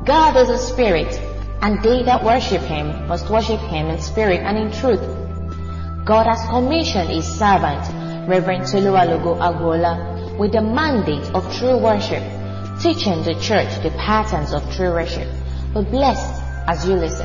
God is a spirit, and they that worship him must worship him in spirit and in truth. God has commissioned his servant, Reverend Toluwalogo Agwola, with the mandate of true worship, teaching the church the patterns of true worship. Be blessed as you listen.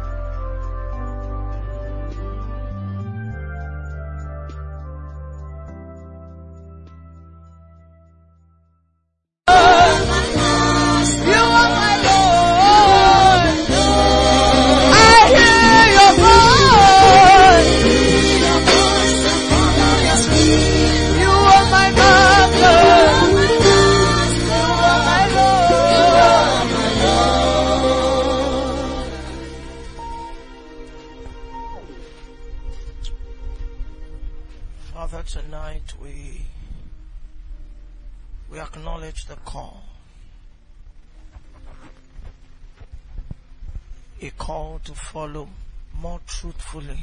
Father, tonight we acknowledge the call. A call to follow more truthfully.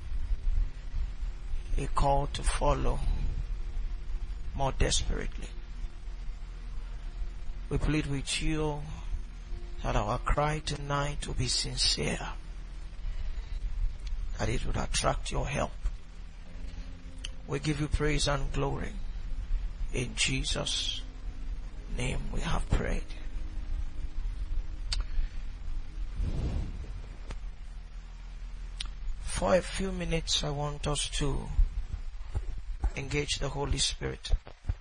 A call to follow more desperately. We plead with you that our cry tonight will be sincere, that it would attract your help. We give you praise and glory. In Jesus' name we have prayed. For a few minutes I want us to engage the Holy Spirit.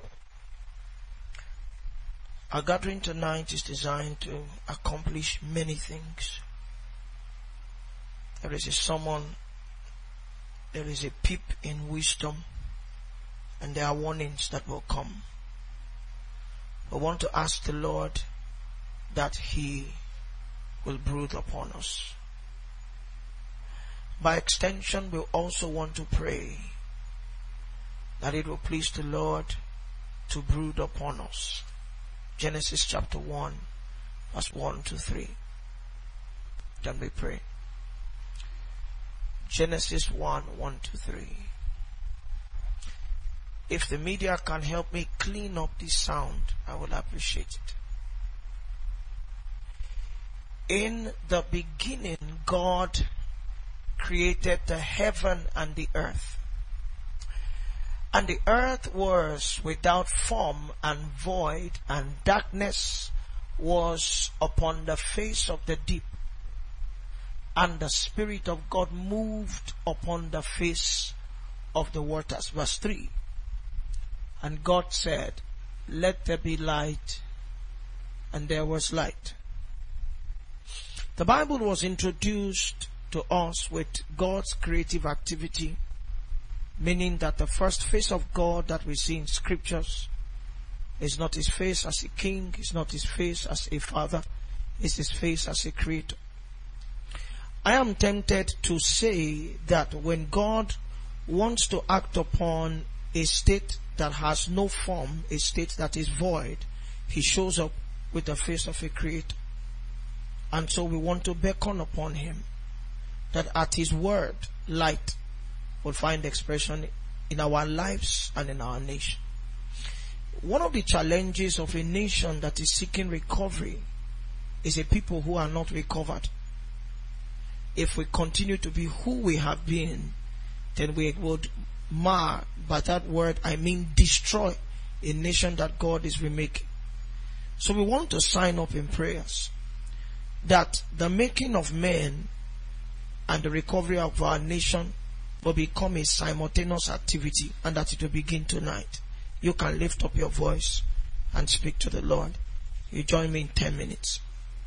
Our gathering tonight is designed to accomplish many things. There is a sermon, there is a peep in wisdom, and there are warnings that will come. We want to ask the Lord that He will brood upon us. By extension, we also want to pray that it will please the Lord to brood upon us. Genesis chapter 1, verse 1 to 3. Can we pray? Genesis 1, 1 to 3. If the media can help me clean up this sound, I will appreciate it. In the beginning, God created the heaven and the earth. And the earth was without form and void, and darkness was upon the face of the deep. And the Spirit of God moved upon the face of the waters. Verse 3. And God said, let there be light, and there was light. The Bible was introduced to us with God's creative activity, meaning that the first face of God that we see in scriptures is not his face as a king, is not his face as a father, is his face as a creator. I am tempted to say that when God wants to act upon a state that has no form, a state that is void, he shows up with the face of a creator. And so we want to beckon upon him that at his word, light will find expression in our lives and in our nation. One of the challenges of a nation that is seeking recovery is a people who are not recovered. If we continue to be who we have been, then we would mar, by that word I mean destroy, a nation that God is remaking. So we want to sign up in prayers that the making of men and the recovery of our nation will become a simultaneous activity, and that it will begin tonight. You can lift up your voice and speak to the Lord. You join me in 10 minutes.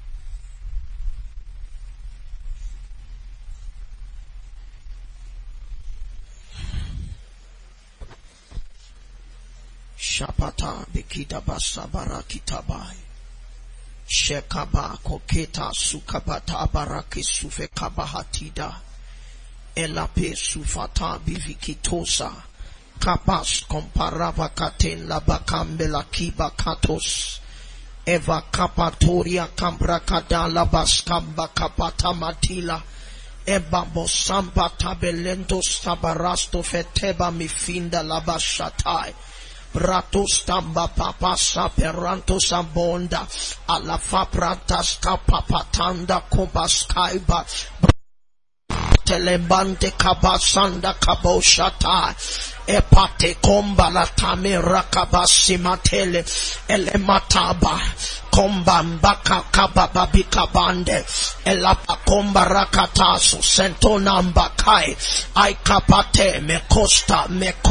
Shapata bikita basabara kitabai. Shekaba koketa sukabata baraki sufe kabahatida. Elape sufata bivikitosa. Kapas komparava katen la bakambe la kiba katos. Eva kapatoria kambra kadala baskamba kapata matila. Eba bosamba tabelento sabarasto feteba mifinda la bashatai. Bratus tamba papa saperanto sambonda. Alafa prantas kapapatanda kobaskaiba. Telembante kabasanda kaboshata. Epate komba la tamira kabasimatele. Elemataba. Kombambaka kabababika bande. Elapa komba rakataso. Sentonamba kai. Aikapate mekosta.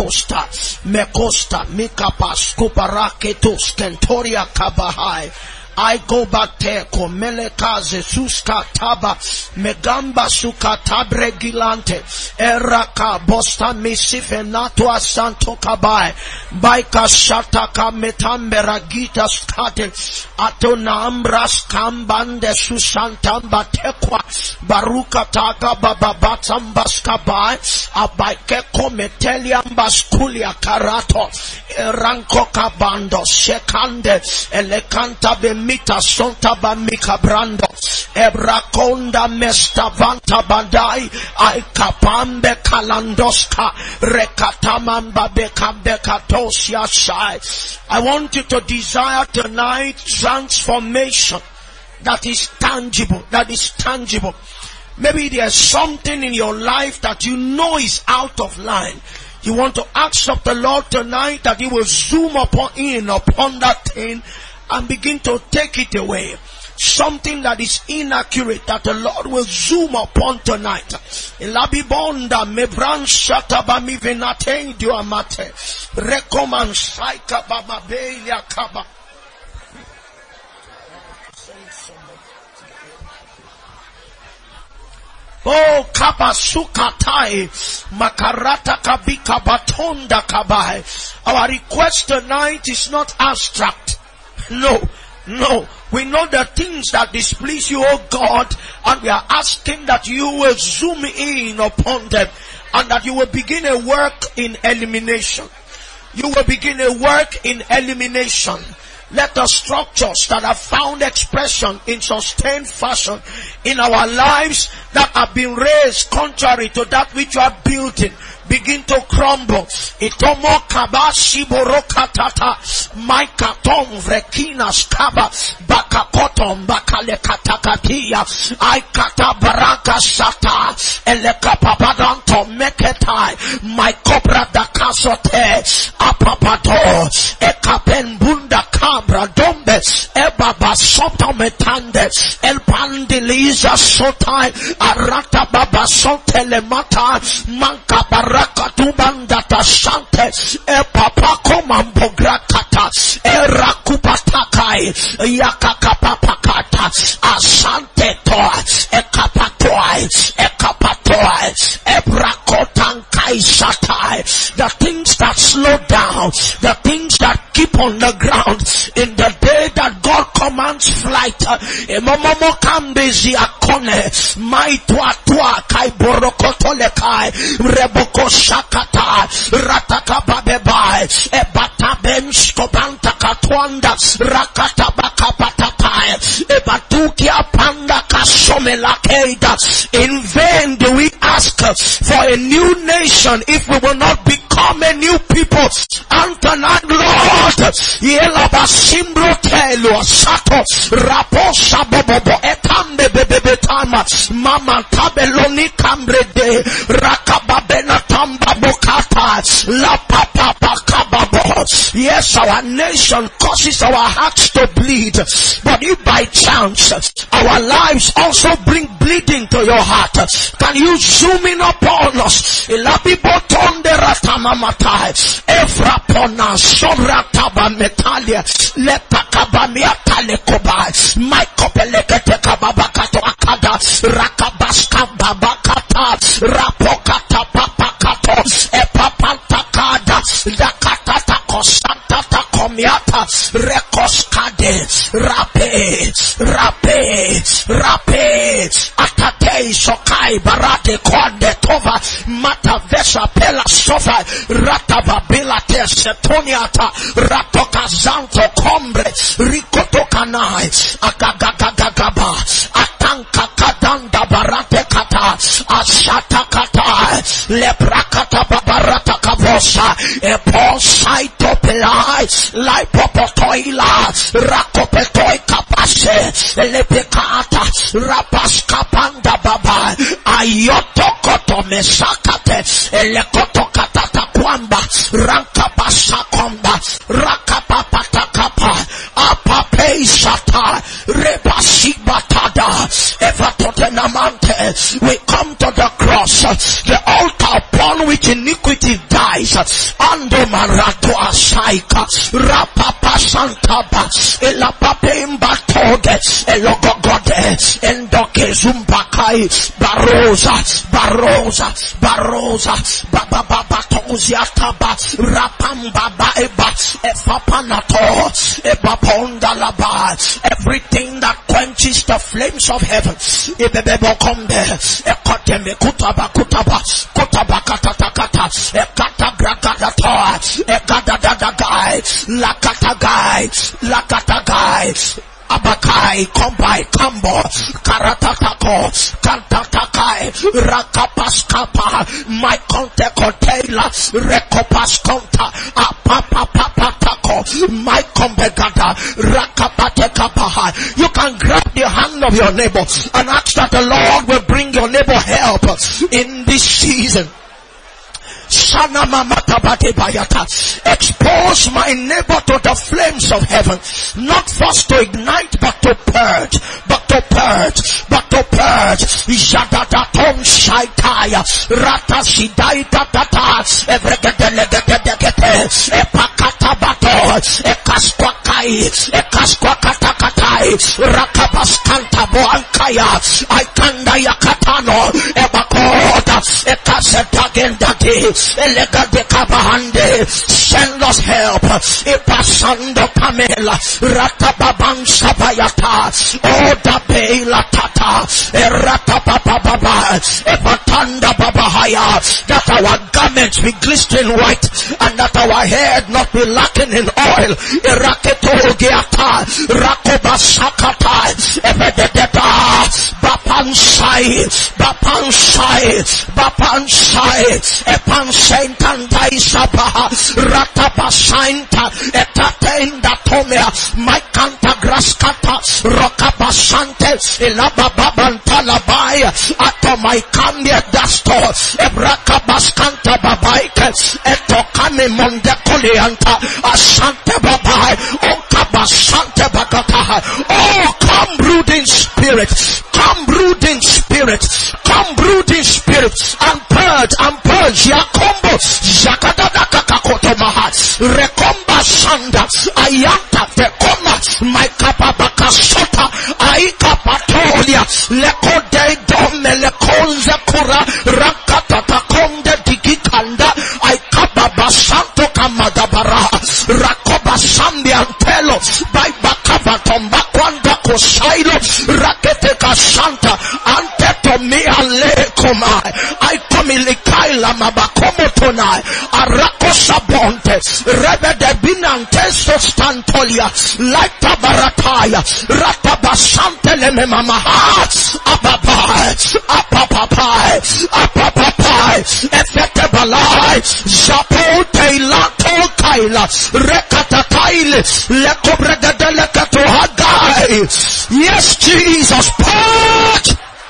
Mikapas kuparaketus. Kentoria kabahai. I go back there, Komelekaze, Suska Taba, Megamba Suka Tabre Gilante, Eraka, Bosta Misifenatua Santo Kabai, Baika Shataka Metambera Gita Skate, Atona Ambras Kambande Susantamba Tekwa, Baruka Taka Bababatambas Kabai, Abaike Kometeliambas Kulia Karato, Eranko Kabando, Shekande, Elekanta Mita sonta ba mika brando ebrakonda mestavanta bandai aikapambe kalandoska rekatamamba bekatosia shai. I want you to desire tonight transformation that is tangible. Maybe there's something in your life that you know is out of line. You want to ask of the Lord tonight that He will zoom upon that thing and begin to take it away. Something that is inaccurate that the Lord will zoom upon tonight. Elabibonda mebran shataba mi venate duamate. Recommand saika baba belia kaba. Oh, kabasukatai, makarata kabika batonda kabai. Our request tonight is not abstract. No. We know the things that displease you, oh God, and we are asking that you will zoom in upon them and that you will begin a work in elimination. Let the structures that have found expression in sustained fashion in our lives that have been raised contrary to that which you are building begin to crumble. Itomo kabashi borokatata maikatom vrekina skaba bakakotom bakalekatakatia aikata baraka sata elekapapadanto meketai maikobra dakasote apapato ekapen bunda kabra dombe ebaba sota metande elpandiliza sotai arata baba sotele mata manka Rakatubandata shante e papako mambograkata e rakupatakai yakakapapakata asante toa e kapatoai e brakotankai shatai. The things that slow down, the things that keep on the ground in the day that God commands flight. Emomomo kambezi akone maitwa tua kai borokotole kai reboko shakata rataka babebai ebata benskobanta katwanda rakata bakapatapai ebatuki apanda kasomela keida. In vain do we ask for a new nation if we will not become a new people. And tonight, Lord, yelaba simbro telo sato raposa bobobo etambe bebebetama mama tabeloni kambrede rakababena tamba bokata la papa kababo. Yes, our nation causes our hearts to bleed, but if by chance our lives also bring bleeding to your heart, can you zoom in upon us? Ilabibotonde ratamamatai efrapona sobrataba metalia letakabamiata lekobai maikopelekete kababakato akada rakabaska babakata rapokata papakato epapantakada dakatata kosantata komiata rekoskade rape atate sokai barate konde tova mata vesa pela sofa ratababila tesetoniata ratoka zanto kombre rikotokanai agagagagaba atanka kadanda barate kata asata kata leprakata babarata kavo Rakosa, Eposaitopelai, Lipopotoila, Rakopetoi Kapase, Lepekata, Rapaskapanda Baba, Ayotokoto Mesakate, Elekotokatata Kwamba, Rankapasakomba, Rakapapatakapa, Apape Sata, Rebasibatada, Evatotenamante. We come to the cross, the altar upon which iniquity dies. Ando Marato Asaika, Rapapa Santaba, Elapape Mbatoge, Elogogode, Endoke Zumbakai, Barosa, Bababatoziataba, Rapambaba Eba, Efapanato, Ebaponda Laba, everything that quenches the flames of heaven. Ebebebokombe, Ekoteme Kutaba, Kutatakata, Ekatagrakato, Ekadadagai, Lakatagai, Abakai, Kombai, Kambo, Karatatako, Kantatakai, Rakapaskapa, my conte contela, Rekopaskanta, Apapapapatako, my combegada, Rakapatekapa. You can grab the hand of your neighbor and ask that the Lord will bring your neighbor help in this season. Expose my neighbor to the flames of heaven, not first to ignite, but to purge. Jadadatom shaitaya, rata shidai tatata, evregedelegedegete, epakatabato, ekaskwakatai, rakabaskanta boankaya, aikanda yakatano, ebakoda, ekasetagendati, send us help. Ipasando Pamela, Ratababan Sabayata, Oda Bela Tata, Ratapapababa, Epatanda Babahaya, that our garments be glistening white, and that our head not be lacking in oil. Eraketo Geata, Rakobasakata, Evedeta, Bapansai, Epansaintandai Sabaha, Ratabasainta, Etatenda Tomea, Maikanta Graskata, Rokabasante, Elababantalabaya, Atomaikambia Dasto, Ebrakabaskanta Babaike, Etokame Mondekolianta, Asante Babai, Okabasante Bakata. Oh, come brooding spirit, and purge, Yakombo, Jakadadakakotomaha, Rekomba Sanda, Ayanta, Tekoma, Maikapabaka Sota, Aikapatolia, Lekode Dome, Lekonza Kura, Rakatatakonde Digikanda, Aikababa Santo Kamadabara, Rakoba Sandi Antelo, Baibakabatomba Kwanda Kosailo, Raketeka Santa, Anteto Meale Komai, I come in Likaila Mabakomo Tonai, Arakosa Bonte, Rebe de Binanteso Stantolia, Laita Barataya, Ratabasante Lememamaha, Apapapai, Efete Balai, Zapote Lato Kaila, Rekatataile, Lekobregadelekato Hagai. Yes, Jesus, purge.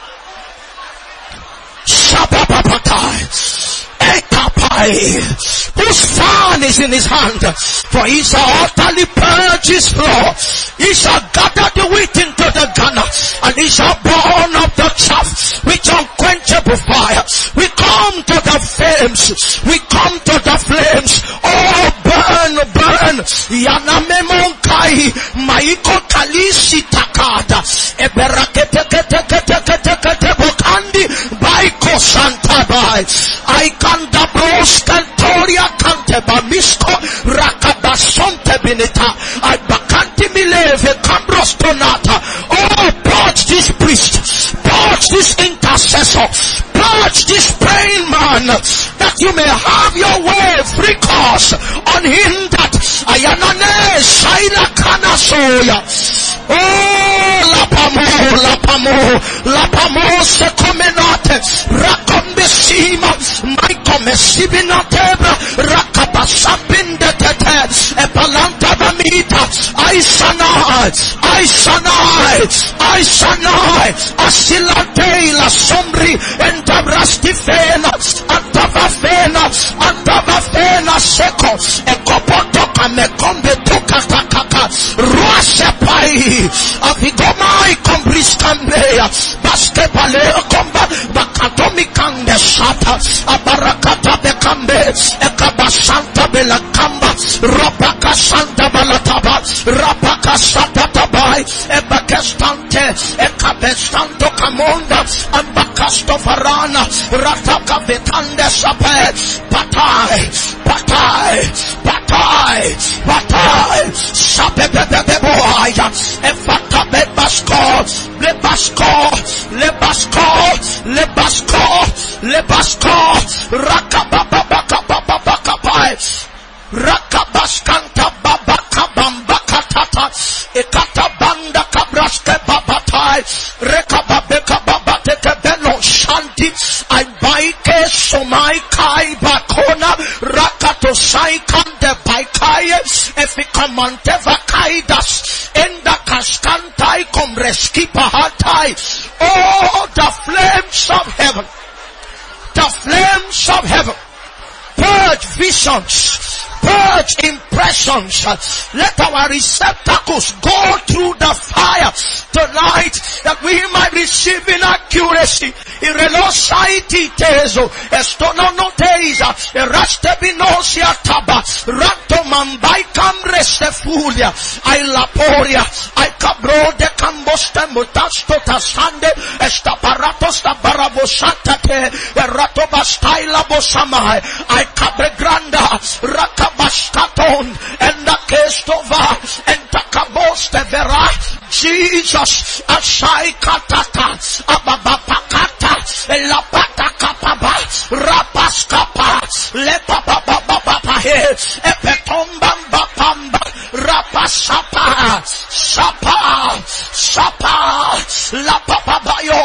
Shapapapatai, Ekapai, whose fan is in his hand, for he shall utterly purge his floor. He shall gather the wheat into the gunner, and he shall burn up the chaff with unquenchable fire. We come to the flames, oh burn, Yanamemonkai, Maiko Kalisi Takada, Eberakete Bokandi, Baiko Santabai, I Kanda Bros Cantoria Canteba Misko, Rakabasonte Benita, I Bakanti Mileve, Cambros Tonata. Oh, purge this priest, purge this intercessor, purge this praying man, that you may have your way, free course, unhindered. Ayanane, Shaila Kanasoya. Oh, Lapamo, Secomenate, Rakombesima, Michael Mesibina Tebra, Rakabasapinde Tete, Epalanta Bamita, Aisanai, Asilante la Sombri, Endabrastifena, Antavafena Seco, Ekopotoka Mekombe Tokakaka, Ruasepai, Avigomai Combriskambea, Baskepale Comba, Bakatomikande Sata, Abarakata Bekambe, Ekabasanta Belakamba, Rapaka Santa Balataba, Rapaka Santa Tabai, Ebakestante, Ekabestanto Kamonda, Ambakasto Farana, Rataka Vetande Sape, Patai, Sape Beboaya, Efata Lebasco, Rakabaskanta Babakabambakatata, Ekatabanda Kabraske Babatai, Rekababeka Babateke Beno Shanti, I Baike Somai Kai Bakona, Rakato Saikande Baikaye, Efikamante Vakaidas, Enda Kaskantai Komreskipa Hatai, oh, the flames of heaven, purge visions, purge impressions. Let our receptacles go through the fire tonight, that we might receive in accuracy. Irelosai tezo, estonono teiza, erastebinosia taba, ranto mambai camrestefulia, ai laporia, ai cabro de camboste mutasto tasande, estaparatos tabarabosante, erato bastaila bosamai, ai cabre granda, rakabastaton, and the kestova, and takaboste vera, Jesus, Ashai Katata, Ababapakata, Lapataka, Rapaskapa, Lepapapapa, Epetombamba Pamba, Rapasapa, Sapa, Lapapabayo,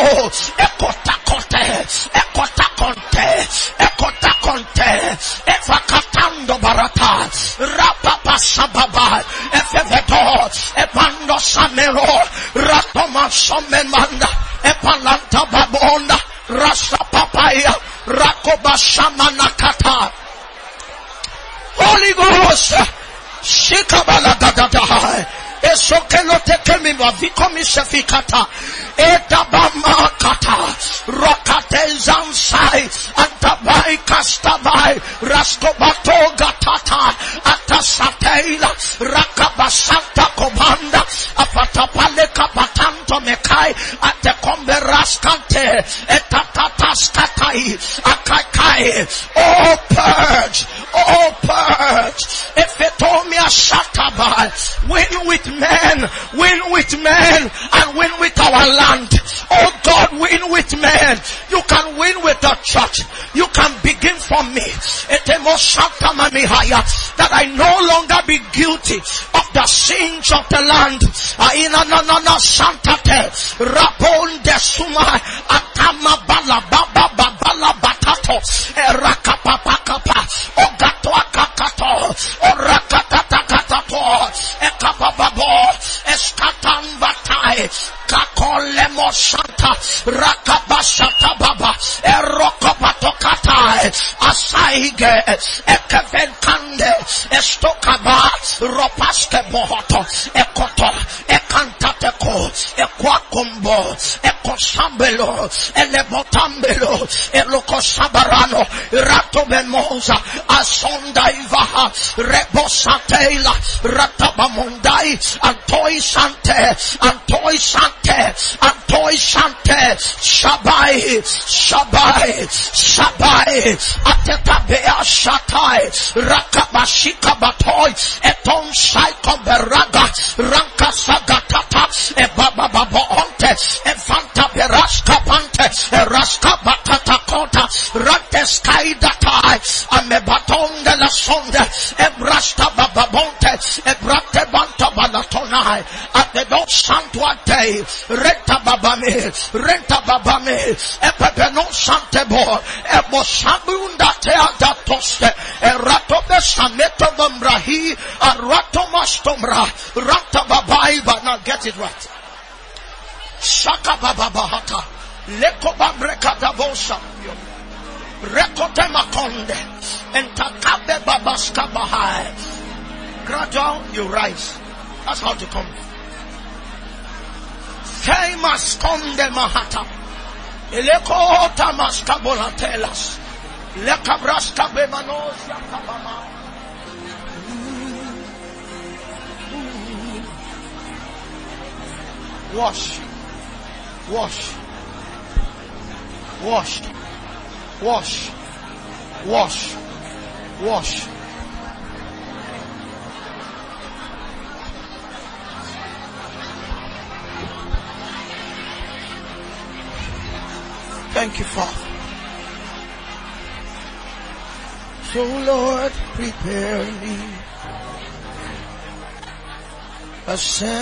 Ekotakonte, Efakatando Barata, Rapapasababa, Efeveto, Epando Samero, Ratoma Somemanda, Epalanta Babonda, Rasa Papaya, Rakobashamanakata. Holy Ghost, Shikabalagada, eso que no te quemima, Vikomisefikata, Etabamakata, Rokatel Zansai, Antabai Kastabai, Raskobato Gatata, Atasatela, Rakabasanta Kobanda, Apatapale Kapatanto Mekai, Atekombe Raskante, Etataskatai, Akakai, oh purge, Efetomia Shatabai, win with men, and win with our land. Oh God, win with men. You can win with the church. You can begin from me. That I no longer be guilty of the sins of the land. Rapon de Suma, Atama Bala Baba Bala Batato, Erakapapakapa, Ogatoakakato, Orakatatakatato, Ekapababo, Eskatan Batai, Kakolemo Santa, Rakabashata Baba, Erokopatokatai, Asaige, Ekevenkande, Estokaba, Ropaske Bohoto, Ekoto, Ekantateko, Ekwakumbo, Ekosambelo, Elebotambelo, Elokosabarano, Ratobemosa, Asondaivaha, Rebosatela, Ratabamondai, Antoi Sante, Shabai, Atetabea Shatai, Rakabashika Batoi, Eton Saiko Beraga, Ranka Sagatata. Bata, Baba Onte, Evanta Beraska Pante, Raska Batata Kota, Rates Kaidatai, Amebaton de la Sonde, Ebrasta Bababonte, Ebrate Banta Balatonai, at the Don Santuate, Renta Babame, Epepeno Santebo, Ebosabunda Teada Toste, Erato Besameto Bambrahi, Arato Mastomra, Rata Babaiba, now get it right. Shaka Babahata, Leko Bambreka Davosa, Rekote Makonde, and Takabe Babaska Bahai. Gradual, you rise. That's how to come. Famous Konde Mahata. Eleko Tamaska Bolatelas. Lekabraska Bemanos Yakabama. Wash. Wash. Wash. Wash. Wash. Wash. Thank you, Father. So, Lord, prepare me a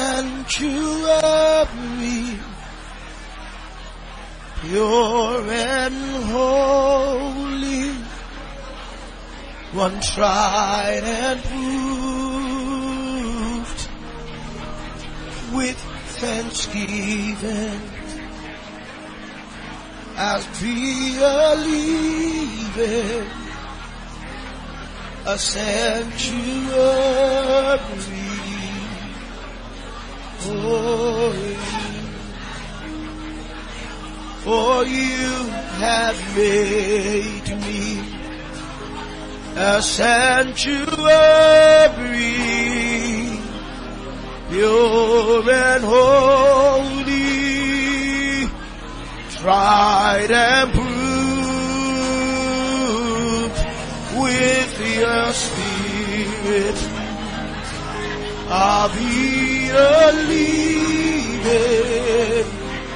sanctuary, pure and holy, one tried and proved, with thanksgiving as we are leaving, a sanctuary. For you have made me a sanctuary, pure and holy, tried and proved with your Spirit. I'll be a living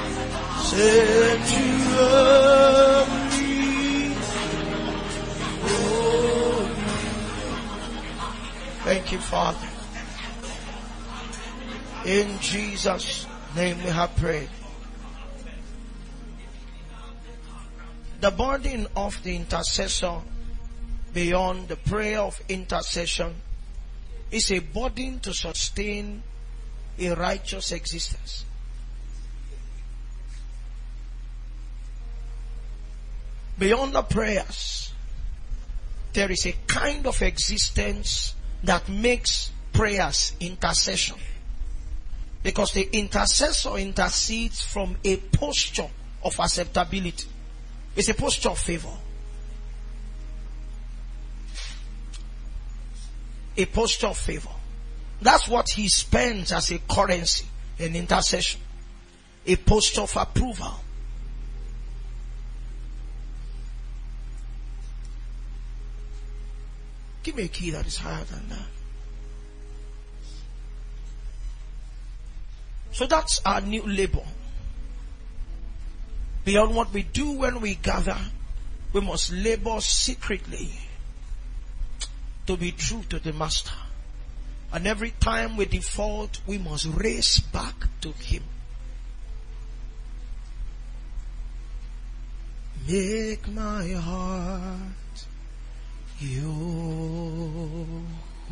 sanctuary. Thank you, Father. In Jesus' name we have prayed. The burden of the intercessor beyond the prayer of intercession is a burden to sustain a righteous existence. Beyond the prayers, there is a kind of existence that makes prayers intercession. Because the intercessor intercedes from a posture of acceptability. It's a posture of favor. A posture of favor. That's what he spends as a currency in intercession. A posture of approval. Give me a key that is higher than that. So that's our new labor. Beyond what we do when we gather, we must labor secretly to be true to the Master. And every time we default, we must race back to Him. Make my heart your home.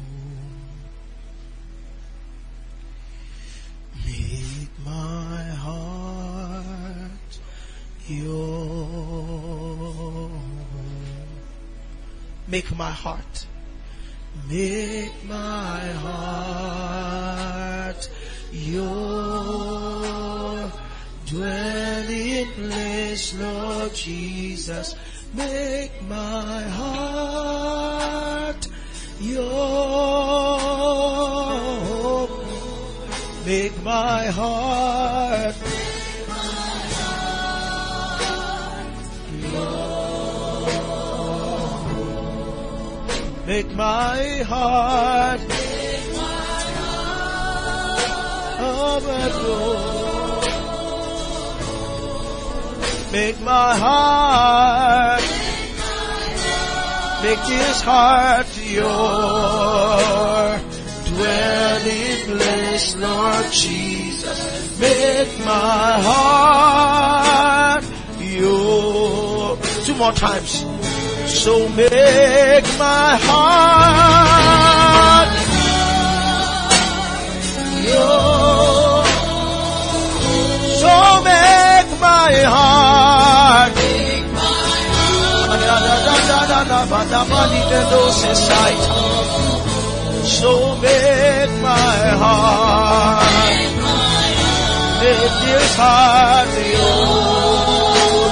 Make my heart your home. Make my heart. Make my heart your dwelling place, Lord Jesus. Make my heart your home. Make my heart make my heart overflow. Make my heart, make this heart your dwelling place, Lord Jesus. Make my heart your. Two more times. So make my heart your. So make my heart. So make my heart. Make this heart your.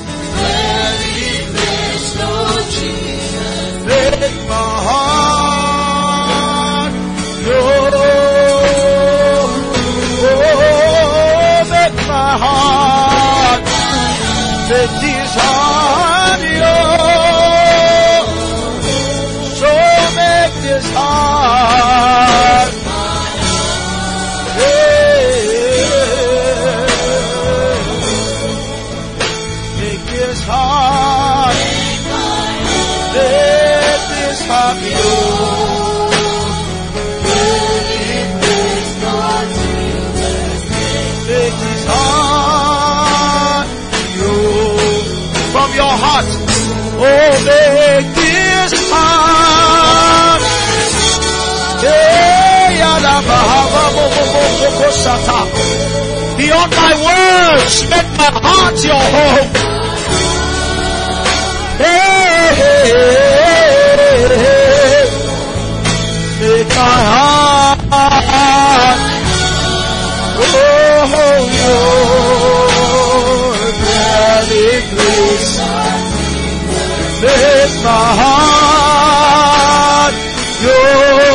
Make my heart your. Oh, make my heart. Make this heart your. So make this heart. Make this heart. Make this heart yours. Make this heart yours. From your heart. Oh, make this heart. Beyond my words, make my heart your home. Make my heart, oh, your dwelling place. Make my heart yours.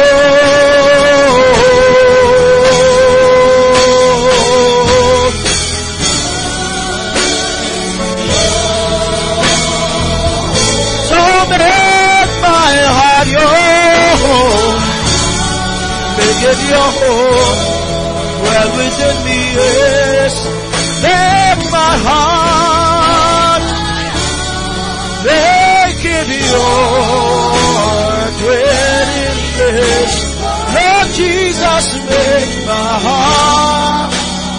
So make my heart yours. Make it your home. Well within me, yes. Make my heart. Make it your dwelling place. Lord Jesus, make my heart.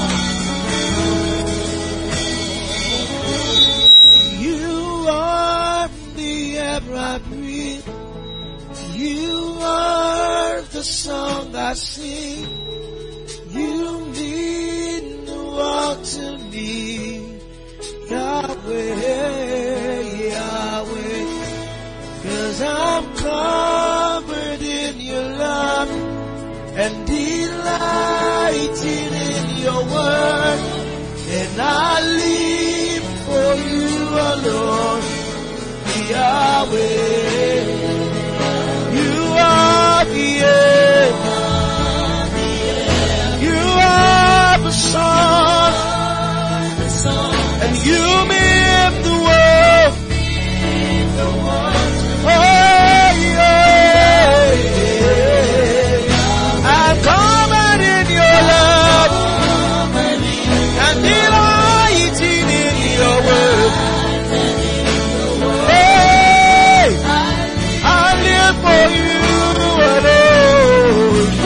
You are the air I breathe. You are the song I sing. You mean the world to me. Yahweh, Yahweh, 'cause I'm covered in your love and delighted in your word, and I live for you alone, Yahweh. You are the air, you are the sun, and you made the world. Oh, yeah. I'm covered in your love and delighting in your word. Hey, I live for you alone.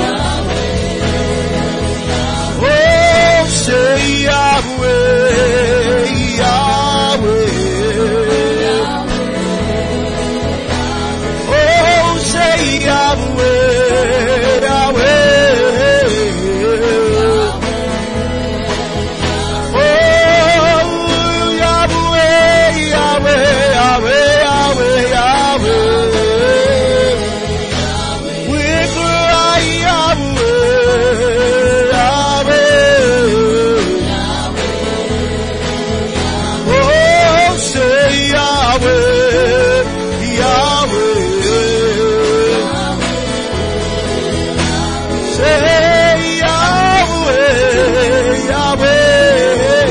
Oh, say Yahweh, Yahweh. Oh, say Yahweh, Yahweh. Oh, Yahweh, Yahweh, Yahweh, Yahweh, Yahweh. We cry Yahweh, Yahweh. Oh, say Yahweh, Yahweh. Say Yahweh, Yahweh.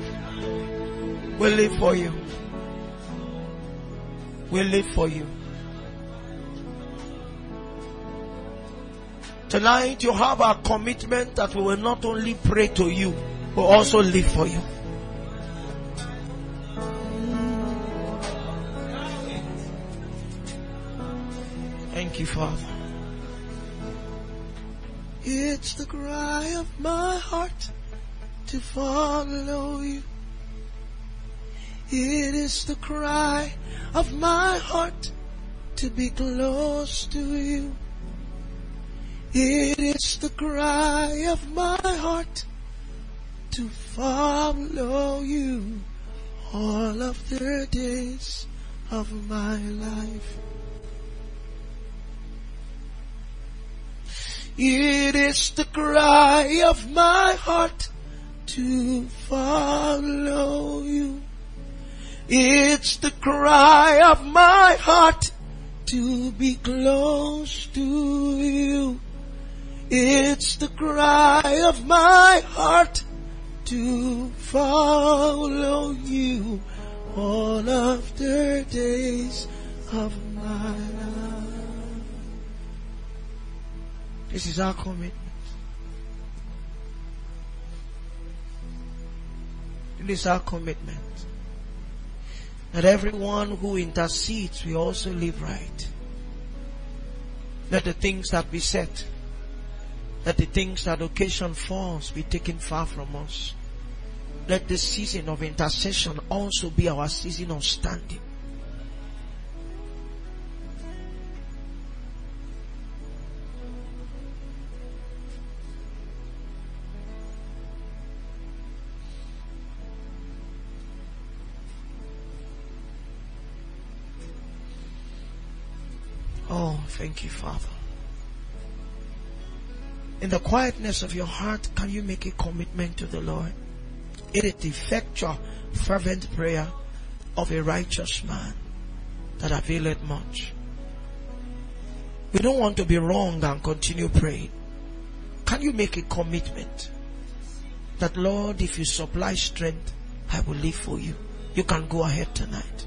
We live for you. We live for you. Tonight you have our commitment that we will not only pray to you, but also live for you. Thank you, Father. It's the cry of my heart to follow you. It is the cry of my heart to be close to you. It is the cry of my heart to follow you all of the days of my life. It is the cry of my heart to follow you. It's the cry of my heart to be close to you. It's the cry of my heart to follow you all of the days of my life. This is our commitment. This is our commitment. That everyone who intercedes will also live right. Let the things that we set, let the things that occasion falls be taken far from us. Let the season of intercession also be our season of standing. Oh, thank you, Father. In the quietness of your heart, can you make a commitment to the Lord? It is the effectual, fervent prayer of a righteous man that availeth much. We don't want to be wrong and continue praying. Can you make a commitment that, Lord, if you supply strength, I will live for you? You can go ahead tonight.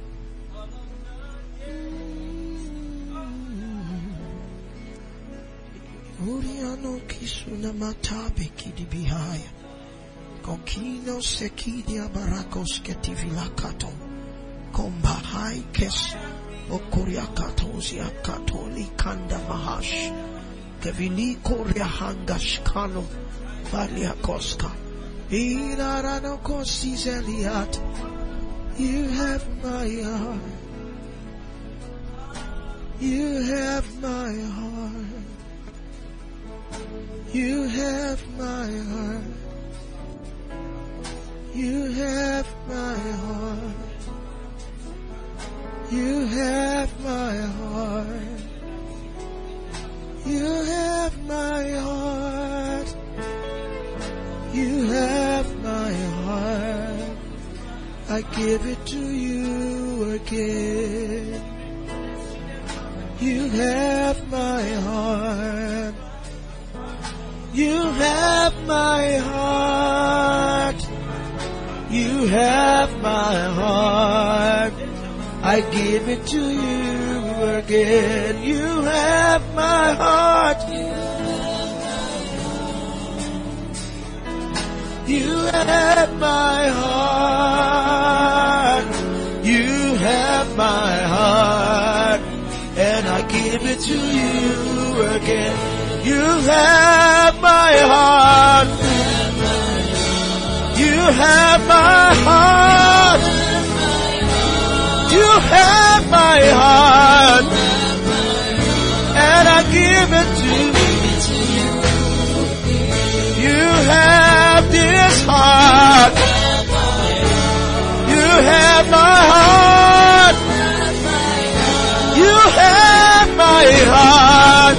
Uriano kisuna matabe kidibihaya. Konkino sekidia barakos ketivilakato. Kombahai kes okuriakatozia katoli kanda mahash. Kevili koriahangash kano valiakoska. Irarano kosizeliat. You have my heart. You have my heart. You have my heart. You have my heart. You have my heart. You have my heart. You have my heart. I give it to you again. You have my heart. You have my heart. You have my heart. I give it to you again. You have my heart. You have my heart. You have my heart. And I give it to you again. You have my heart. You have my heart. You have my heart. And I give it to you. You have this heart. You have my heart. You have my heart.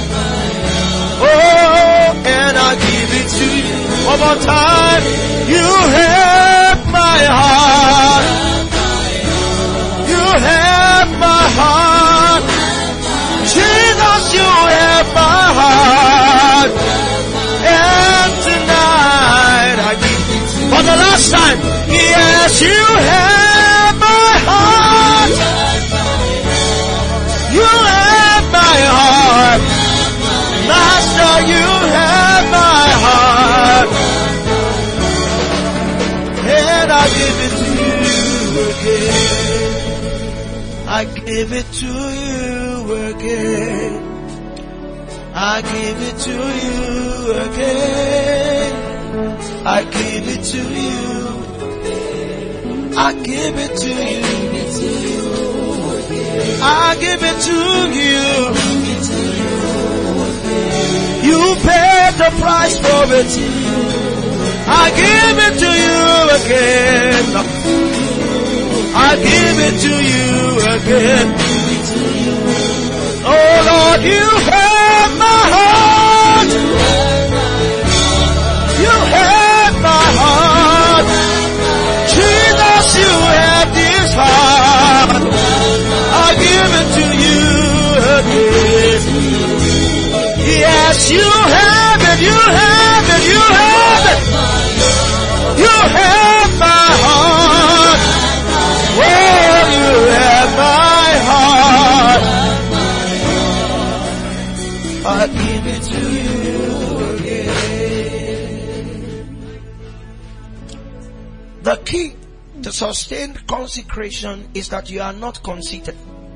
Oh, and I give it to you. One more time. You have my heart. You have my heart. Jesus, you have my heart. And tonight I give it to you. For the last time. Yes, you have my heart. You have my heart. Master, I give it to you again. I give it to you again. I give it to you. I give it to you. I give it to you. You paid the price for it. I give it to you again. I give it to you again. Oh Lord, you have my heart. You have my heart. Jesus, you have this heart. I give it to you again. Yes, you have it, you have it, you have it. You have my heart. Oh, you have my heart. I give it to you again. The key to sustained consecration is that you are not conceited.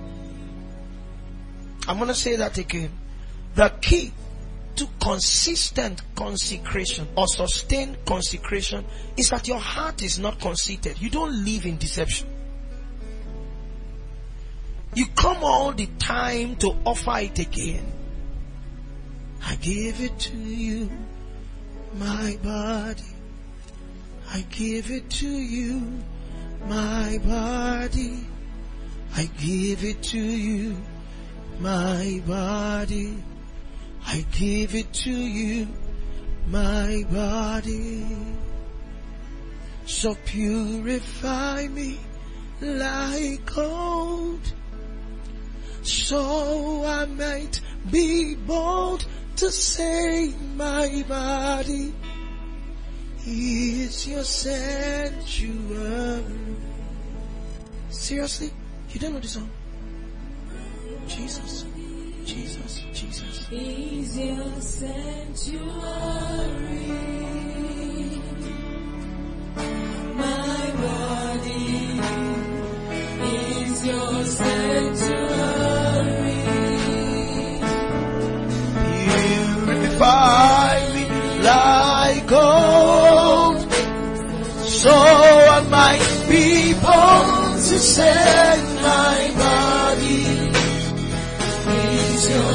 I'm going to say that again. The key to consistent consecration or sustained consecration is that your heart is not conceited. You don't live in deception. You come all the time to offer it again. I give it to you, my body. I give it to you, my body. I give it to you, my body. I give it to you, my body. So purify me like gold, so I might be bold to say my body is your sanctuary. Seriously? You don't know the song? Jesus, Jesus, Jesus. Is your sanctuary. My body is your sanctuary. Purify me like gold, so I might be bold to say my body is your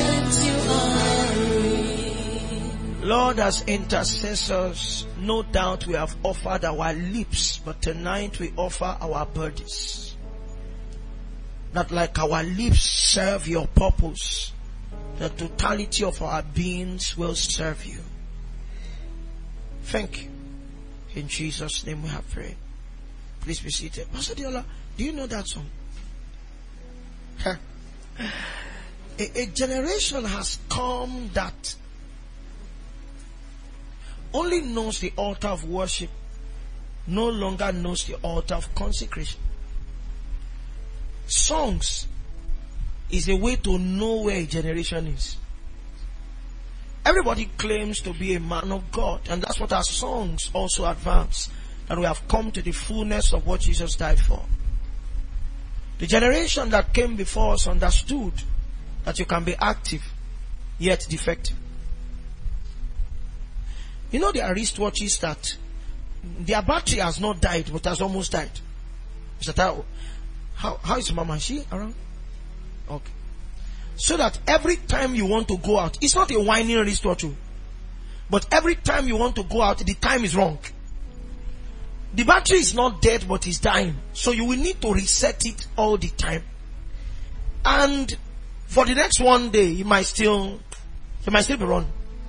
sanctuary. Lord, as intercessors, no doubt we have offered our lips, but tonight we offer our bodies. That like our lips serve your purpose, the totality of our beings will serve you. Thank you. In Jesus' name we have prayed. Please be seated. Pastor Diola, do you know that song? A generation has come that only knows the altar of worship, no longer knows the altar of consecration. Songs is a way to know where a generation is. Everybody claims to be a man of God, and that's what our songs also advance, that we have come to the fullness of what Jesus died for. The generation that came before us understood that you can be active yet defective. You know, there are wristwatches that their battery has not died but has almost died. Mr. Tao, how is Mama? Is she around? Okay. So that every time you want to go out, it's not a whining wristwatch, but every time you want to go out, the time is wrong. The battery is not dead but it's dying. So you will need to reset it all the time. And for the next one day, it might still be run.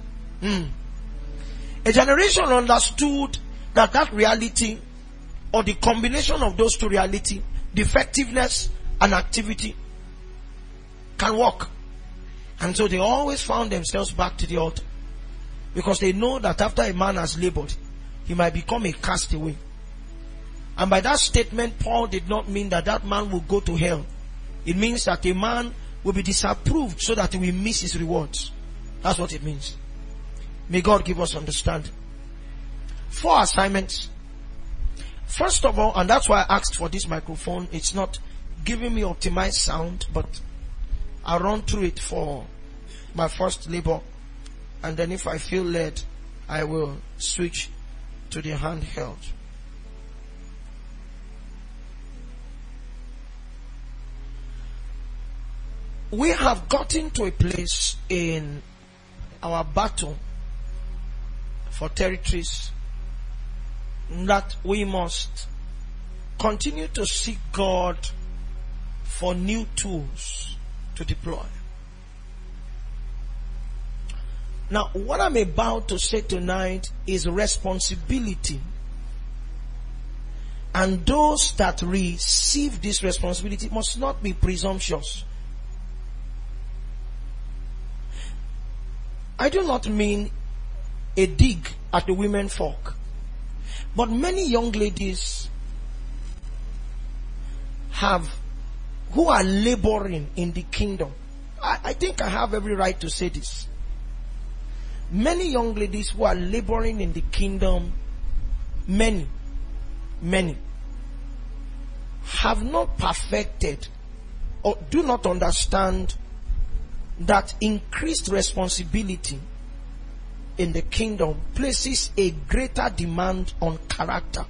A generation understood that reality, or the combination of those two reality, defectiveness and activity, can work. And so they always found themselves back to the altar. Because they know that after a man has labored, he might become a castaway. And by that statement, Paul did not mean that man will go to hell. It means that a man will be disapproved so that he will miss his rewards. That's what it means. May God give us understanding. 4 assignments. First of all, and that's why I asked for this microphone, it's not giving me optimized sound, but I'll run through it for my first labor, and then if I feel led, I will switch to the handheld. We have gotten to a place in our battle for territories that we must continue to seek God for new tools to deploy. Now, what I'm about to say tonight is responsibility. And those that receive this responsibility must not be presumptuous. I do not mean a dig at the women folk, but many young ladies who are laboring in the kingdom. I think I have every right to say this. Many young ladies who are laboring in the kingdom, many, have not perfected or do not understand that increased responsibility in the kingdom places a greater demand on character.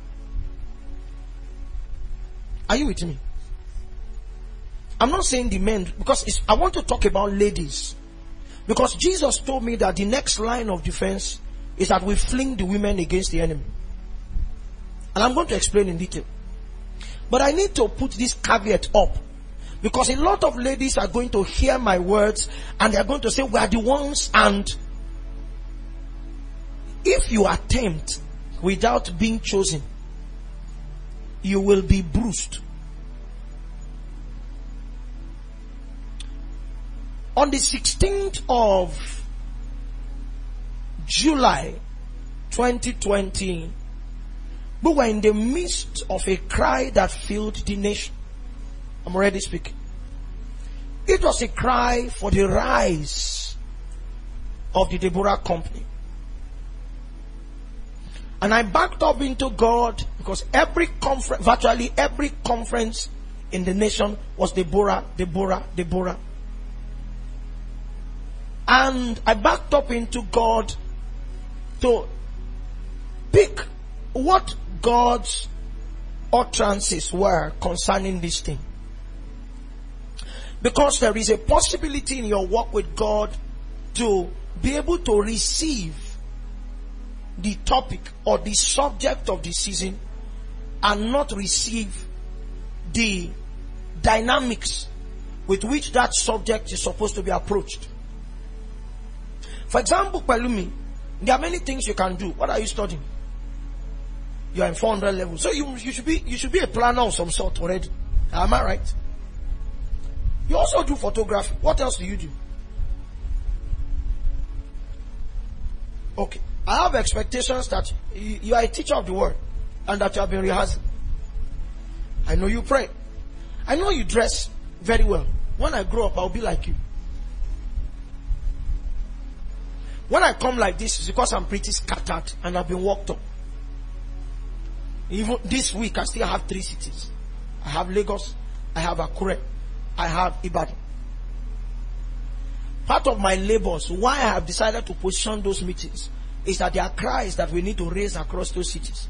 Are you with me? I'm not saying the men, because I want to talk about ladies. Because Jesus told me that the next line of defense is that we fling the women against the enemy. And I'm going to explain in detail. But I need to put this caveat up, because a lot of ladies are going to hear my words and they are going to say, we are the ones, and if you attempt without being chosen, you will be bruised. On the 16th of July 2020, we were in the midst of a cry that filled the nation. I'm already speaking. It was a cry for the rise of the Deborah Company. And I backed up into God, because virtually every conference in the nation was Deborah. And I backed up into God to pick what God's utterances were concerning this thing. Because there is a possibility in your walk with God to be able to receive the topic or the subject of the season and not receive the dynamics with which that subject is supposed to be approached. For example, Pelumi, there are many things you can do. What are you studying? You are in 400 level. So you should be a planner of some sort already. Am I right? You also do photography. What else do you do? Okay. I have expectations that you are a teacher of the word and that you have been rehearsing. I know you pray. I know you dress very well. When I grow up, I'll be like you. When I come like this, it's because I'm pretty scattered and I've been walked up. Even this week, I still have 3 cities. I have Lagos, I have Akure, I have Ibadan. Part of my labors, why I have decided to position those meetings, is that there are cries that we need to raise across those cities.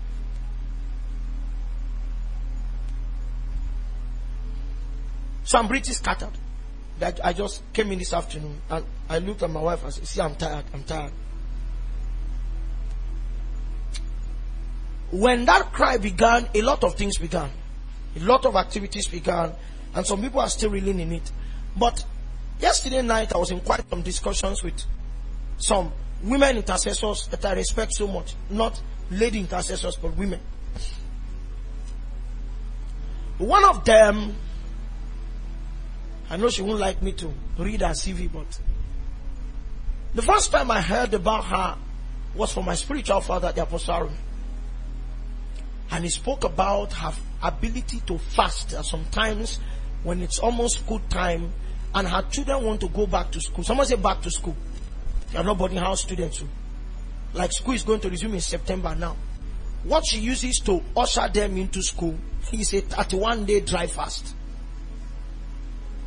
So I'm pretty scattered. That I just came in this afternoon and I looked at my wife and said, see, I'm tired. When that cry began, a lot of things began. A lot of activities began, and some people are still reeling in it. But yesterday night, I was in quite some discussions with some women intercessors that I respect so much. Not lady intercessors, but women. One of them, I know she won't like me to read her CV, but the first time I heard about her was from my spiritual father, the Apostle Aaron. And he spoke about her ability to fast. And sometimes when it's almost school time and her children want to go back to school. Someone say back to school. They are not boarding house students. Like school is going to resume in September now. What she uses to usher them into school is a 31-day dry fast.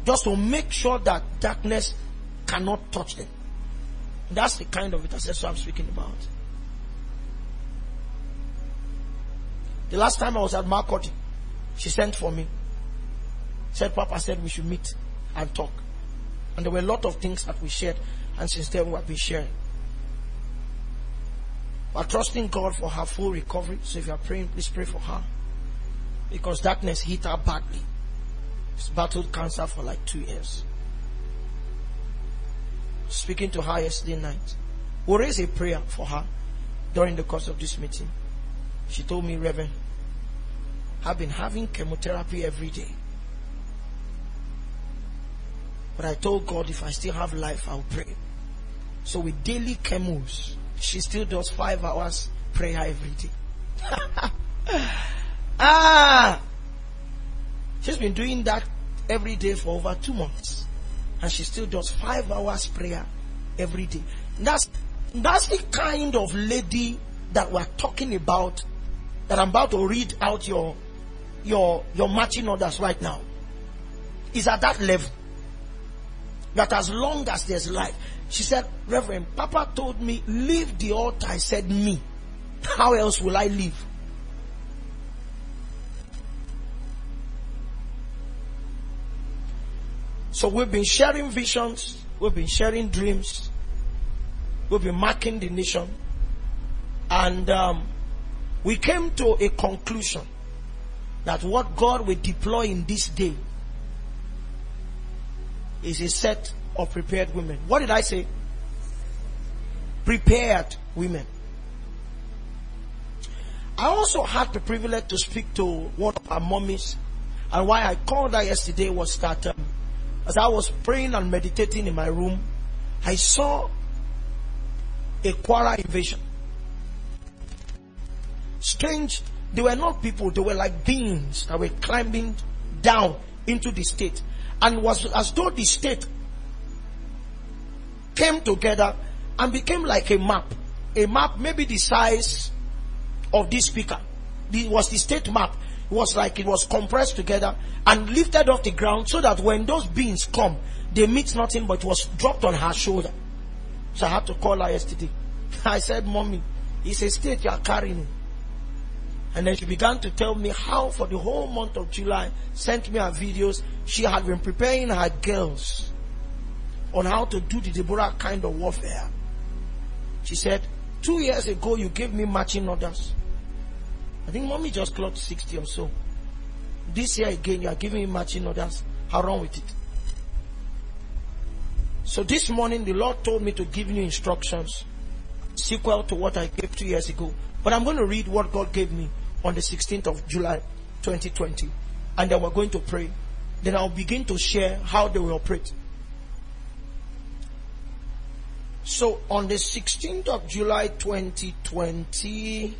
just to make sure that darkness cannot touch them. That's the kind of intercessor I'm speaking about. The last time I was at Marcotti, she sent for me. Said, Papa said we should meet and talk. And there were a lot of things that we shared. And since then we have been sharing. We're trusting God for her full recovery. So if you are praying, please pray for her. Because darkness hit her badly. She's battled cancer for like 2 years. Speaking to her yesterday night. We'll raise a prayer for her during the course of this meeting. She told me, Reverend, I've been having chemotherapy every day. But I told God if I still have life, I'll pray. So with daily chemos, she still does 5 hours prayer every day. She's been doing that every day for over 2 months. And she still does 5 hours prayer every day. That's the kind of lady that we're talking about, that I'm about to read out your marching orders right now. Is at that level. That as long as there's life. She said, Reverend, Papa told me, leave the altar. I said, me. How else will I live? So we've been sharing visions. We've been sharing dreams. We've been marking the nation. And we came to a conclusion that what God will deploy in this day is a set of prepared women. What did I say? Prepared women. I also had the privilege to speak to one of our mommies. And why I called her yesterday was that as I was praying and meditating in my room, I saw a Kwara invasion. Strange. They were not people. They were like beings that were climbing down into the state. And was as though the state came together and became like a map. A map maybe the size of this speaker. It was the state map. It was like it was compressed together and lifted off the ground so that when those beings come, they meet nothing but it was dropped on her shoulder. So I had to call her yesterday. I said, Mommy, it's a state you are carrying. And then she began to tell me how for the whole month of July, sent me her videos, she had been preparing her girls on how to do the Deborah kind of warfare. She said, 2 years ago you gave me marching orders. I think Mommy just clocked 60 or so. This year again you are giving me marching orders. How wrong with it? So this morning the Lord told me to give you instructions, sequel to what I gave 2 years ago. But I'm going to read what God gave me on the 16th of July 2020. And then we're going to pray. Then I'll begin to share how they will operate. So on the 16th of July 2020,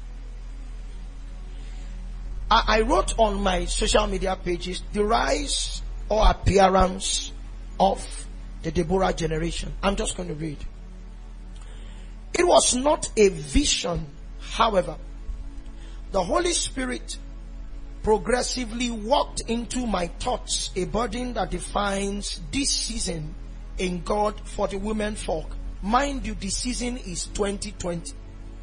I wrote on my social media pages the rise or appearance of the Deborah generation. I'm just going to read. It was not a vision, however. The Holy Spirit progressively walked into my thoughts a burden that defines this season in God for the women folk. Mind you, the season is 2020.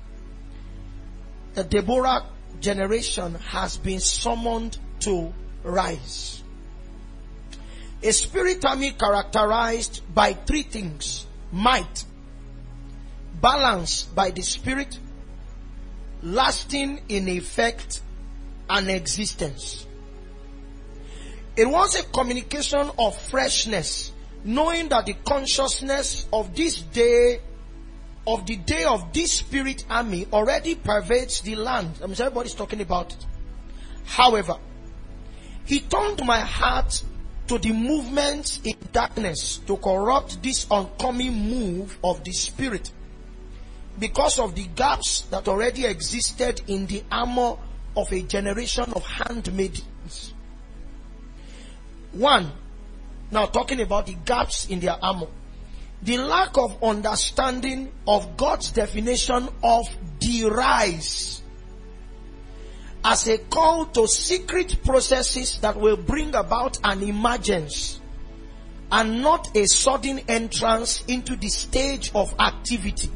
The Deborah generation has been summoned to rise. A spirit army characterized by 3 things: might, balance by the Spirit, lasting in effect, and existence. It was a communication of freshness, knowing that the consciousness of this day, of the day of this spirit army, already pervades the land. I mean, everybody's talking about it. However, he turned my heart to the movements in darkness to corrupt this oncoming move of the Spirit, because of the gaps that already existed in the armor of a generation of handmaidens. 1. Now talking about the gaps in their armor. The lack of understanding of God's definition of the rise as a call to secret processes that will bring about an emergence and not a sudden entrance into the stage of activity.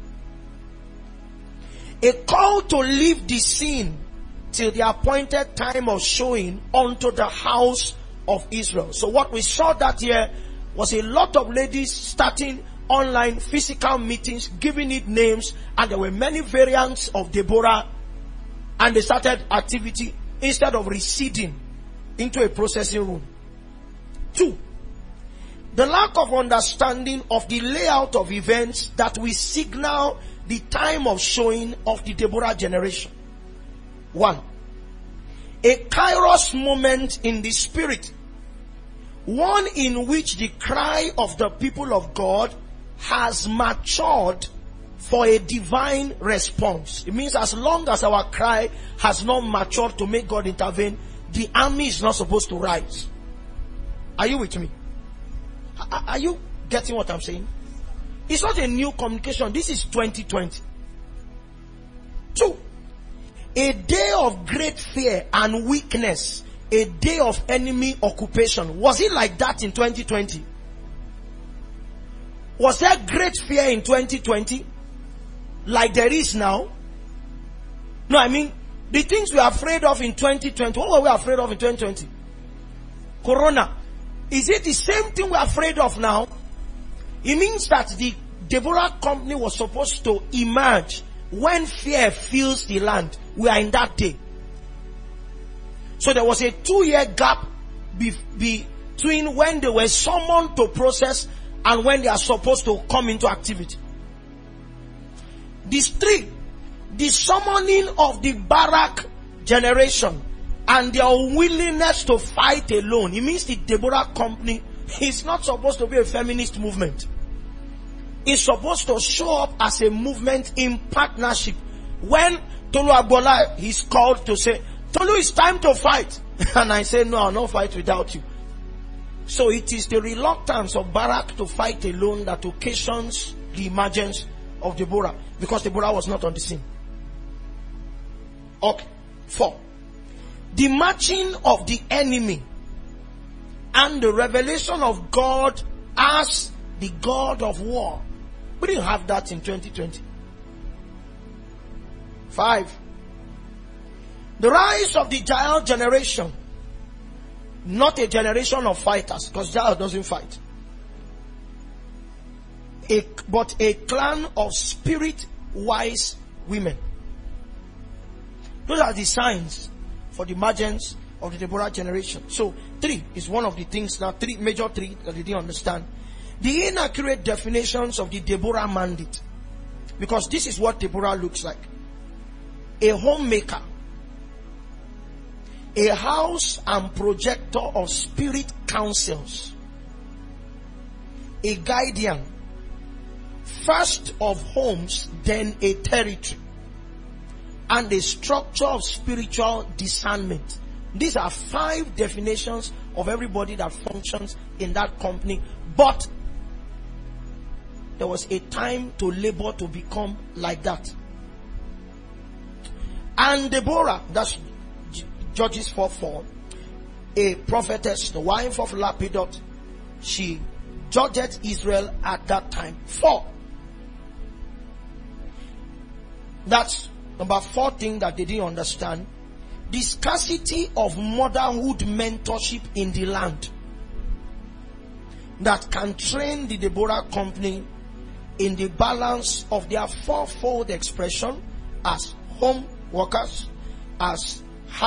A call to leave the scene till the appointed time of showing unto the house of Israel. So what we saw that year was a lot of ladies starting online physical meetings, giving it names, and there were many variants of Deborah, and they started activity instead of receding into a processing room. 2, the lack of understanding of the layout of events that will signal the time of showing of the Deborah generation. 1, a kairos moment in the spirit, one in which the cry of the people of God has matured for a divine response. It means as long as our cry has not matured to make God intervene, the army is not supposed to rise. Are you with me? Are you getting what I'm saying? It's not a new communication. This is 2020. 2, a day of great fear and weakness, a day of enemy occupation. Was it like that in 2020? Was there great fear in 2020? Like there is now? No, I mean, the things we are afraid of in 2020, what were we afraid of in 2020? Corona. Is it the same thing we are afraid of now? It means that the Deborah company was supposed to emerge when fear fills the land. We are in that day. So there was a 2-year gap between when they were summoned to process and when they are supposed to come into activity. These 3, the summoning of the Barak generation and their unwillingness to fight alone. It means the Deborah company is not supposed to be a feminist movement. It's supposed to show up as a movement in partnership. When Tolu Agbola is called to say, Tolu, it's time to fight. And I say, no, I'll not fight without you. So it is the reluctance of Barak to fight alone that occasions the emergence of Deborah, because Deborah was not on the scene. Okay. 4, the marching of the enemy and the revelation of God as the God of war. We didn't have that in 2020. 5, the rise of the Jael generation. Not a generation of fighters, because Jael doesn't fight. But a clan of spirit-wise women. Those are the signs for the emergence of the Deborah generation. So 3 is one of the things now, 3 major 3 that they didn't understand. The inaccurate definitions of the Deborah mandate. Because this is what Deborah looks like. A homemaker, a house and projector of spirit councils, a guardian, first of homes, then a territory, and a structure of spiritual discernment. These are 5 definitions of everybody that functions in that company. But there was a time to labor to become like that. And Deborah, that's Judges 4:4, a prophetess, the wife of Lapidot, she judged Israel at that time. 4. That's number 4 thing that they didn't understand. The scarcity of motherhood mentorship in the land that can train the Deborah company in the balance of their 4-fold expression as home workers, as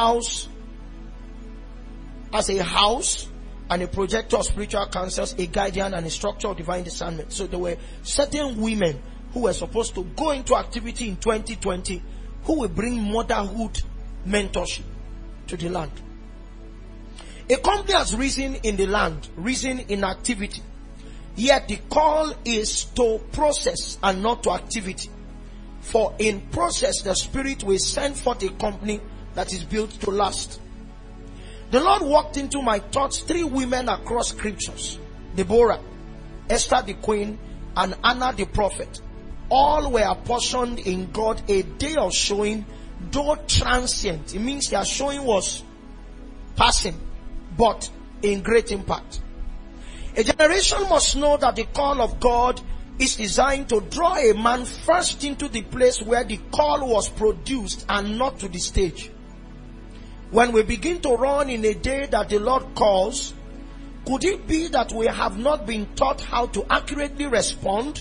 a house and a projector of spiritual counsels, a guardian and a structure of divine discernment. So there were certain women who were supposed to go into activity in 2020 who will bring motherhood mentorship to the land. A company has risen in the land, risen in activity. Yet the call is to process and not to activity. For in process, the Spirit will send forth a company that is built to last. The Lord walked into my thoughts 3 women across scriptures. Deborah, Esther the queen, and Anna the prophet. All were apportioned in God a day of showing, though transient. It means their showing was passing, but in great impact. A generation must know that the call of God is designed to draw a man first into the place where the call was produced and not to the stage. When we begin to run in a day that the Lord calls, could it be that we have not been taught how to accurately respond?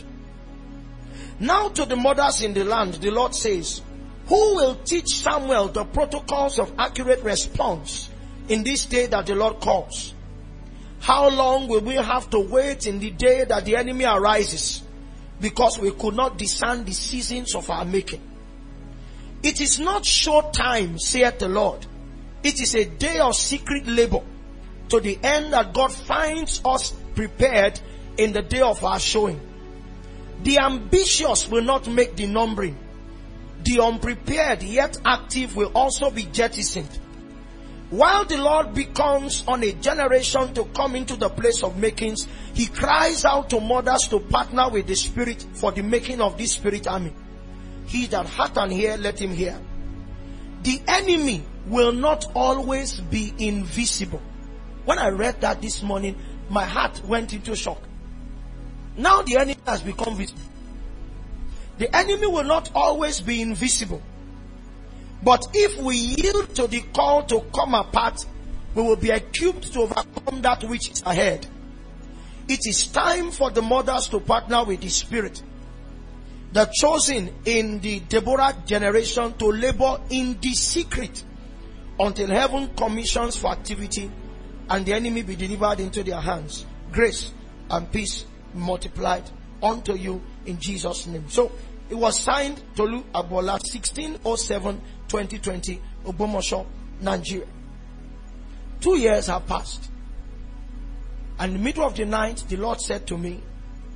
Now to the mothers in the land, the Lord says, who will teach Samuel the protocols of accurate response in this day that the Lord calls? How long will we have to wait in the day that the enemy arises because we could not discern the seasons of our making? It is not short time, saith the Lord. It is a day of secret labor, to the end that God finds us prepared in the day of our showing. The ambitious will not make the numbering. The unprepared yet active will also be jettisoned. While the Lord beckons on a generation to come into the place of makings, He cries out to mothers to partner with the Spirit for the making of this Spirit army. He that hath an ear, let him hear. The enemy will not always be invisible. When I read that this morning, my heart went into shock. Now the enemy has become visible. The enemy will not always be invisible. But if we yield to the call to come apart, we will be equipped to overcome that which is ahead. It is time for the mothers to partner with the Spirit, the chosen in the Deborah generation, to labor in the secret until heaven commissions for activity and the enemy be delivered into their hands. Grace and peace multiplied unto you in Jesus' name. So it was signed Tolu Agbola, 16/07/2020, Ogbomosho, Nigeria. 2 years have passed. And in the middle of the night, the Lord said to me,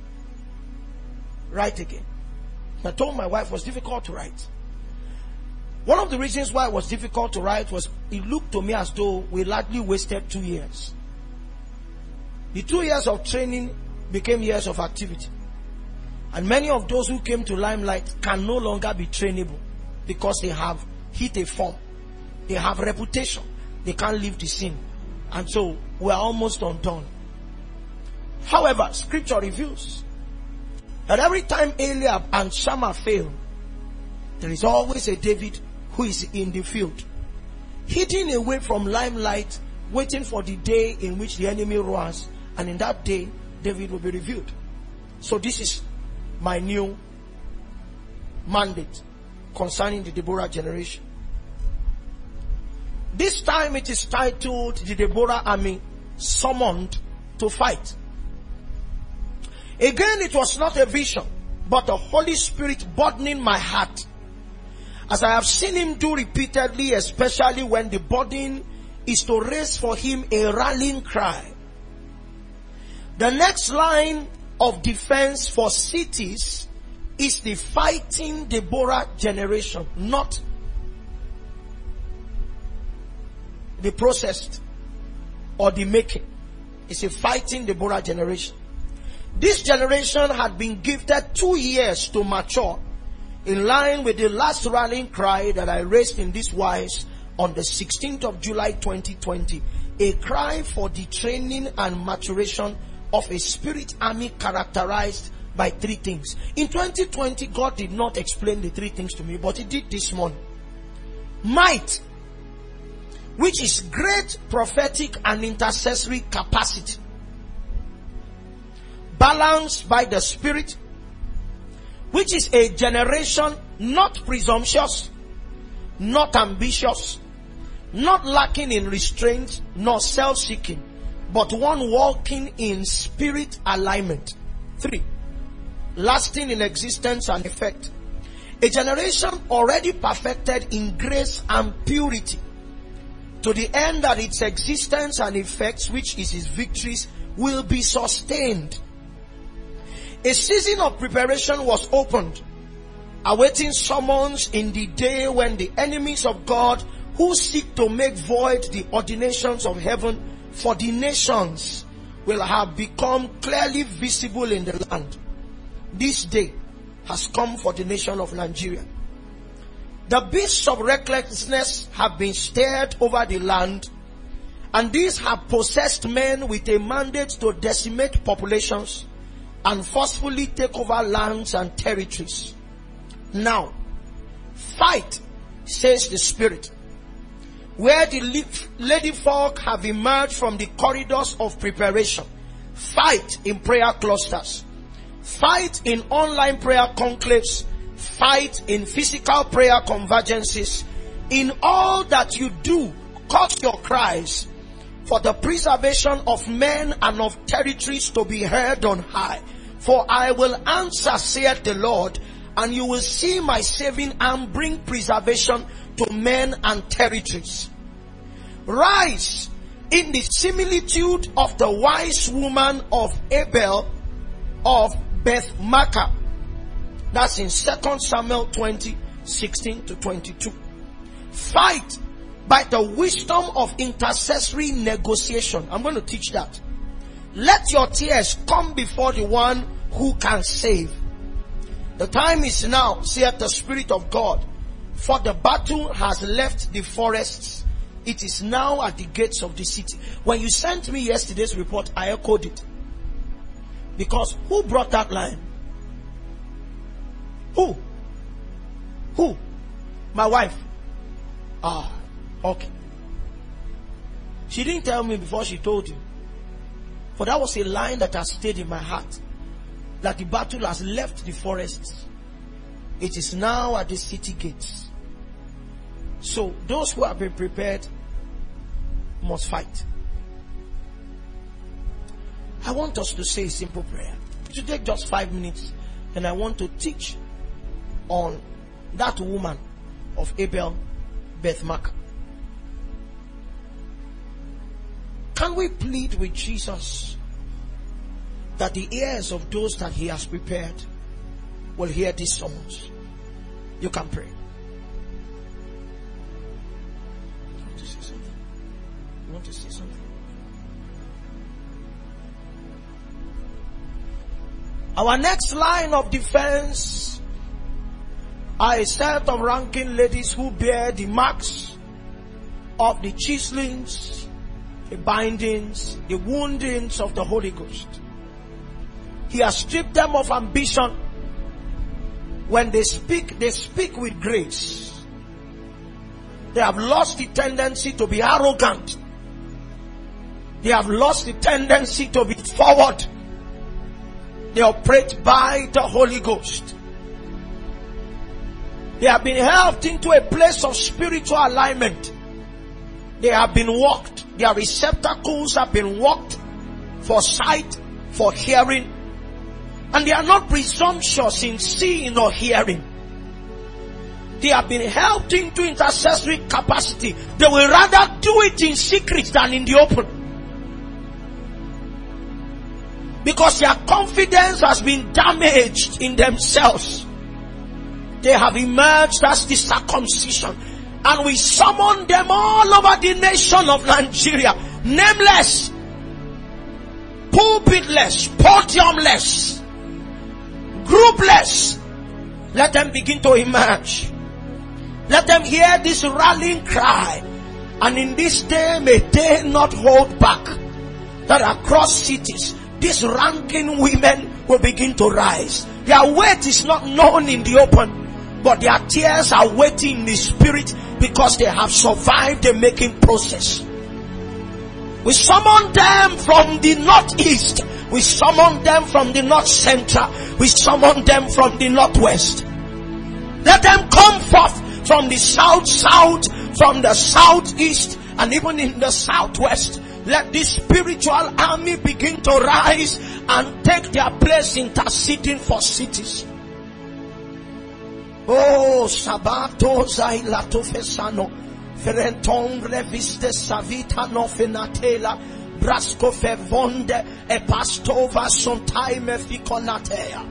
write again. I told my wife it was difficult to write. One of the reasons why it was difficult to write was it looked to me as though we largely wasted 2 years. The 2 years of training became years of activity. And many of those who came to Limelight can no longer be trainable because they have hit a form. They have reputation. They can't leave the scene. And so we are almost undone. However, scripture reveals that every time Eliab and Shammah fail, there is always a David who is in the field, hidden away from Limelight, waiting for the day in which the enemy roars, and in that day, David will be revealed. So this is my new mandate concerning the Deborah generation. This time it is titled, The Deborah Army Summoned to Fight. Again, it was not a vision, but the Holy Spirit burdening my heart, as I have seen Him do repeatedly, especially when the burden is to raise for Him a rallying cry. The next line of defense for cities is the fighting Deborah generation, not the processed or the making. It's a fighting Deborah generation. This generation had been gifted 2 years to mature, in line with the last rallying cry that I raised in this wise on the 16th of July 2020. A cry for the training and maturation of a spirit army characterized by 3 things. In 2020, God did not explain the 3 things to me, but He did this morning. Might, which is great prophetic and intercessory capacity, balanced by the Spirit, which is a generation not presumptuous, not ambitious, not lacking in restraint, nor self-seeking, but one walking in spirit alignment. 3, lasting in existence and effect. A generation already perfected in grace and purity, to the end that its existence and effects, which is His victories, will be sustained. A season of preparation was opened, awaiting summons in the day when the enemies of God, who seek to make void the ordinations of heaven for the nations, will have become clearly visible in the land. This day has come for the nation of Nigeria. The beasts of recklessness have been stirred over the land, And these have possessed men with a mandate to decimate populations and forcefully take over lands and territories. Now, fight, says the Spirit, where the lady folk have emerged from the corridors of preparation. Fight in prayer clusters. Fight in online prayer conclaves. Fight in physical prayer convergences. In all that you do, cause your cries for the preservation of men and of territories to be heard on high. For I will answer, saith the Lord, and you will see my saving arm bring preservation to men and territories. Rise in the similitude of the wise woman of Abel of Beth-Makkah. That's in 2 Samuel 20, 16 to 22. Fight by the wisdom of intercessory negotiation. I'm going to teach that. Let your tears come before the one who can save. The time is now, saith the Spirit of God, for the battle has left the forests. It is now at the gates of the city. When you sent me yesterday's report, I echoed it. Because who brought that line? Who? My wife. Okay. She didn't tell me before she told you. For that was a line that has stayed in my heart. That the battle has left the forests. It is now at the city gates. So those who have been prepared must fight. I want us to say a simple prayer. To take just 5 minutes, and I want to teach on that woman of Abel Beth-Makkah. Can we plead with Jesus that the ears of those that he has prepared will hear this summons? You can pray. You want to say something? You want to say something? Our next line of defense are a set of ranking ladies who bear the marks of the chiselings, the bindings, the woundings of the Holy Ghost. He has stripped them of ambition. When they speak with grace. They have lost the tendency to be arrogant. They have lost the tendency to be forward. They operate by the Holy Ghost. They have been helped into a place of spiritual alignment. They have been walked. Their receptacles have been walked for sight, for hearing. And they are not presumptuous in seeing or hearing. They have been helped into intercessory capacity. They will rather do it in secret than in the open. Because their confidence has been damaged in themselves. They have emerged as the circumcision. And we summon them all over the nation of Nigeria. Nameless, pulpitless, podiumless, groupless. Let them begin to emerge. Let them hear this rallying cry. And in this day may they not hold back. That across cities, these ranking women will begin to rise. Their weight is not known in the open, but their tears are waiting in the spirit because they have survived the making process. We summon them from the northeast. We summon them from the north central. We summon them from the northwest. Let them come forth from the south, from the southeast, and even in the southwest. Let this spiritual army begin to rise and take their place interceding for cities. Oh, Sabato Zailato Fesano, Ferenton Reviste Savita no Fenatela, Brasco Fevonde, e Pastova Sontaime Ficonatea.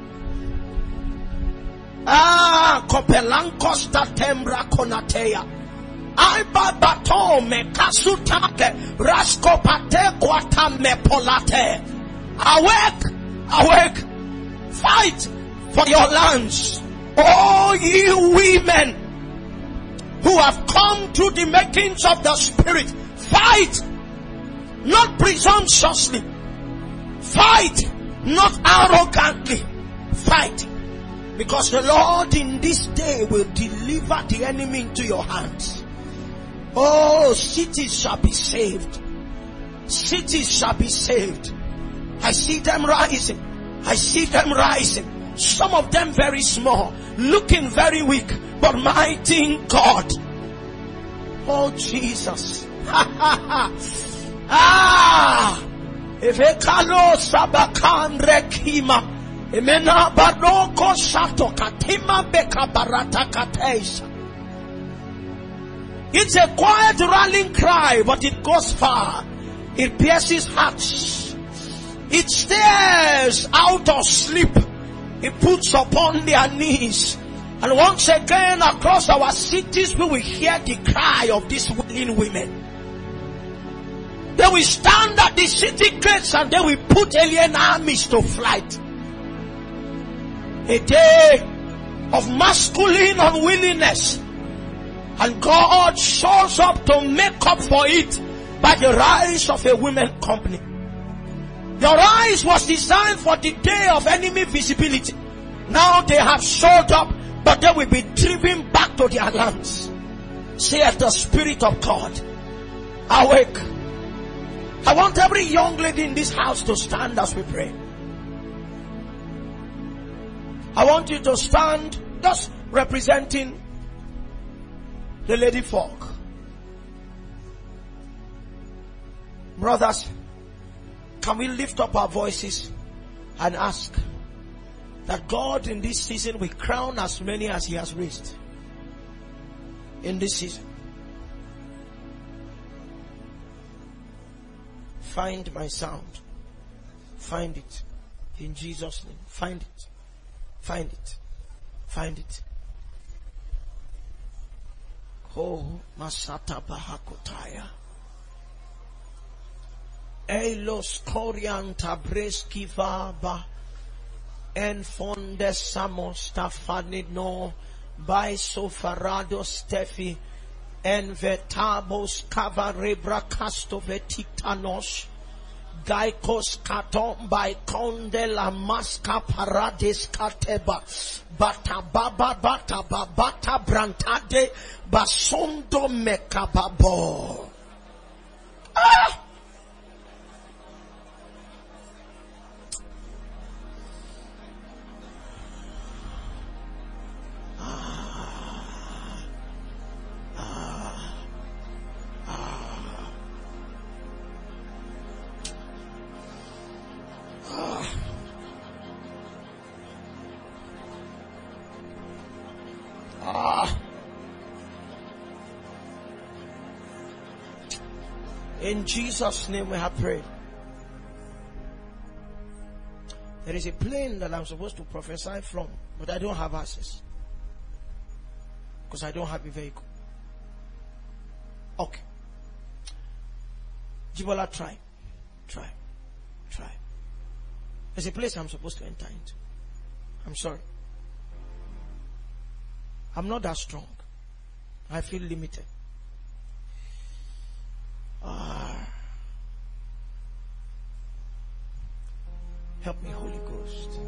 Ah, Copelancos da Tembra Conatea. Alba me kasutake rasko pate kwata me polate. Awake, fight for your lands. Oh, ye women who have come through the makings of the Spirit, fight not presumptuously. Fight, not arrogantly. Fight. Because the Lord in this day will deliver the enemy into your hands. Oh, cities shall be saved. Cities shall be saved. I see them rising. I see them rising. Some of them very small, looking very weak, but mighty in God. Oh Jesus. Evekalo sabakan rekima. Emena baroko sato katima beka barata kateisa. It's a quiet rallying cry, but it goes far. It pierces hearts. It stares out of sleep. It puts upon their knees. And once again across our cities we will hear the cry of these willing women. They will stand at the city gates and they will put alien armies to flight. A day of masculine unwillingness. And God shows up to make up for it by the rise of a women company. The rise was designed for the day of enemy visibility. Now they have showed up, but they will be driven back to their lands. Saith the Spirit of God. Awake. I want every young lady in this house to stand as we pray. I want you to stand just representing the lady folk. Brothers, can we lift up our voices and ask that God in this season will crown as many as He has raised in this season. Find my sound. Find it. In Jesus' name. Find it. Find it. Find it. Oh, Masata Bahakotaya. Eilos Corianta Breskivaba En Fondesamos Tafanino by Sofarado Stefi En Vetabos Cavarebra Castovetitanos Gaikos Katon by Conde la Masca Parades Cateba Bata Baba Bata Babata Brantade Basondo Mekababo. Ah! In Jesus' name we have prayed. There is a plane that I'm supposed to prophesy from, but I don't have access. Because I don't have a vehicle. Okay. Jibola, try. There's a place I'm supposed to enter into. I'm sorry. I'm not that strong. I feel limited. Help me, Holy Ghost.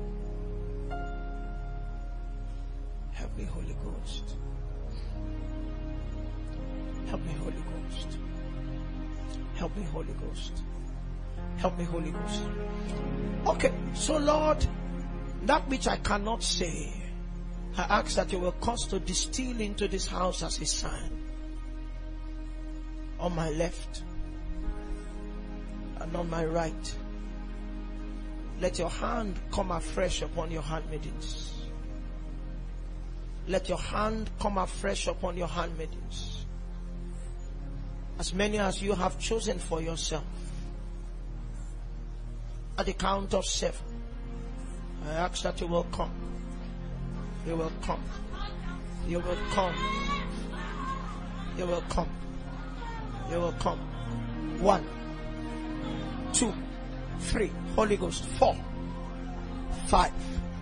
Help me, Holy Ghost. Help me, Holy Ghost. Help me, Holy Ghost. Help me, Holy Ghost. Okay, so Lord, that which I cannot say, I ask that you will cause to distill into this house as a sign. On my left and on my right. Let your hand come afresh upon your handmaidens. Let your hand come afresh upon your handmaidens. As many as you have chosen for yourself. At the count of 7, I ask that you will come. You will come. You will come. You will come. You will come. 1, 2, 3. Holy Ghost. 4, 5,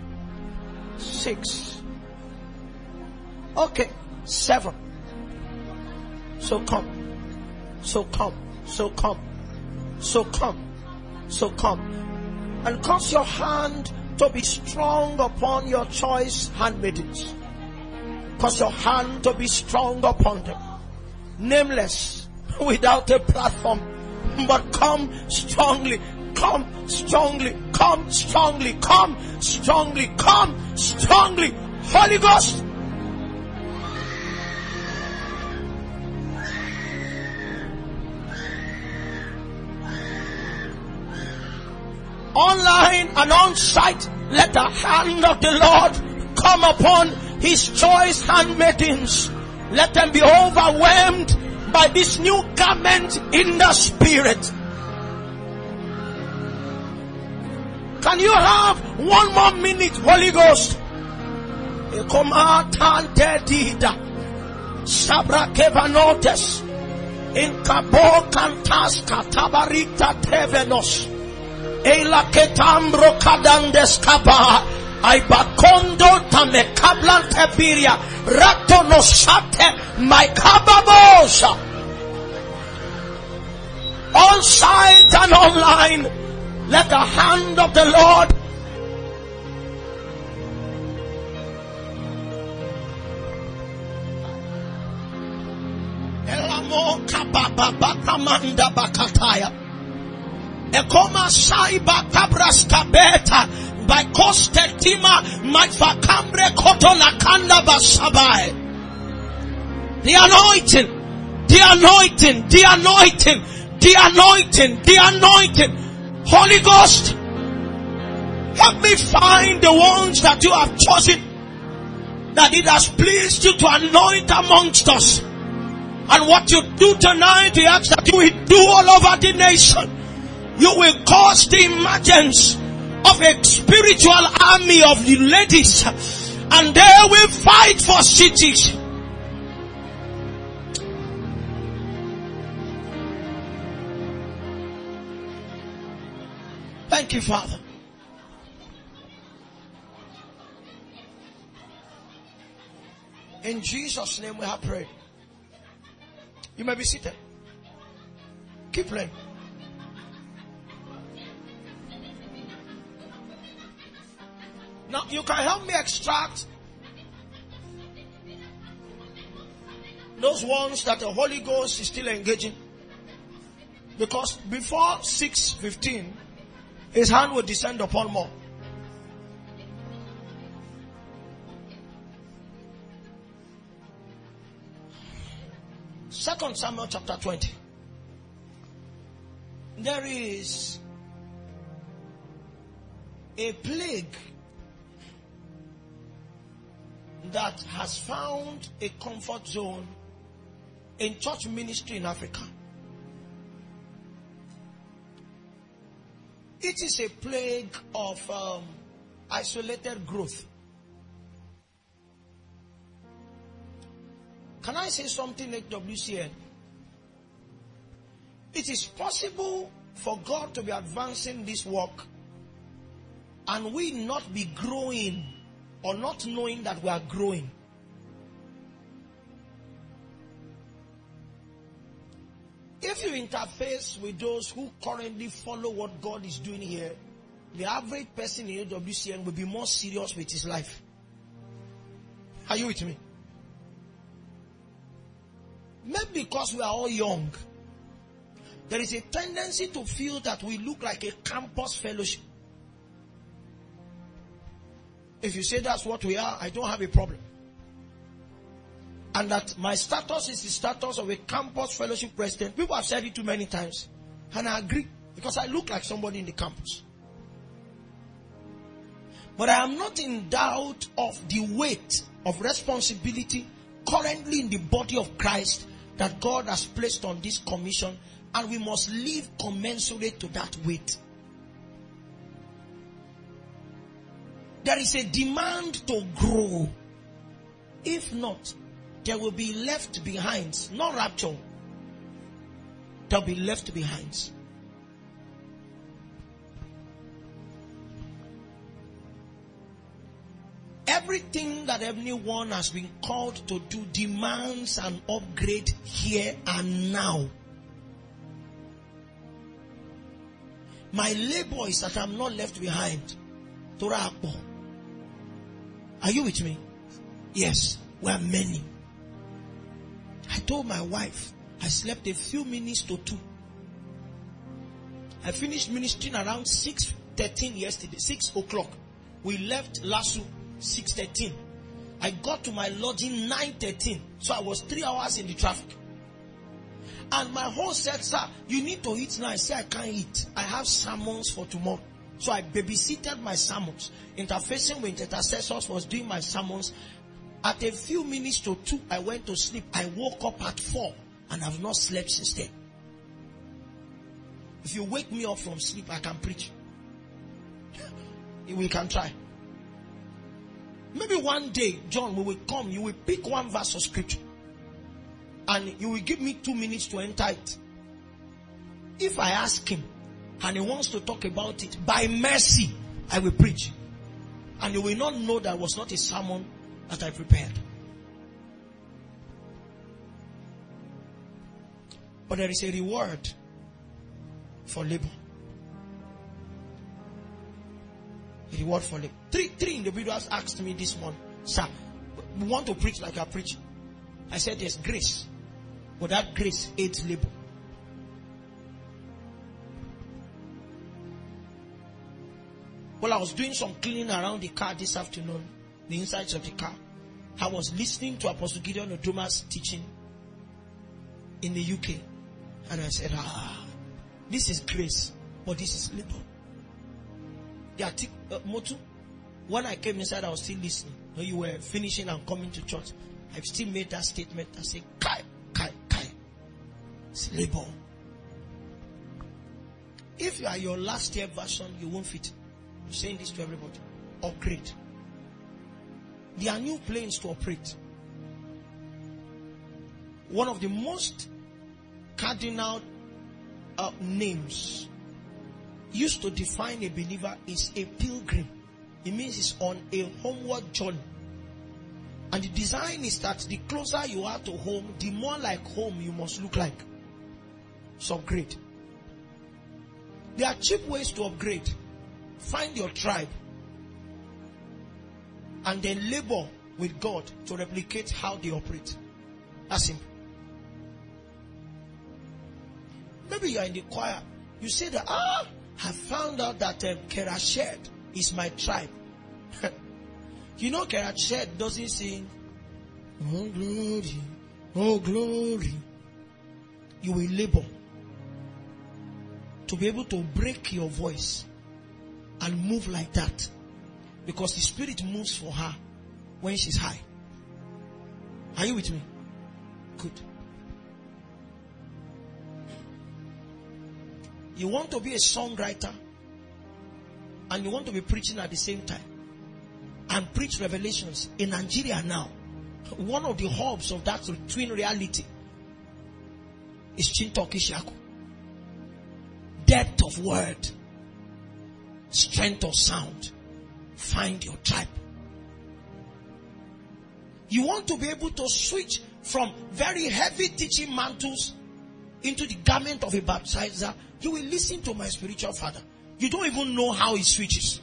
6. Okay. 7. So come. So come. So come. So come. So come. And cause your hand to be strong upon your choice handmaidens. Cause your hand to be strong upon them. Nameless, without a platform. But come strongly. Come strongly. Come strongly. Come strongly. Come strongly. Holy Ghost. Online and on site, let the hand of the Lord come upon His choice handmaidens. Let them be overwhelmed by this new garment in the Spirit. Can you have 1 more minute, Holy Ghost? Ekoma tante dida, sabra kevanotes, in kabo kantaska tabarita tevenos. Eila ketambro kadandes kaba. Aibakondo tame kablan tebiria. Rato no sate my kababosa. On site and online, let the hand of the Lord Elamo kababa bakamanda bakataya. Ekoma saiba kabras kabeta by kostetima my fakambre kotona kanda basabai. The anointing, the anointing, the anointing, the anointing, the anointing. Holy Ghost, help me find the ones that you have chosen, that it has pleased you to anoint amongst us. And what you do tonight, we ask that you will do all over the nation. You will cause the emergence of a spiritual army of the ladies, and they will fight for cities. Thank you, Father. In Jesus' name we have prayed. You may be seated. Keep playing. Now, you can help me extract those ones that the Holy Ghost is still engaging. Because before 6:15, His hand will descend upon more. Second Samuel chapter 20. There is a plague that has found a comfort zone in church ministry in Africa. It is a plague of isolated growth. Can I say something at WCN? It is possible for God to be advancing this work and we not be growing or not knowing that we are growing. If you interface with those who currently follow what God is doing here, the average person in AWCN will be more serious with his life. Are you with me? Maybe because we are all young, there is a tendency to feel that we look like a campus fellowship. If you say that's what we are, I don't have a problem. And that my status is the status of a campus fellowship president. People have said it too many times. And I agree. Because I look like somebody in the campus. But I am not in doubt of the weight of responsibility currently in the body of Christ that God has placed on this commission. And we must live commensurate to that weight. There is a demand to grow. If not, there will be left behind. Not rapture. There will be left behind. Everything that everyone has been called to do demands an upgrade here and now. My labor is that I'm not left behind. Are you with me? Yes, we are many. I told my wife, I slept a few minutes to 2. I finished ministering around 6:13 yesterday, 6 o'clock. We left Lasso 6:13. I got to my lodging 9:13. So I was 3 hours in the traffic. And my host said, sir, you need to eat now. I said, I can't eat. I have sermons for tomorrow. So I babysitted my sermons. Interfacing with intercessors was doing my sermons. At a few minutes to 2, I went to sleep. I woke up at 4 and I've not slept since then. If you wake me up from sleep, I can preach. We can try. Maybe one day, John, we will come. You will pick one verse of scripture. And you will give me 2 minutes to enter it. If I ask him, and he wants to talk about it, by mercy, I will preach. And you will not know that was not a sermon that I prepared. But there is a reward for labor. A reward for labor. Three individuals asked me this morning, sir, we want to preach like I preach. I said there's grace. But that grace aids labor. Well, I was doing some cleaning around the car this afternoon, the insides of the car. I was listening to Apostle Gideon Oduma's teaching in the UK. And I said, this is grace, but this is labor. Motu, when I came inside, I was still listening. When you were finishing and coming to church, I still made that statement. I said, Kai. It's labor. If you are your last year version, you won't fit. I'm saying this to everybody. Upgrade. There are new planes to operate. One of the most cardinal names used to define a believer is a pilgrim. It means it's on a homeward journey. And the design is that the closer you are to home, the more like home you must look like. So upgrade. There are cheap ways to upgrade. Find your tribe. And then labor with God to replicate how they operate. That's simple. Maybe you are in the choir. You say that, I found out that Kerashed is my tribe. You know Kerashed doesn't sing, oh glory, oh glory. You will labor to be able to break your voice and move like that. Because the Spirit moves for her when she's high. Are you with me? Good. You want to be a songwriter and you want to be preaching at the same time and preach revelations in Nigeria now. One of the hubs of that twin reality is Chintok Ishaku. Depth of word, strength of sound. Find your tribe. You want to be able to switch from very heavy teaching mantles into the garment of a baptizer. You will listen to my spiritual father. You don't even know how he switches.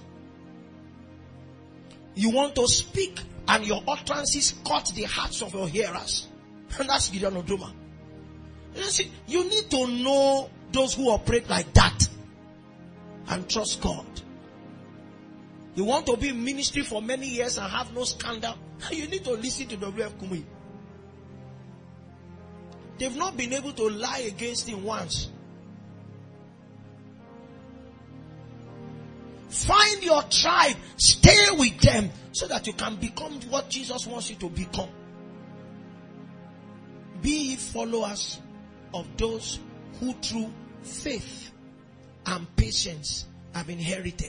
You want to speak and your utterances cut the hearts of your hearers. And that's Gideon Oduma. You need to know those who operate like that and trust God. You want to be in ministry for many years and have no scandal, you need to listen to W.F. Kumuyi. They've not been able to lie against him once. Find your tribe, stay with them so that you can become what Jesus wants you to become. Be ye followers of those who through faith and patience have inherited.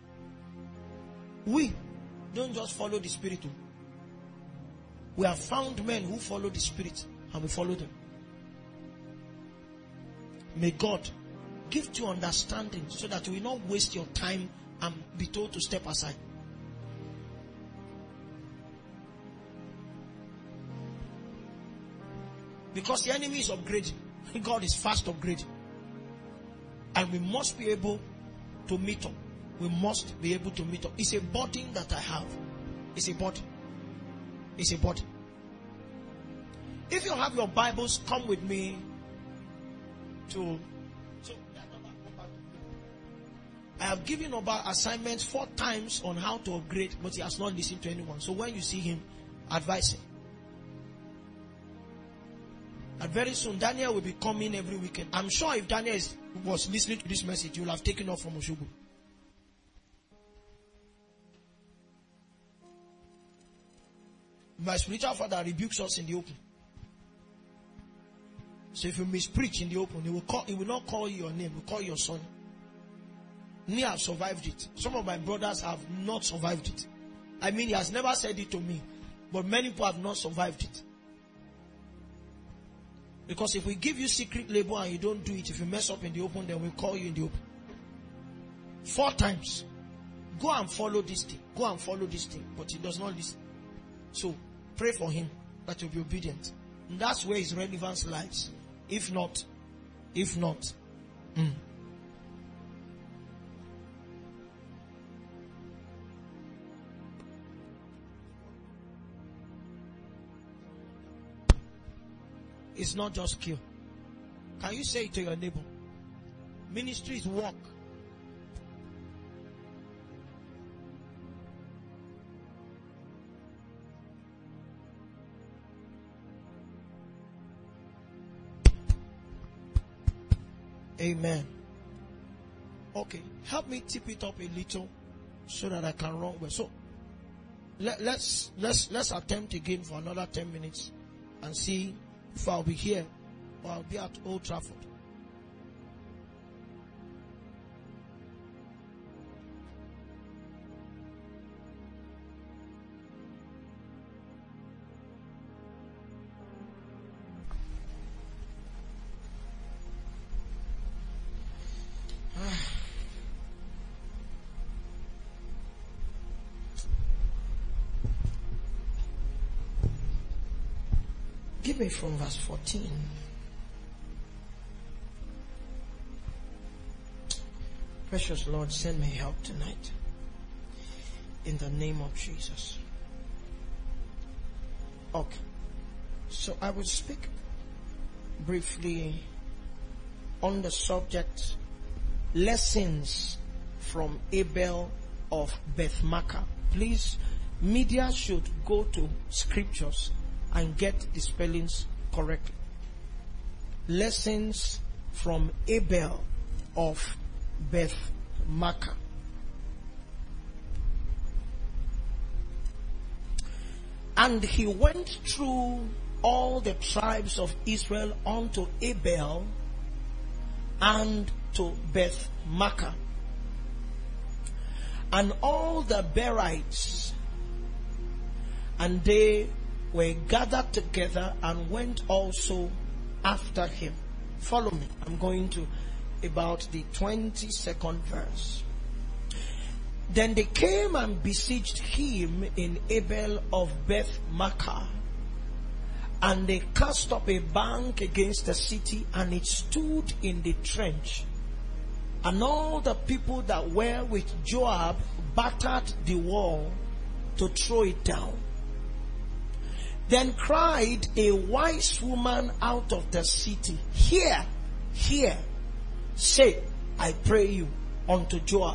We don't just follow the Spirit. We have found men who follow the Spirit and we follow them. May God give you understanding so that you will not waste your time and be told to step aside. Because the enemy is upgrading. God is fast upgrading. And we must be able to meet up. We must be able to meet up. It's a burden that I have. It's a burden. It's a burden. If you have your Bibles, come with me to... I have given Oba assignments 4 times on how to upgrade, but he has not listened to anyone. So when you see him, advise him. And very soon, Daniel will be coming every weekend. I'm sure if Daniel was listening to this message, he will have taken off from Oshogo. My spiritual father rebukes us in the open. So if you mispreach in the open, he will not call you your name, he will call your son. Me have survived it. Some of my brothers have not survived it. I mean, he has never said it to me, but many people have not survived it. Because if we give you secret labor and you don't do it, if you mess up in the open, then we'll call you in the open. 4 times. Go and follow this thing. Go and follow this thing. But he does not listen. So, pray for him that he'll be obedient. And that's where his relevance lies. If not. It's not just skill. Can you say it to your neighbor? Ministry is work. Amen. Okay, help me tip it up a little so that I can run well. So let's attempt again for another 10 minutes and see if I'll be here or I'll be at Old Trafford. Give me from verse 14. Precious Lord, send me help tonight. In the name of Jesus. Okay. So I will speak briefly on the subject lessons from Abel of Beth-Makkah. Please, media should go to scriptures and get the spellings correctly. Lessons from Abel of Beth-Makkah. And he went through all the tribes of Israel unto Abel and to Beth-Makkah. And all the Berites, and they were gathered together and went also after him. Follow me. I'm going to about the 22nd verse. Then they came and besieged him in Abel of Beth-Makkah, and they cast up a bank against the city, and it stood in the trench. And all the people that were with Joab battered the wall to throw it down. Then cried a wise woman out of the city, Hear, hear, say, I pray you, unto Joab,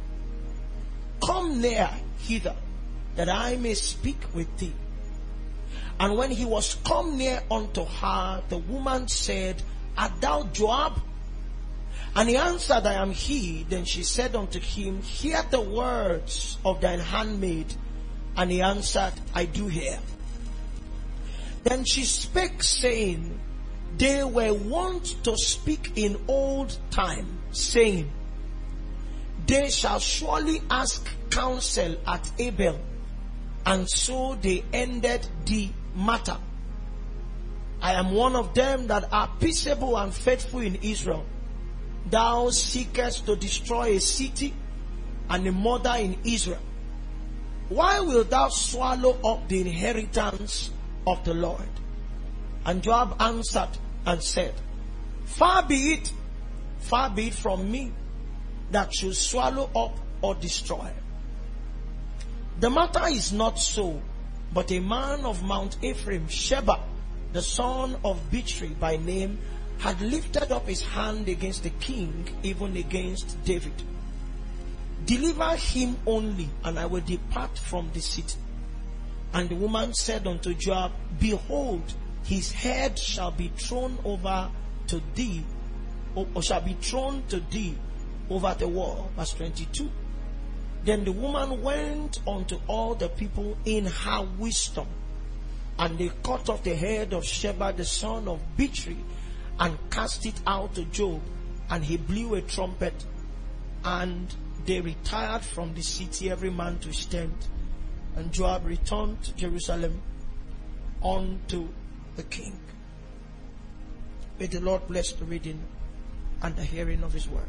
Come near hither, that I may speak with thee. And when he was come near unto her, the woman said, Art thou Joab? And he answered, I am he. Then she said unto him, Hear the words of thine handmaid. And he answered, I do hear. Then she spake, saying, They were wont to speak in old time, saying, They shall surely ask counsel at Abel. And so they ended the matter. I am one of them that are peaceable and faithful in Israel. Thou seekest to destroy a city and a mother in Israel. Why wilt thou swallow up the inheritance of the Lord? And Joab answered and said, Far be it from me, that should swallow up or destroy. The matter is not so, but a man of Mount Ephraim, Sheba, the son of Bichri by name, had lifted up his hand against the king, even against David. Deliver him only, and I will depart from the city. And the woman said unto Joab, behold, his head shall be thrown over to thee, or shall be thrown to thee over the wall. Verse 22. Then the woman went unto all the people in her wisdom, and they cut off the head of Sheba the son of Bichri, and cast it out to Joab, and he blew a trumpet, and they retired from the city, every man to his tent. And Joab returned to Jerusalem unto the king. May the Lord bless the reading and the hearing of his word.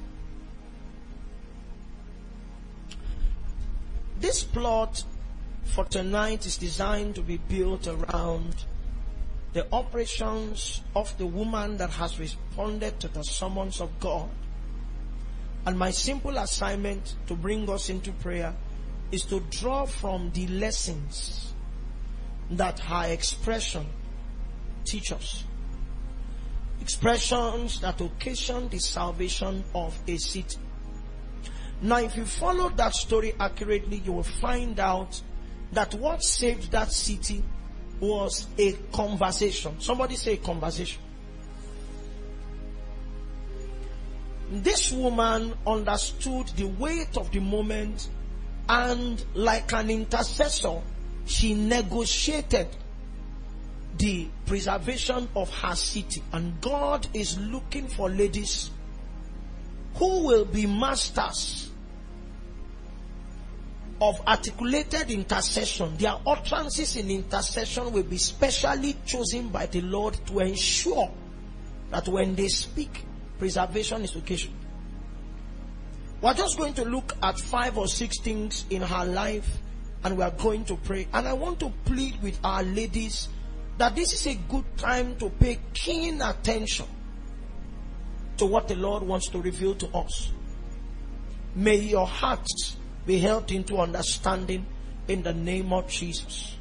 This plot for tonight is designed to be built around the operations of the woman that has responded to the summons of God. And my simple assignment to bring us into prayer is to draw from the lessons that her expression teach us. Expressions that occasion the salvation of a city. Now, if you follow that story accurately, you will find out that what saved that city was a conversation. Somebody say conversation. This woman understood the weight of the moment, and like an intercessor, she negotiated the preservation of her city. And God is looking for ladies who will be masters of articulated intercession. Their utterances in intercession will be specially chosen by the Lord to ensure that when they speak, preservation is occasioned. We're just going to look at 5 or 6 things in her life, and we are going to pray. And I want to plead with our ladies that this is a good time to pay keen attention to what the Lord wants to reveal to us. May your hearts be helped into understanding in the name of Jesus.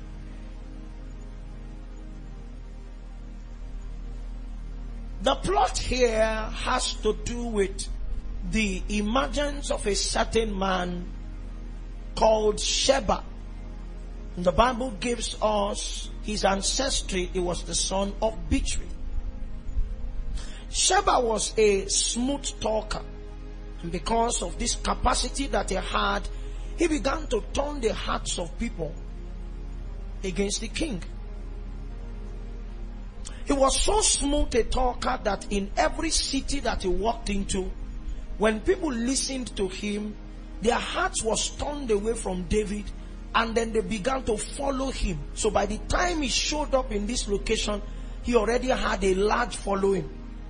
The plot here has to do with the emergence of a certain man called Sheba. The Bible gives us his ancestry. He was the son of Bichri. Sheba was a smooth talker. And because of this capacity that he had, he began to turn the hearts of people against the king. He was so smooth a talker that in every city that he walked into, when people listened to him, their hearts was turned away from David, and then they began to follow him. So by the time he showed up in this location, he already had a large following.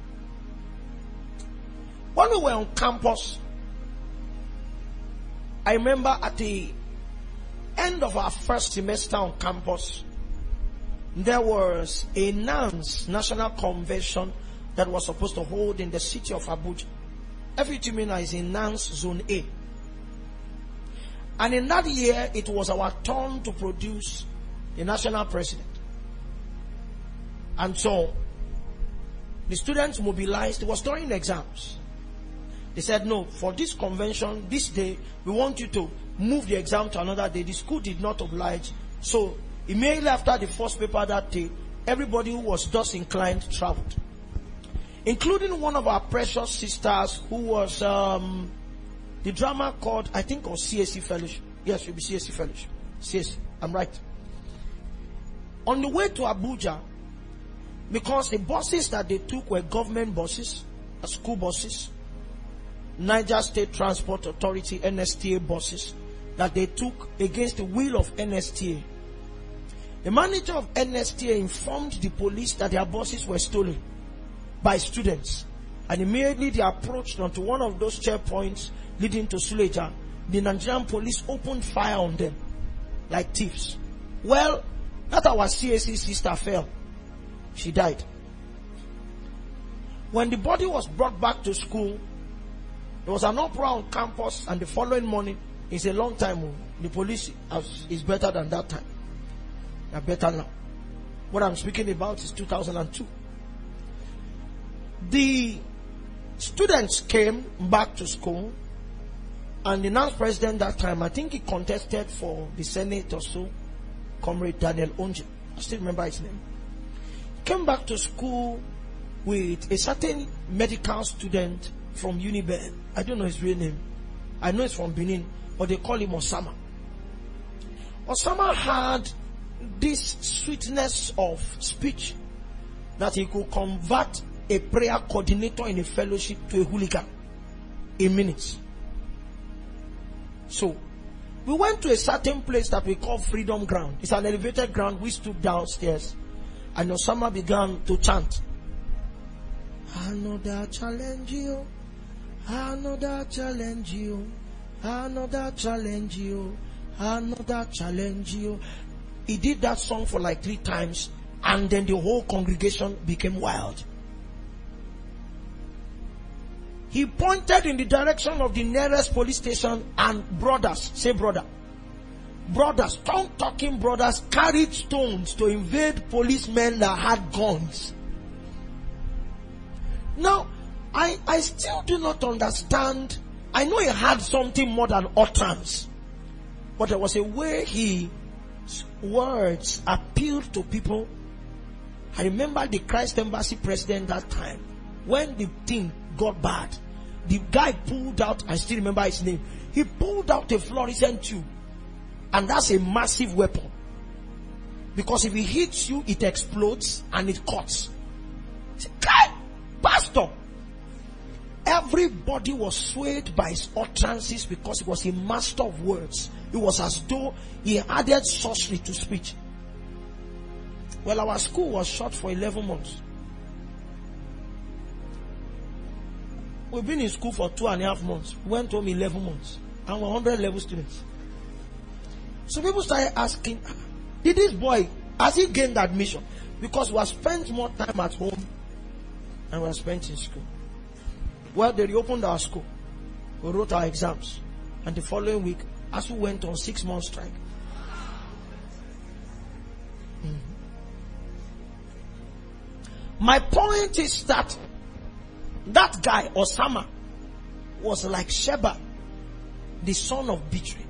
When we were on campus, I remember at the end of our first semester on campus, there was a NANS, National Convention, that was supposed to hold in the city of Abuja. FUTMINA is in NANS Zone A. And in that year, it was our turn to produce the national president. And so, the students mobilized. It was during exams. They said, no, for this convention, this day, we want you to move the exam to another day. The school did not oblige. So, immediately after the first paper that day, everybody who was thus inclined traveled. Including one of our precious sisters who was the drama called, I think, or CSC Fellowship. Yes, you'll be CSC Fellowship. CSC, I'm right. On the way to Abuja, because the buses that they took were government buses, school buses, Niger State Transport Authority, NSTA buses, that they took against the will of NSTA. The manager of NSTA informed the police that their buses were stolen by students. And immediately they approached onto one of those checkpoints leading to Suleja. The Nigerian police opened fire on them like thieves. Well, that our CSC sister fell. She died. When the body was brought back to school, it There was an uproar on campus, and the following morning, it's a long time, the police is better than that time. They're better now. What I'm speaking about is 2002. The students came back to school, and the now president that time, I think he contested for the Senate or so, Comrade Daniel Onje. I still remember his name. Came back to school with a certain medical student from Uniben. I don't know his real name. I know it's from Benin, but they call him Osama. Osama had this sweetness of speech that he could convert a prayer coordinator in a fellowship to a hooligan in minutes. So, we went to a certain place that we call Freedom Ground. It's an elevated ground. We stood downstairs, and Osama began to chant. Another challenge you, another challenge you, another challenge you, another challenge you. He did that song for like 3 times, and then the whole congregation became wild. He pointed in the direction of the nearest police station, and brothers, say brother, brothers, tongue-talking brothers carried stones to invade policemen that had guns. Now, I still do not understand. I know he had something more than utterance, but there was a way his words appealed to people. I remember the Christ Embassy president that time, when the thing got bad, the guy pulled out, I still remember his name, he pulled out a fluorescent tube, and that's a massive weapon, because if it hits you, it explodes and it cuts. Guy, pastor, everybody was swayed by his utterances because he was a master of words. It was as though he added sorcery to speech. Well, our school was shut for 11 months. We've been in school for 2.5 months. We went home 11 months. And we're 100 level students. So people started asking, did this boy, has he gained admission? Because we have spent more time at home and we have spent in school. Well, they reopened our school. We wrote our exams. And the following week, ASUU went on 6-month strike. My point is that guy, Osama, was like Sheba, the son of Bichri.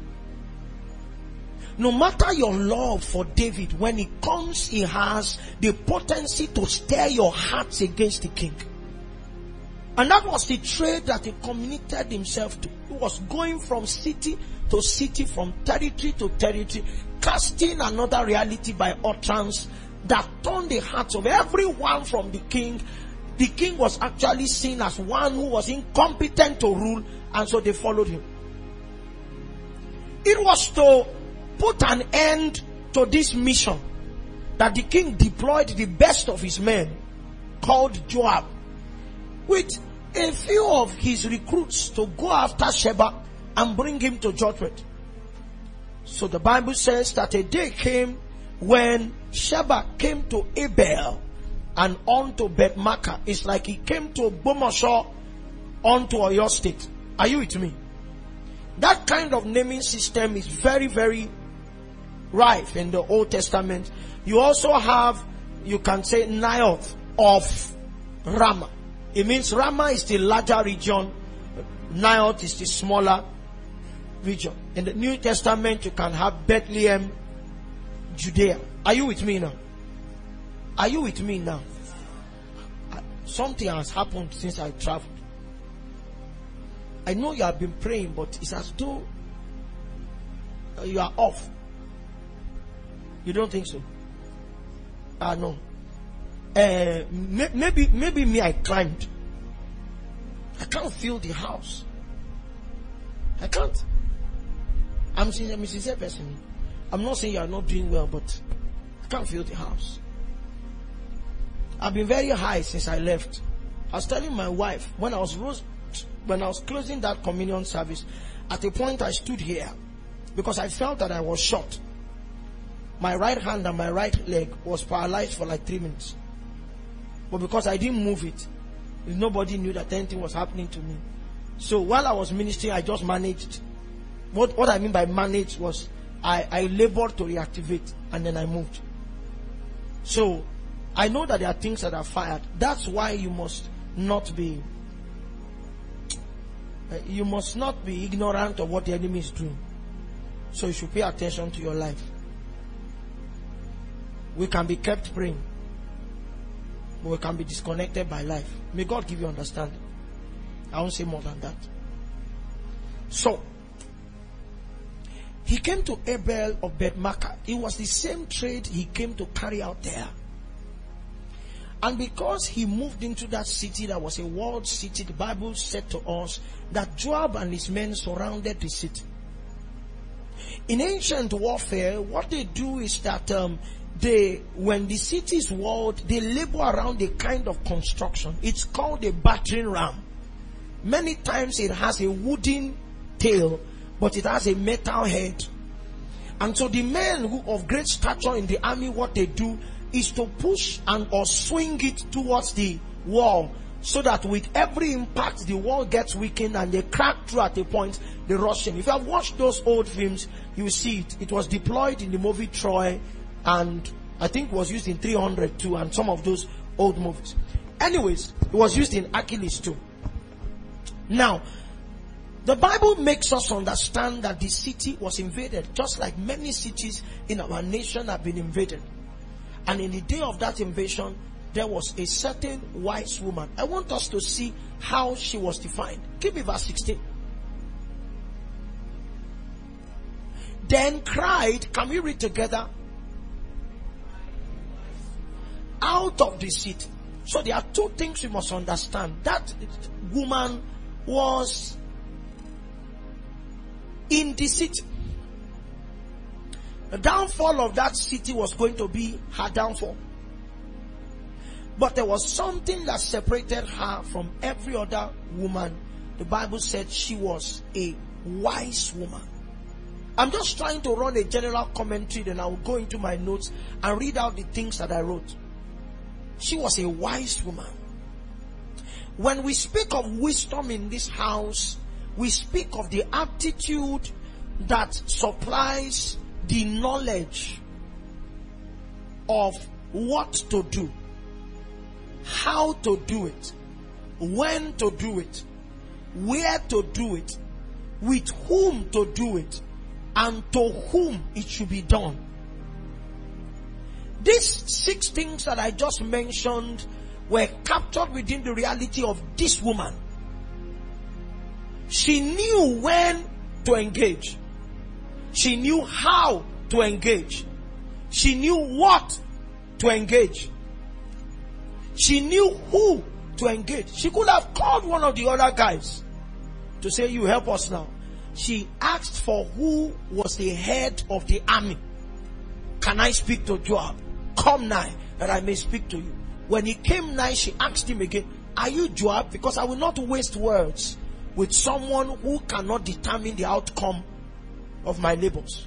No matter your love for David, when he comes, he has the potency to stir your hearts against the king. And that was the trait that he committed himself to. He was going from city to city, from territory to territory, casting another reality by utterance that turned the hearts of everyone from the king. The king was actually seen as one who was incompetent to rule, and so they followed him. It was to put an end to this mission that the king deployed the best of his men, called Joab, with a few of his recruits to go after Sheba and bring him to judgment. So the Bible says that a day came when Sheba came to Abel and on to Beth-Makkah. It's like he came to Bomosho on to Oyo State. Are you with me? That kind of naming system is very, very rife in the Old Testament. You also have, you can say, Naioth of Ramah. It means Ramah is the larger region, Naioth is the smaller region. In the New Testament, you can have Bethlehem, Judea. Are you with me now? Are you with me now? Something has happened since I traveled. I know you have been praying, but it's as though you are off. You don't think so? No. Maybe me, I climbed. I can't feel the house. I can't. I'm a sincere person. I'm not saying you are not doing well, but I can't feel the house. I've been very high since I left. I was telling my wife when I was closing that communion service, at a point I stood here because I felt that I was shot. My right hand and my right leg was paralyzed for like 3 minutes. But because I didn't move it, nobody knew that anything was happening to me. So while I was ministering, I just managed. What I mean by manage was I labored to reactivate and then I moved. So I know that there are things that are fired. That's why you must not be ignorant of what the enemy is doing. So you should pay attention to your life. We can be kept praying, but we can be disconnected by life. May God give you understanding. I won't say more than that. So he came to Abel of Beth-Makkah. It was the same trade he came to carry out there. And because he moved into that city that was a walled city, the Bible said to us that Joab and his men surrounded the city. In ancient warfare, what they do is that when the city is walled, they labor around a kind of construction. It's called a battering ram. Many times it has a wooden tail, but it has a metal head. And so the men who of great stature in the army, what they do is to push or swing it towards the wall, so that with every impact the wall gets weakened and they crack through at a point, they rush in. If you have watched those old films, you will see it. It was deployed in the movie Troy, and I think was used in 300 too, and some of those old movies. Anyways, it was used in Achilles too. Now, the Bible makes us understand that the city was invaded, just like many cities in our nation have been invaded. And in the day of that invasion, there was a certain wise woman. I want us to see how she was defined. Give me verse 16. Then cried, can we read together? Out of the city. So there are two things we must understand. That woman was in the city. The downfall of that city was going to be her downfall. But there was something that separated her from every other woman. The Bible said she was a wise woman. I'm just trying to run a general commentary, then I will go into my notes and read out the things that I wrote. She was a wise woman. When we speak of wisdom in this house, we speak of the aptitude that supplies the knowledge of what to do, how to do it, when to do it, where to do it, with whom to do it, and to whom it should be done. These 6 things that I just mentioned were captured within the reality of this woman. She knew when to engage. She knew how to engage. She knew what to engage. She knew who to engage. She could have called one of the other guys to say, you help us now. She asked for who was the head of the army. Can I speak to Joab? Come nigh that I may speak to you. When he came nigh, she asked him again, are you Joab? Because I will not waste words with someone who cannot determine the outcome of my labors.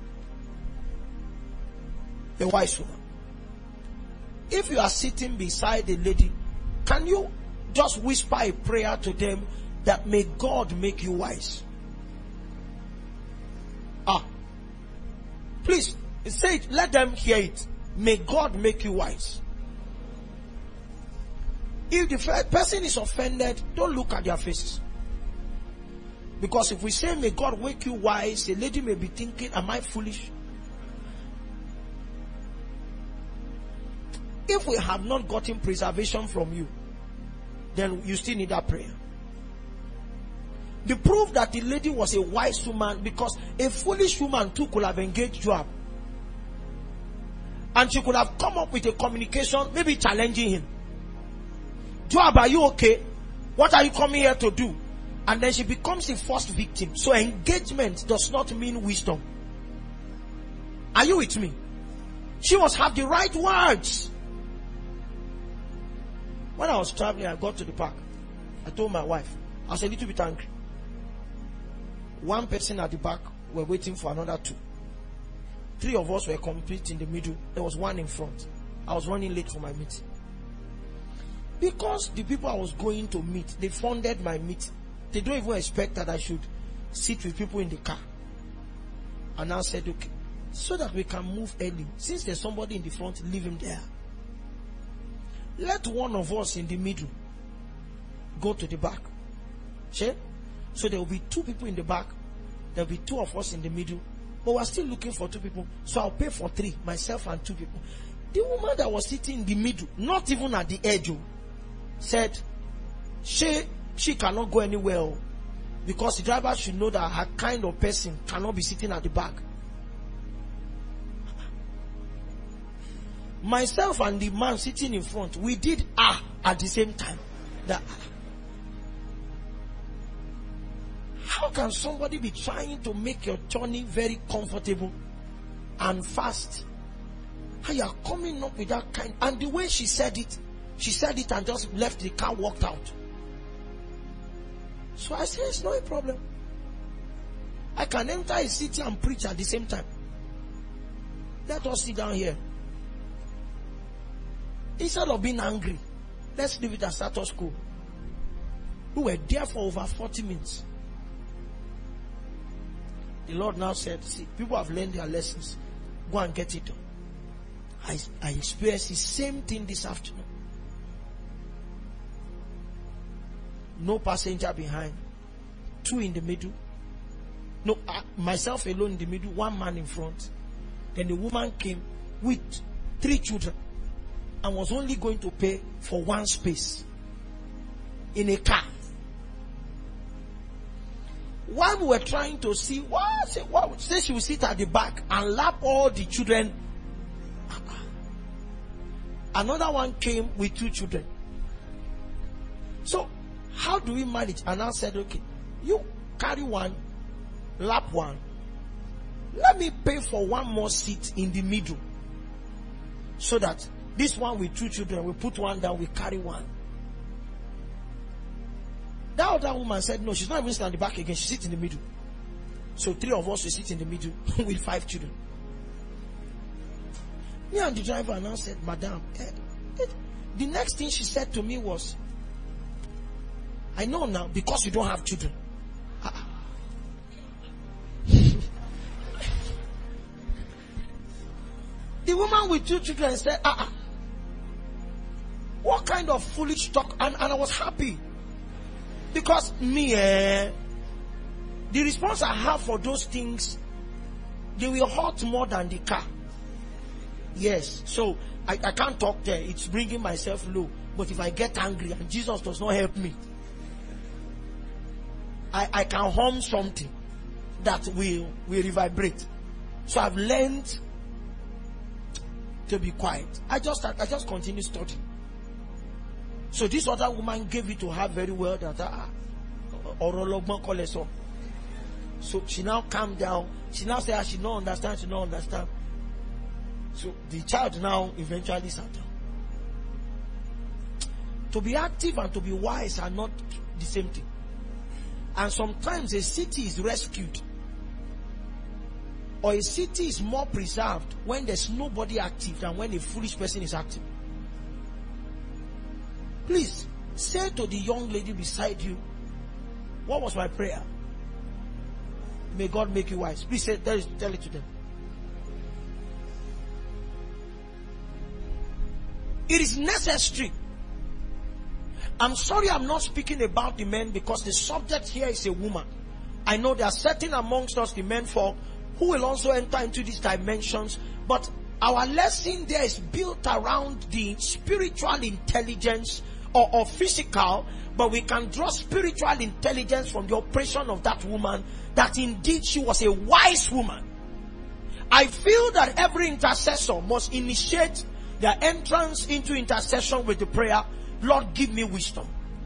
A wise woman. If you are sitting beside a lady, can you just whisper a prayer to them that may God make you wise? Please say it, let them hear it. May God make you wise. If the person is offended, don't look at their faces. Because if we say, may God make you wise, the lady may be thinking, am I foolish? If we have not gotten preservation from you, then you still need that prayer. The proof that the lady was a wise woman, because a foolish woman too could have engaged Joab. And she could have come up with a communication, maybe challenging him. Joab, are you okay? What are you coming here to do? And then she becomes the first victim. So engagement does not mean wisdom. Are you with me? She must have the right words. When I was traveling, I got to the park. I told my wife, I was a little bit angry. One person at the back were waiting for another 2. 3 of us were complete in the middle. There was 1 in front. I was running late for my meeting. Because the people I was going to meet, they funded my meeting. They don't even expect that I should sit with people in the car. And I said, okay, so that we can move early. Since there's somebody in the front, leave him there. Let one of us in the middle go to the back. See? So there will be 2 people in the back. There will be 2 of us in the middle. But we're still looking for 2 people. So I'll pay for 3, myself and 2 people. The woman that was sitting in the middle, not even at the edge, said, she cannot go anywhere. Because the driver should know that her kind of person cannot be sitting at the back. Myself and the man sitting in front, we did at the same time. How can somebody be trying to make your journey very comfortable and fast? How you are coming up with that kind? And the way she said it and just left the car, walked out. So I said, it's not a problem. I can enter a city and preach at the same time. Let us sit down here. Instead of being angry, let's leave it as status quo. We were there for over 40 minutes. The Lord now said, see, people have learned their lessons. Go and get it done. I experienced the same thing this afternoon. No passenger behind. 2 in the middle. No, myself alone in the middle. 1 man in front. Then the woman came with 3 children and was only going to pay for 1 space in a car. While we were trying to see what say she will sit at the back and lap all the children. Another one came with 2 children. So how do we manage? And I said, okay, you carry 1, lap 1. Let me pay for 1 more seat in the middle. So that this one with 2 children, we put 1 down, we carry 1. That other woman said, no, she's not even sitting at the back again. She sits in the middle. So 3 of us will sit in the middle with 5 children. Me and the driver now said, Madam, the next thing she said to me was, I know now, because you don't have children. The woman with 2 children said, what kind of foolish talk? And I was happy. Because me, the response I have for those things, they will hurt more than the car. Yes, so I can't talk there. It's bringing myself low. But if I get angry and Jesus does not help me, I can hum something that will reverberate. So I've learned to be quiet. I just continue studying. So this other woman gave it to her very well that so she now calmed down. She now said she don't understand. So the child now eventually sat down. To be active and to be wise are not the same thing. And sometimes a city is rescued or a city is more preserved when there's nobody active than when a foolish person is active. Please say to the young lady beside you, what was my prayer? May God make you wise. Please tell it to them. It is necessary. I'm sorry I'm not speaking about the men because the subject here is a woman. I know there are certain amongst us, the men folk, who will also enter into these dimensions. But our lesson there is built around the spiritual intelligence or physical, but we can draw spiritual intelligence from the operation of that woman, that indeed she was a wise woman. I feel that every intercessor must initiate their entrance into intercession with the prayer, Lord, give me wisdom.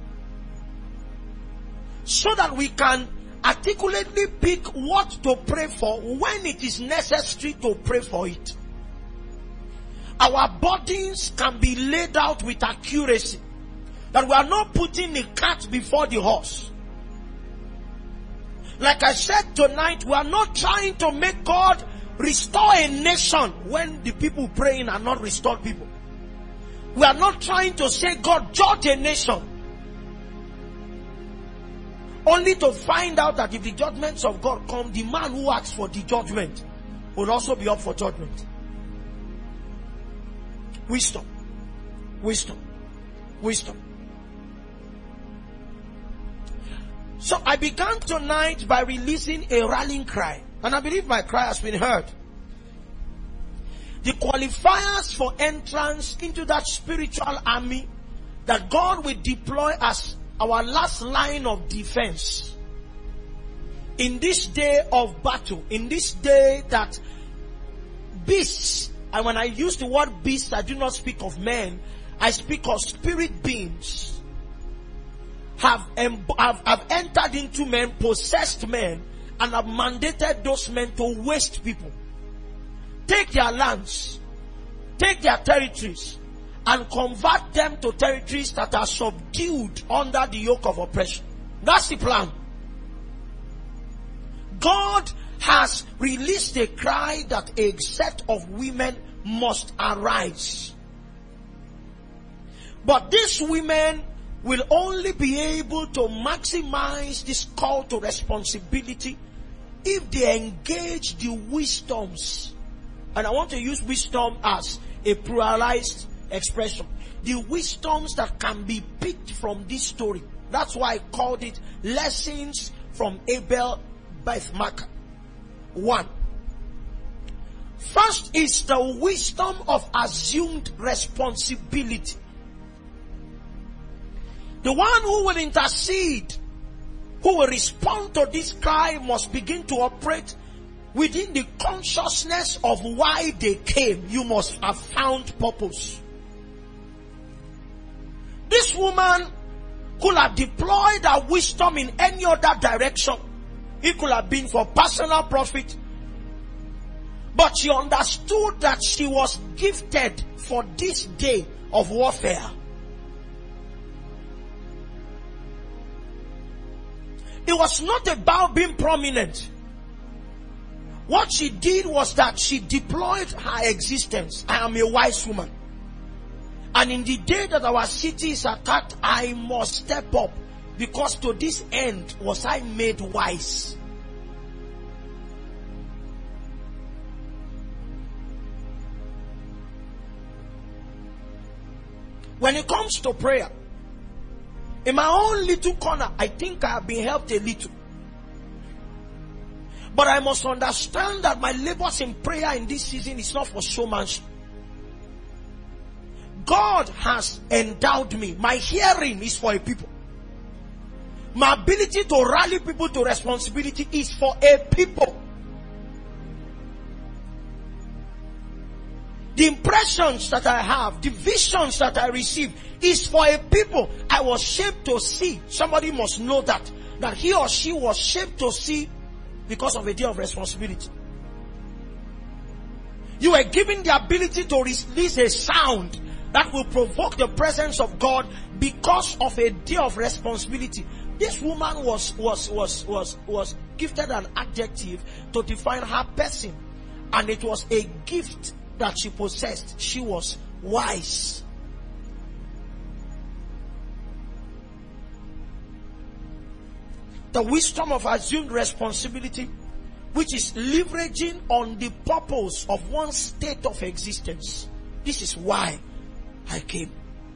So that we can articulately pick what to pray for when it is necessary to pray for it. Our burdens can be laid out with accuracy. That we are not putting the cart before the horse. Like I said tonight, we are not trying to make God restore a nation when the people praying are not restored people. We are not trying to say, God, judge a nation. Only to find out that if the judgments of God come, the man who asks for the judgment will also be up for judgment. Wisdom. Wisdom. Wisdom. So I began tonight by releasing a rallying cry. And I believe my cry has been heard. The qualifiers for entrance into that spiritual army that God will deploy as our last line of defense. In this day of battle, in this day that beasts, and when I use the word beasts, I do not speak of men, I speak of spirit beings, have entered into men, possessed men, and have mandated those men to waste people. Take their lands, take their territories, and convert them to territories that are subdued under the yoke of oppression. That's the plan. God has released a cry that a set of women must arise. But these women will only be able to maximize this call to responsibility if they engage the wisdoms. And I want to use wisdom as a pluralized expression. The wisdoms that can be picked from this story. That's why I called it Lessons from Abel Beth-Maachah. 1. First is the wisdom of assumed responsibility. The one who will intercede, who will respond to this cry, must begin to operate within the consciousness of why they came. You must have found purpose. This woman could have deployed her wisdom in any other direction. It could have been for personal profit. But she understood that she was gifted for this day of warfare. It was not about being prominent. What she did was that she deployed her existence. I am a wise woman. And in the day that our city is attacked, I must step up, because to this end was I made wise. When it comes to prayer, in my own little corner, I think I have been helped a little. But I must understand that my labors in prayer in this season is not for showmanship. God has endowed me. My hearing is for a people. My ability to rally people to responsibility is for a people. The impressions that I have, the visions that I receive is for a people. I was shaped to see. Somebody must know that he or she was shaped to see because of a day of responsibility. You were given the ability to release a sound that will provoke the presence of God because of a day of responsibility. This woman was gifted an adjective to define her person, and it was a gift that she possessed. She was wise. The wisdom of assumed responsibility, which is leveraging on the purpose of one's state of existence. This is why I came.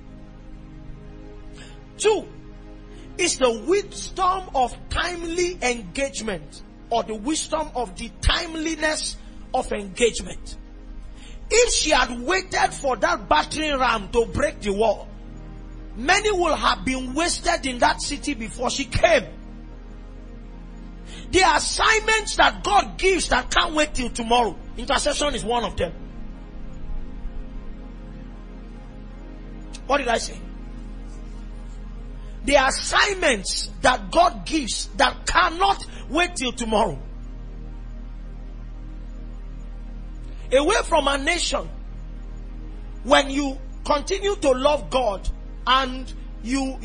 2 is the wisdom of timely engagement, or the wisdom of the timeliness of engagement. If she had waited for that battering ram to break the wall, many would have been wasted in that city before she came. The assignments that God gives that can't wait till tomorrow, intercession is one of them. What did I say? The assignments that God gives that cannot wait till tomorrow. Away from a nation, when you continue to love God and you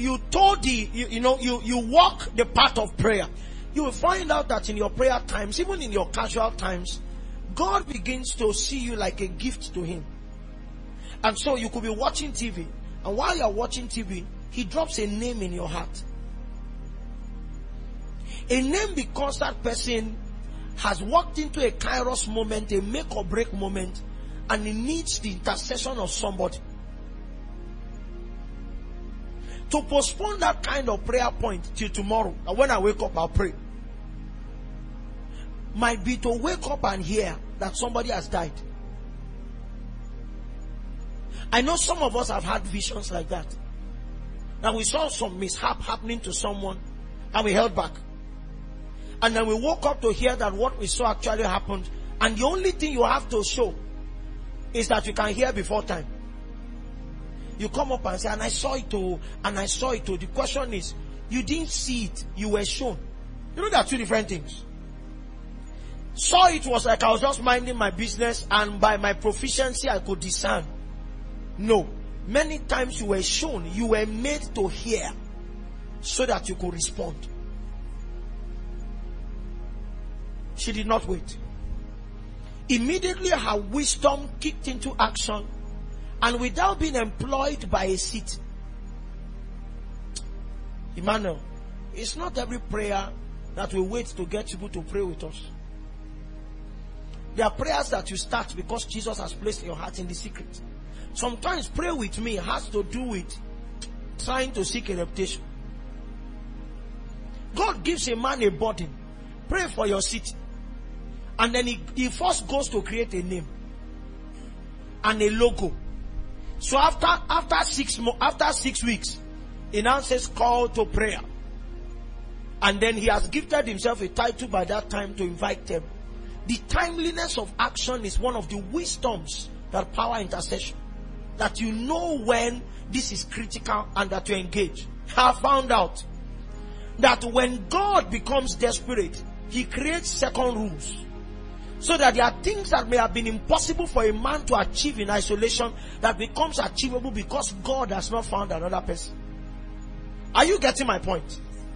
walk the path of prayer, you will find out that in your prayer times, even in your casual times, God begins to see you like a gift to Him. And so you could be watching TV, and while you are watching TV, He drops a name in your heart. A name because that person has walked into a kairos moment, a make or break moment, and it needs the intercession of somebody. To postpone that kind of prayer point till tomorrow, and when I wake up, I'll pray, might be to wake up and hear that somebody has died. I know some of us have had visions like that. That we saw some mishap happening to someone, and we held back. And then we woke up to hear that what we saw actually happened. And the only thing you have to show is that you can hear before time. You come up and say, and I saw it too, and I saw it too. The question is, you didn't see it, you were shown. You know, there are two different things. Saw it was like I was just minding my business, and by my proficiency I could discern. No. Many times you were shown, you were made to hear, so that you could respond. She did not wait. Immediately her wisdom kicked into action, and without being employed by a seat. Emmanuel, it's not every prayer that we wait to get people to pray with us. There are prayers that you start because Jesus has placed in your heart in the secret. Sometimes pray with me has to do with trying to seek a reputation. God gives a man a burden. Pray for your city. And then he first goes to create a name and a logo. So after 6 weeks, he now says call to prayer. And then he has gifted himself a title by that time to invite them. The timeliness of action is one of the wisdoms that power intercession. That you know when this is critical and that you engage. I found out that when God becomes desperate, he creates second rules. So that there are things that may have been impossible for a man to achieve in isolation that becomes achievable because God has not found another person. Are you getting my point?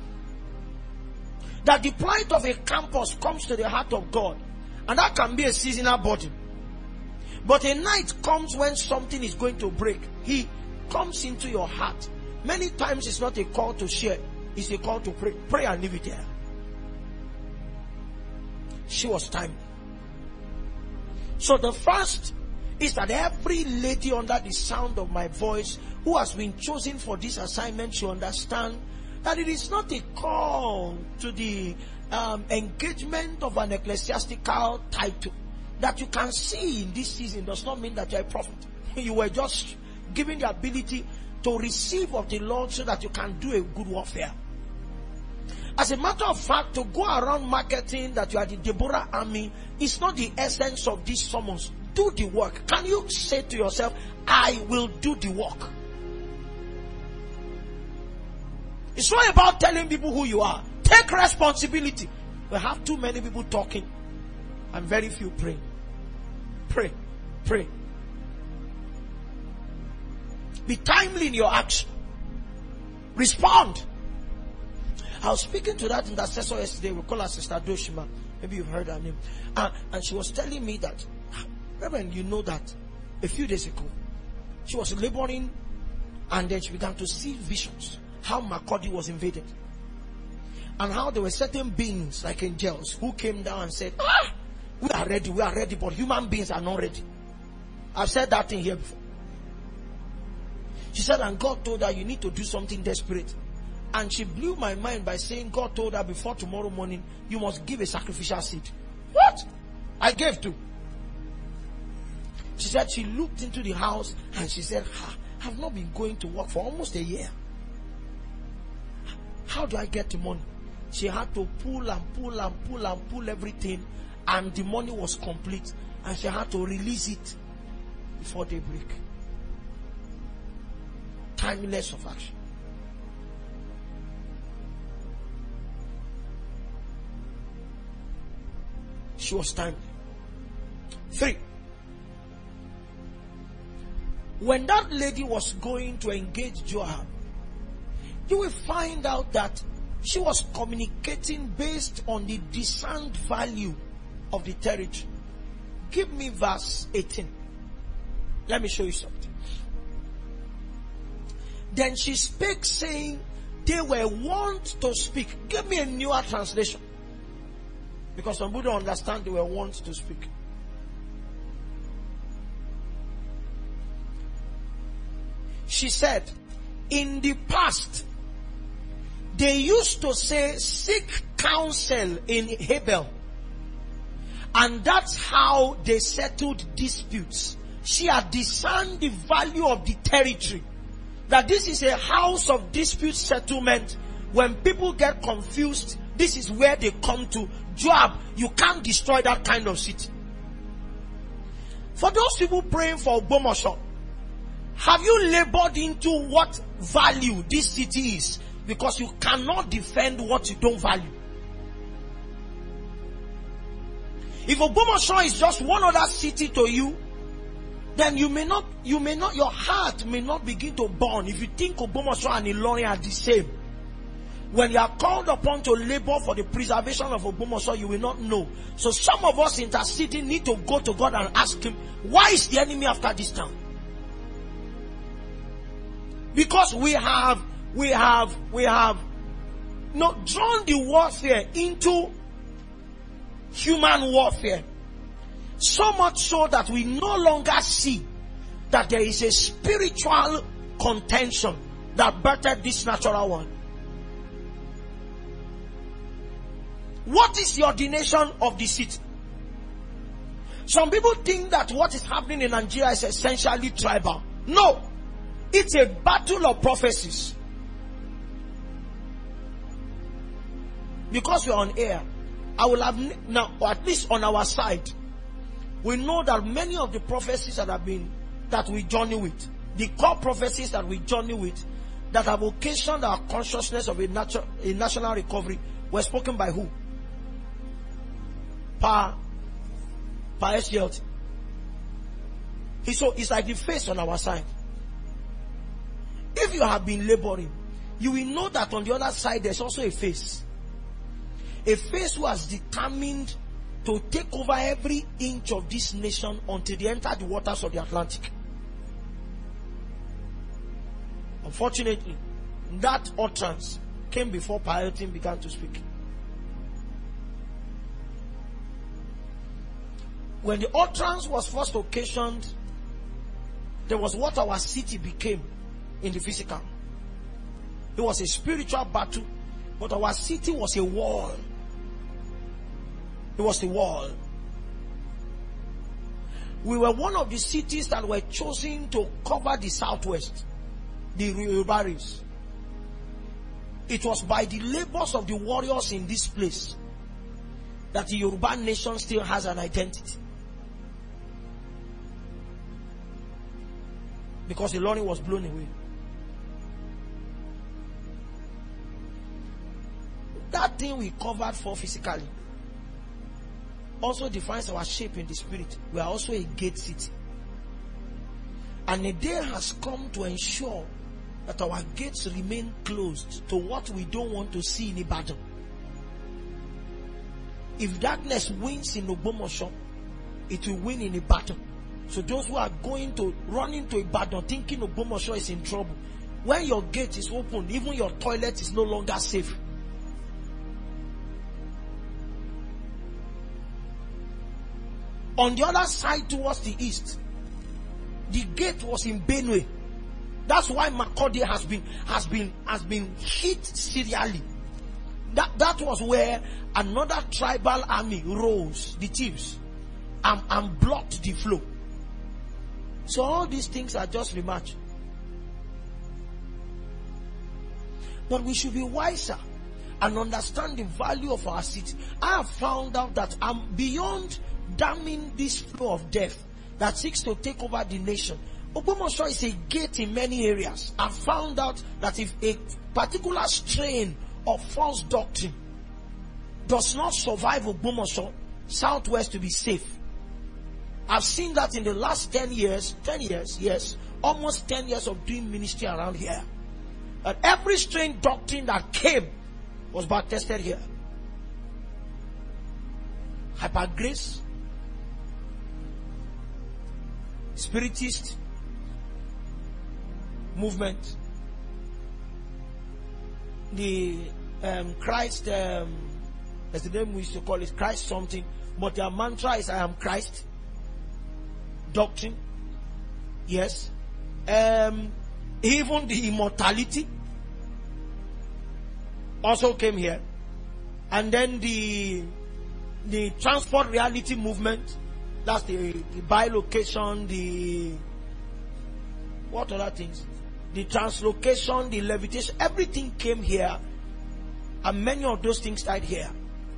That the plight of a campus comes to the heart of God, and that can be a seasonal burden. But a night comes when something is going to break. He comes into your heart. Many times it's not a call to share, it's a call to pray. Pray and leave it there. She was timely. So the first is that every lady under the sound of my voice who has been chosen for this assignment should understand that it is not a call to the engagement of an ecclesiastical title. That you can see in this season does not mean that you are a prophet. You were just given the ability to receive of the Lord so that you can do a good warfare. As a matter of fact, to go around marketing that you are the Deborah army is not the essence of this summons. Do the work. Can you say to yourself, I will do the work? It's not about telling people who you are. Take responsibility. We have too many people talking and very few praying. Pray. Pray. Be timely in your action. Respond. I was speaking to that intercessor yesterday. We call her Sister Doshima. Maybe you've heard her name. And she was telling me that, Reverend, you know that a few days ago, she was laboring and then she began to see visions. How Makurdi was invaded. And how there were certain beings like angels who came down and said, we are ready, but human beings are not ready. I've said that thing here before. She said, and God told her, you need to do something desperate. And she blew my mind by saying, God told her before tomorrow morning, you must give a sacrificial seed. What? I gave to. She said she looked into the house and she said, I've not been going to work for almost a year. How do I get the money? She had to pull everything, and the money was complete, and she had to release it before daybreak. Timeless of action. She was timely. 3. When that lady was going to engage Joab, you will find out that she was communicating based on the discerned value of the territory. Give me verse 18. Let me show you something. Then she spake, saying, they were wont to speak. Give me a newer translation. Because some people don't understand they were wont to speak. She said, in the past, they used to say, seek counsel in Abel. And that's how they settled disputes. She had discerned the value of the territory. That this is a house of dispute settlement. When people get confused, this is where they come to. Joab, you can't destroy that kind of city. For those people praying for Ogbomoso, have you labored into what value this city is? Because you cannot defend what you don't value. If Ogbomoso is just one other city to you, then your heart may not begin to burn if you think Ogbomoso and Ilorin are the same. When you are called upon to labor for the preservation of Ogbomoso, you will not know. So some of us interceding need to go to God and ask Him, why is the enemy after this town? Because we have not drawn the warfare into human warfare. So much so that we no longer see that there is a spiritual contention that birthed this natural one. What is the ordination of the city? Some people think that what is happening in Nigeria is essentially tribal. No. It's a battle of prophecies. Because we're on air, I will have now, or at least on our side, we know that many of the prophecies that we journey with, the core prophecies that we journey with, that have occasioned our consciousness of a national recovery, were spoken by who? Pa SGLT. So it's like the face on our side. If you have been laboring, you will know that on the other side there's also a face. A face who has determined to take over every inch of this nation until they enter the waters of the Atlantic. Unfortunately, that utterance came before Payotin began to speak. When the utterance was first occasioned, there was what our city became in the physical. It was a spiritual battle, but our city was a wall. It was a wall. We were one of the cities that were chosen to cover the southwest, the Yorubaris. It was by the labors of the warriors in this place that the Yoruba nation still has an identity. Because the Ilorin was blown away. That thing we covered for physically also defines our shape in the spirit. We are also a gate city. And a day has come to ensure that our gates remain closed to what we don't want to see in Ibadan. If darkness wins in Ogbomoso, it will win in Ibadan. So those who are running to Ibadan thinking Ogbomoso is in trouble, when your gate is open, even your toilet is no longer safe. On the other side towards the east, the gate was in Benue. That's why Makurdi has been hit serially. That was where another tribal army rose, the thieves, and blocked the flow. So all these things are just rematch. But we should be wiser and understand the value of our city. I have found out that I'm beyond damning this flow of death that seeks to take over the nation. Ogbomoso is a gate in many areas. I found out that if a particular strain of false doctrine does not survive Ogbomoso, Southwest to be safe. I've seen that in the last 10 years, yes, almost 10 years of doing ministry around here. And every strange doctrine that came was back tested here. Hyper grace, spiritist movement, Christ, that's the name we used to call it, Christ something, but their mantra is I am Christ. Doctrine. Yes. Even the immortality also came here. And then the transport reality movement, that's the bilocation, what other things? The translocation, the levitation, everything came here. And many of those things died here.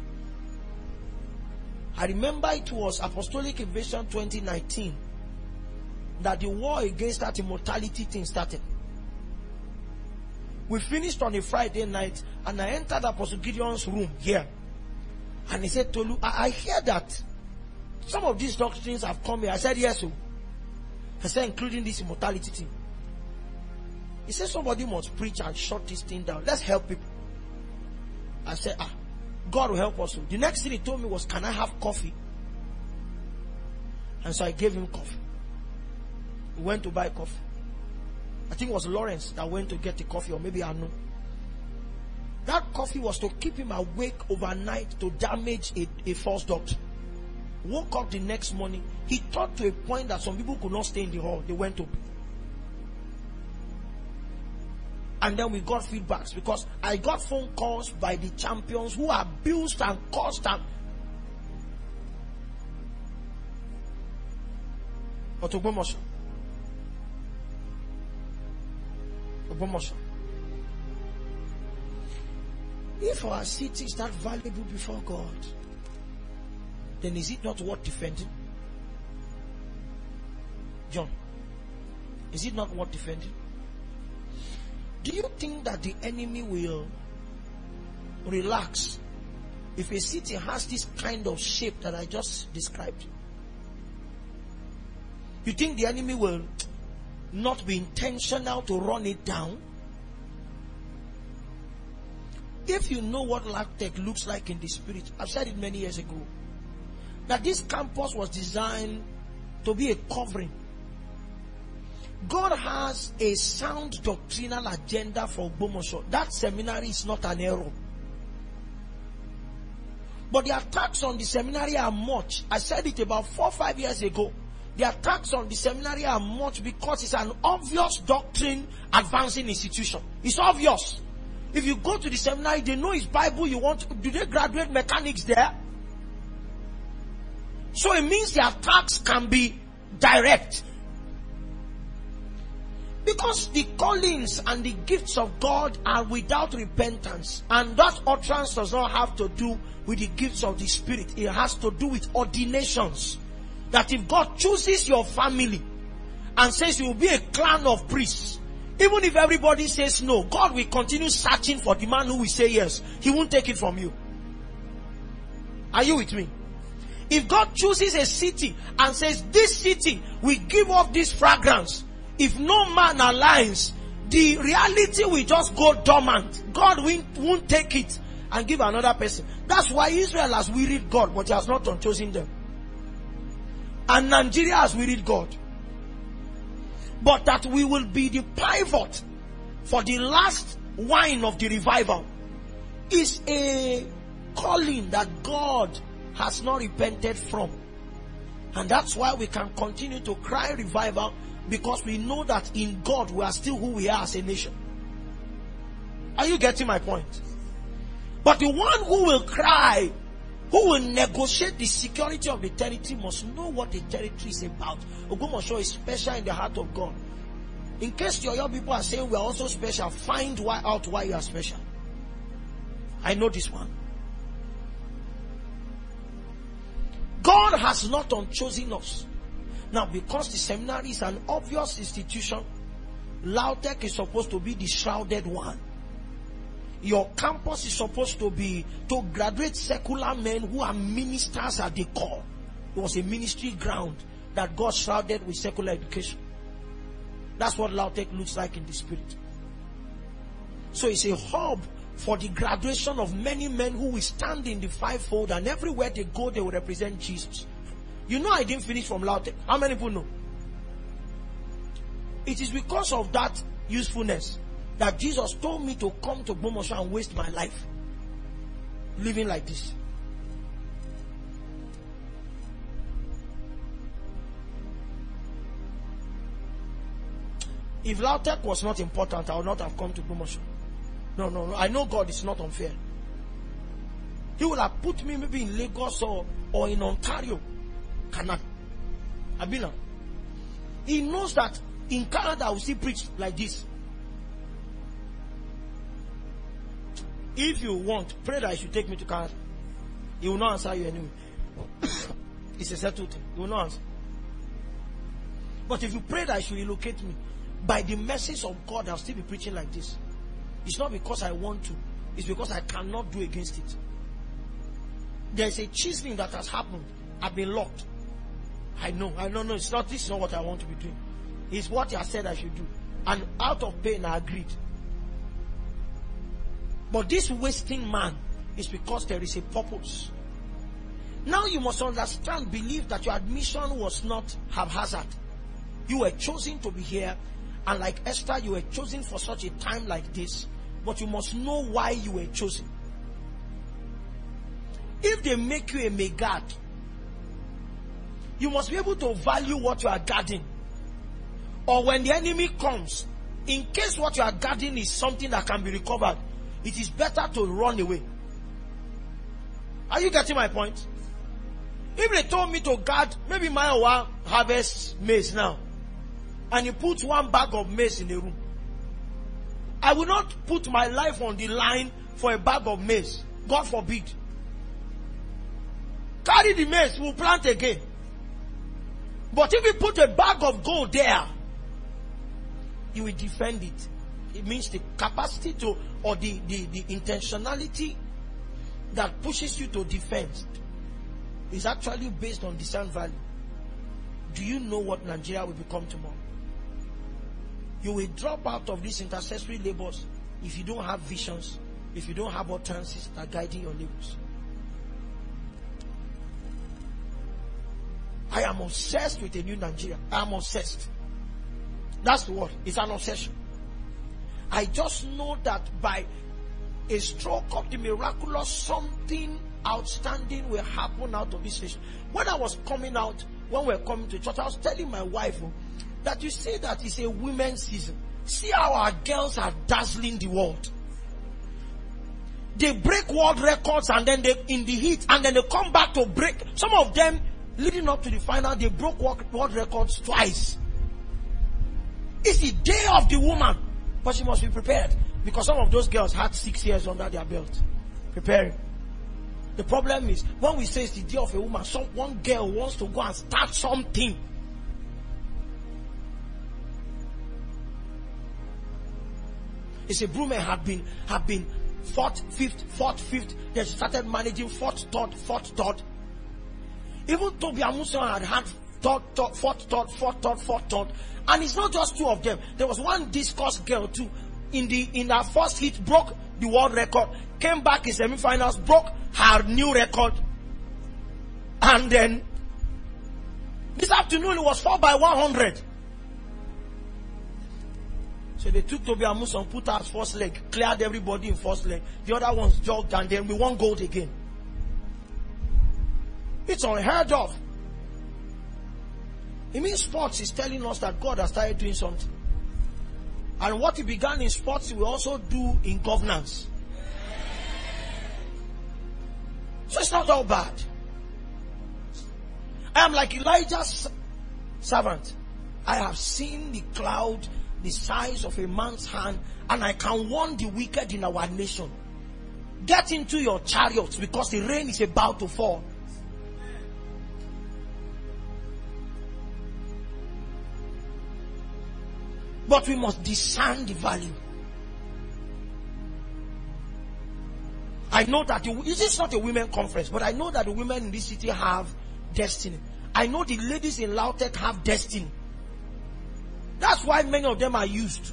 I remember it was Apostolic Invasion 2019 that the war against that immortality thing started. We finished on a Friday night and I entered Apostle Gideon's room here. And he said, Tolu, I hear that some of these doctrines have come here. I said, yes. Sir. I said, including this immortality thing. He said, somebody must preach and shut this thing down. Let's help people. I said, God will help us. The next thing he told me was, can I have coffee? And so I gave him coffee. We went to buy coffee. I think it was Lawrence that went to get the coffee, or maybe I know. That coffee was to keep him awake overnight to damage a false doctrine. Woke up the next morning. He thought to a point that some people could not stay in the hall. They went to. And then we got feedbacks because I got phone calls by the champions who abused and cursed and. But Ogbomoso. If our city is that valuable before God, then is it not worth defending? John, is it not worth defending? Do you think that the enemy will relax if a city has this kind of shape that I just described? You think the enemy will not be intentional to run it down? If you know what LAUTECH looks like in the spirit, I've said it many years ago, that this campus was designed to be a covering. God has a sound doctrinal agenda for Ogbomoso. That seminary is not an error. But the attacks on the seminary are much. I said it about 4 or 5 years ago. The attacks on the seminary are much because it's an obvious doctrine advancing institution. It's obvious. If you go to the seminary, they know it's Bible. Do they graduate mechanics there? So it means the attacks can be direct. Because the callings and the gifts of God are without repentance. And that utterance does not have to do with the gifts of the Spirit. It has to do with ordinations. That if God chooses your family and says you will be a clan of priests, even if everybody says no, God will continue searching for the man who will say yes. He won't take it from you. Are you with me? If God chooses a city and says this city will give off this fragrance, if no man aligns, the reality will just go dormant. God won't take it and give another person. That's why Israel has wearied God, but he has not chosen them. And Nigeria has wearied God. But that we will be the pivot for the last wine of the revival is a calling that God has not repented from. And that's why we can continue to cry revival, because we know that in God we are still who we are as a nation. Are you getting my point? But the one who will cry, who will negotiate the security of the territory, must know what the territory is about. Ogbomoso is special in the heart of God. In case your people are saying we are also special, find out why you are special. I know this one. God has not chosen us. Now, because the seminary is an obvious institution, LAUTECH is supposed to be the shrouded one. Your campus is supposed to be to graduate secular men who are ministers at the core. It was a ministry ground that God shrouded with secular education. That's what LAUTECH looks like in the spirit. So it's a hub for the graduation of many men who will stand in the fivefold, and everywhere they go, they will represent Jesus. You know I didn't finish from LAUTECH. How many people know? It is because of that usefulness that Jesus told me to come to Bomosho and waste my life living like this. If Lautech was not important, I would not have come to Bomosho. No. I know God is not unfair. He would have put me maybe in Lagos or in Ontario, Canada. Abina. He knows that in Canada I will still preach like this. If you want, pray that he should take me to Canada. He will not answer you anyway. It's a settled thing. He will not answer. But if you pray that he should relocate me, by the mercies of God, I'll still be preaching like this. It's not because I want to. It's because I cannot do against it. There's a chiseling that has happened. I've been locked. I know. No, it's not. This is not what I want to be doing. It's what he has said I should do. And out of pain, I agreed. But this wasting man is because there is a purpose. Now you must understand, believe that your admission was not haphazard. You were chosen to be here. And like Esther, you were chosen for such a time like this. But you must know why you were chosen. If they make you a megad, you must be able to value what you are guarding. Or when the enemy comes, in case what you are guarding is something that can be recovered, it is better to run away. Are you getting my point? If they told me to guard, maybe my harvest maize now, and you put one bag of maize in the room, I will not put my life on the line for a bag of maize. God forbid. Carry the maize, we'll plant again. But if you put a bag of gold there, you will defend it. It means the capacity to, or the intentionality that pushes you to defend is actually based on discerned value. Do you know what Nigeria will become tomorrow? You will drop out of these intercessory labors if you don't have visions, if you don't have utterances that are guiding your labors. I am obsessed with a new Nigeria. I am obsessed. That's the word. It's an obsession. I just know that by a stroke of the miraculous, something outstanding will happen out of this nation. When I was coming out, when we were coming to church, I was telling my wife that you say that it's a women's season. See how our girls are dazzling the world. They break world records and then they in the heat and then they come back to break. Some of them leading up to the final, they broke world records twice. It's the day of the woman. But she must be prepared. Because some of those girls had 6 years under their belt. Preparing. The problem is, when we say it's the day of a woman, one girl wants to go and start something. It's a Brume have been fourth, fifth. They started managing fourth, third. Even Toby Amuson had fourth. And it's not just two of them. There was one discus girl too. In her first hit, broke the world record. Came back in semi-finals, broke her new record. And then, this afternoon it was 4x100. So they took Toby Amuson, put her first leg, cleared everybody in first leg. The other ones jogged and then we won gold again. It's unheard of. It means sports is telling us that God has started doing something. And what he began in sports, he will also do in governance. So it's not all bad. I am like Elijah's servant. I have seen the cloud the size of a man's hand, and I can warn the wicked in our nation. Get into your chariots because the rain is about to fall. But we must discern the value. I know that this is not a women conference, but I know that the women in this city have destiny. I know the ladies in Lautech have destiny. That's why many of them are used.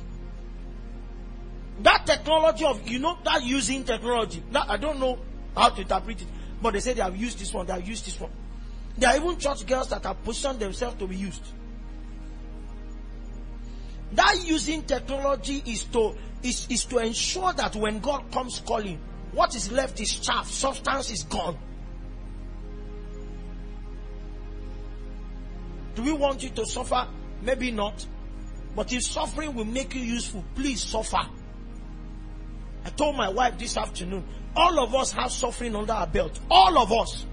That technology of, that using technology, I don't know how to interpret it, but they say they have used this one, they have used this one. There are even church girls that have positioned themselves to be used. That using technology is to ensure that when God comes calling, what is left is chaff, substance is gone. Do we want you to suffer? Maybe not. But if suffering will make you useful, please suffer. I told my wife this afternoon, all of us have suffering under our belt. All of us.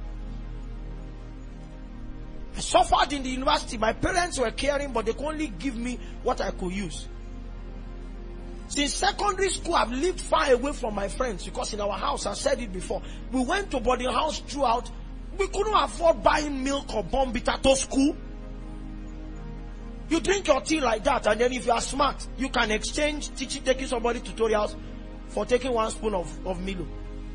I suffered in the university. My parents were caring, but they could only give me what I could use. Since secondary school, I've lived far away from my friends because in our house, I said it before, we went to boarding house throughout. We couldn't afford buying milk or Bombita to school. You drink your tea like that, and then if you are smart, you can exchange taking somebody tutorials for taking 1 spoon of Milo.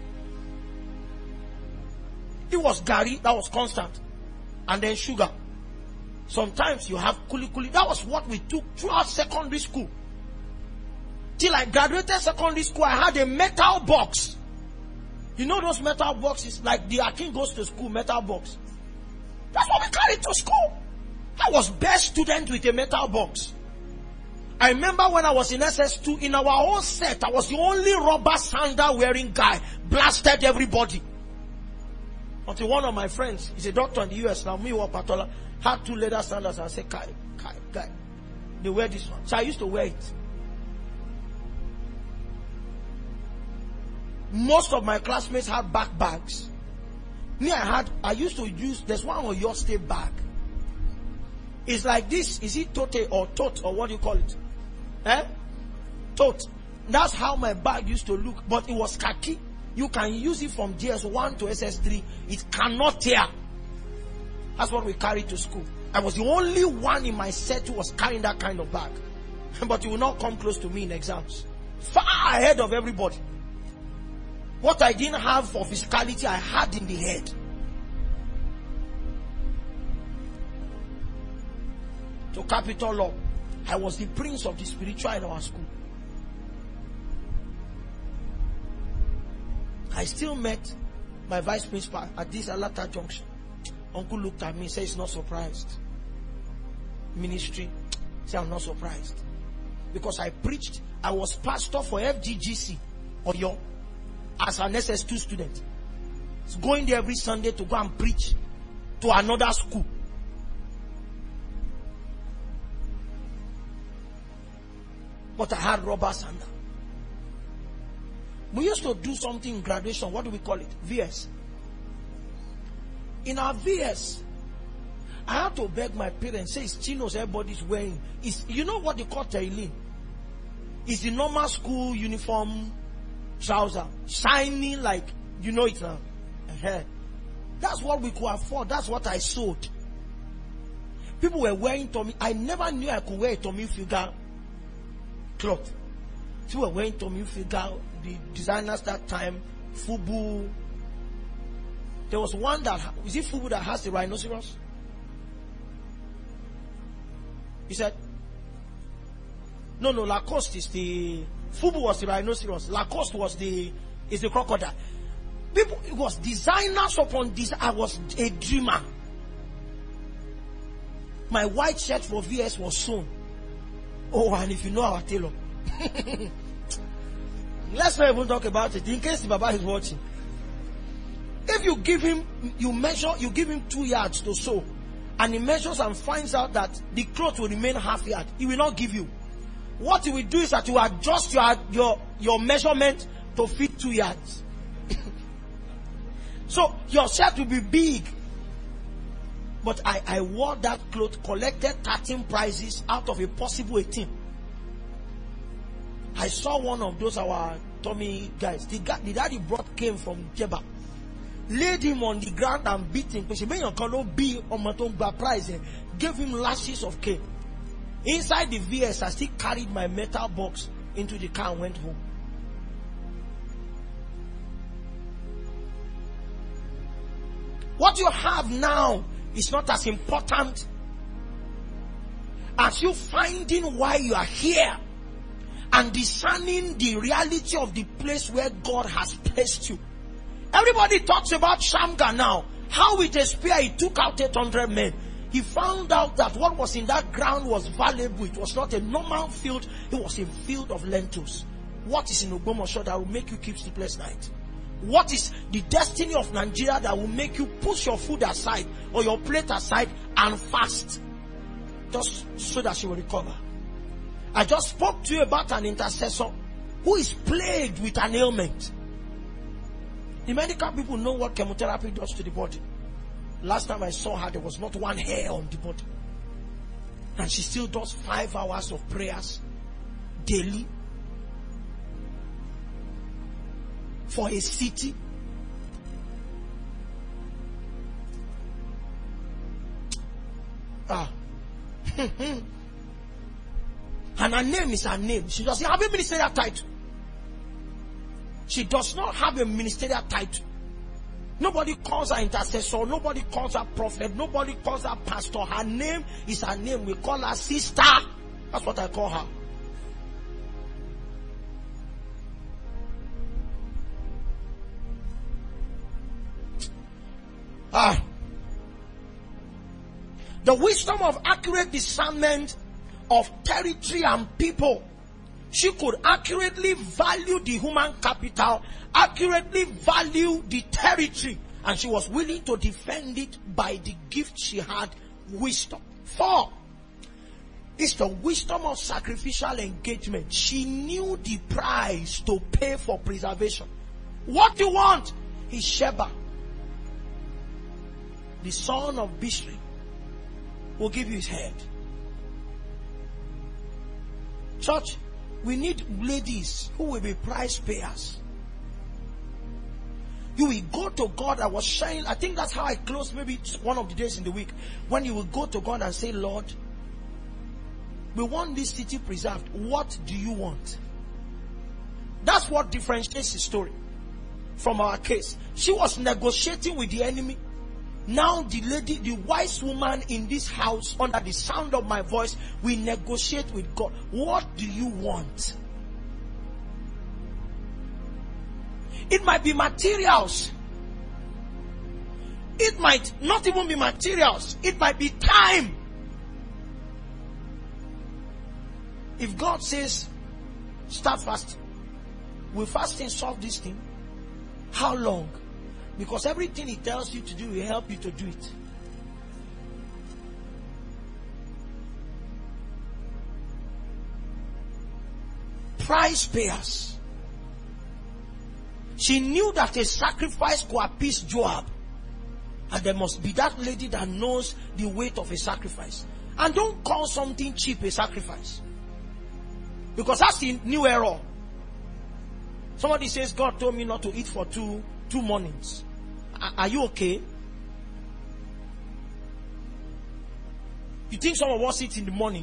It was Gary, that was constant. And then sugar. Sometimes you have kuli kuli. That was what we took throughout secondary school. Till I graduated secondary school, I had a metal box. You know those metal boxes? Like the Akin goes to school, metal box. That's what we carried to school. I was best student with a metal box. I remember when I was in SS2, in our whole set, I was the only rubber sandal wearing guy. Blasted everybody. Until one of my friends, he's a doctor in the US now, me or Patola, had 2 leather sandals and I said, guy, they wear this one. So I used to wear it. Most of my classmates had bags. Me, I used to use, there's one on your state bag. It's like this. Is it tote or what do you call it? Tote. That's how my bag used to look. But it was khaki. You can use it from GS1 to SS3. It cannot tear. That's what we carried to school. I was the only one in my set who was carrying that kind of bag. But you will not come close to me in exams. Far ahead of everybody. What I didn't have for physicality, I had in the head. To capital law, I was the prince of the spiritual in our school. I still met my vice principal at this Alata junction. Uncle looked at me and said he's not surprised. Ministry, said I'm not surprised. Because I preached, I was pastor for FGGC, Oyo, as an SS2 student. It's going there every Sunday to go and preach to another school. But I had rubber sandal. We used to do something in graduation. What do we call it? VS. In our VS, I had to beg my parents, say it's chinos everybody's wearing. You know what they call Tailin? It's the normal school uniform trouser. Shiny like, you know it now. That's what we could afford. That's what I sold. People were wearing Tommy. I never knew I could wear a Tommy figure cloth. People were wearing Tommy figure. The designers that time, Fubu. There was one that, is it Fubu that has the rhinoceros? He said, no, Lacoste is the, Fubu was the rhinoceros. Lacoste was the crocodile. People, it was designers upon design. I was a dreamer. My white shirt for VS was sewn. Oh, and if you know our tailor. Let's not even talk about it in case the Baba is watching. If you give him, you give him 2 yards to sew, and he measures and finds out that the cloth will remain half yard, he will not give you. What he will do is that you adjust your measurement to fit 2 yards. So your shirt will be big. But I wore that cloth, collected 13 prizes out of a possible 18. I saw one of those our Tommy guys. The daddy came from Jeba. Laid him on the ground and beat him. Gave him lashes of cane. Inside the VS, I still carried my metal box into the car and went home. What you have now is not as important as you finding why you are here and discerning the reality of the place where God has placed you. Everybody talks about Shamgar now. How with a spear he took out 800 men. he found out that what was in that ground was valuable. It was not a normal field, it was a field of lentils. What is in Ogbomoso that will make you keep sleepless night? What is the destiny of Nigeria that will make you push your food aside or your plate aside and fast? Just so that she will recover. I just spoke to you about an intercessor who is plagued with an ailment. The medical people know what chemotherapy does to the body. Last time I saw her, there was not one hair on the body. And she still does 5 hours of prayers daily for a city. And her name is her name. She doesn't have a ministerial title. She does not have a ministerial title. Nobody calls her intercessor. Nobody calls her prophet. Nobody calls her pastor. Her name is her name. We call her sister. That's what I call her. The wisdom of accurate discernment of territory and people. She could accurately value the human capital, accurately value the territory, and she was willing to defend it by the gift she had, wisdom. 4 is the wisdom of sacrificial engagement. She knew the price to pay for preservation. What you want is Sheba, the son of Bishri, will give you his head. Church, we need ladies who will be price payers. You will go to God. I was sharing, I think that's how I closed maybe one of the days in the week. When you will go to God and say, Lord, we want this city preserved. What do you want? That's what differentiates the story from our case. She was negotiating with the enemy. Now the lady, the wise woman in this house, under the sound of my voice, we negotiate with God. What do you want? It might be materials. It might not even be materials. It might be time. If God says, start fasting, will fasting solve this thing? How long? Because everything he tells you to do will help you to do it. Price payers. She knew that a sacrifice could appease Joab. And there must be that lady that knows the weight of a sacrifice. And don't call something cheap a sacrifice. Because that's the new error. Somebody says, God told me not to eat for two mornings. Are you okay? You think some of us eat in the morning?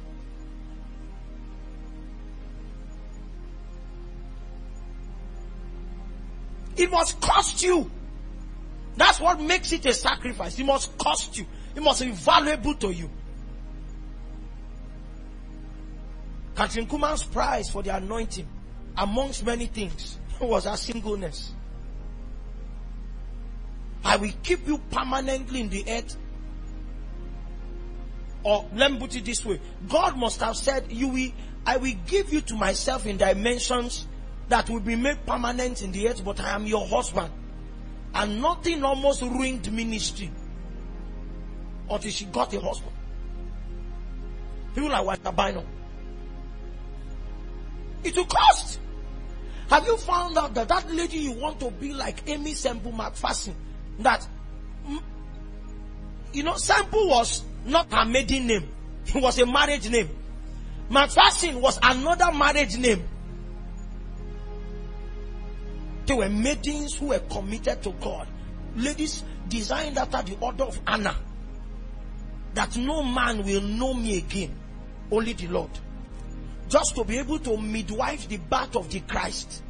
It must cost you. That's what makes it a sacrifice. It must cost you. It must be valuable to you. Catherine Kuhlman's prize for the anointing, amongst many things, was her singleness. I will keep you permanently in the earth. Or let me put it this way. God must have said, I will give you to myself in dimensions that will be made permanent in the earth, but I am your husband. And nothing almost ruined ministry until she got a husband. People like Walter Bynum. It will cost. Have you found out that that lady you want to be like Amy Semple McPherson? That, Semple was not her maiden name. It was a marriage name. McPherson was another marriage name. They were maidens who were committed to God. Ladies designed after the order of Anna. That no man will know me again. Only the Lord. Just to be able to midwife the birth of the Christ.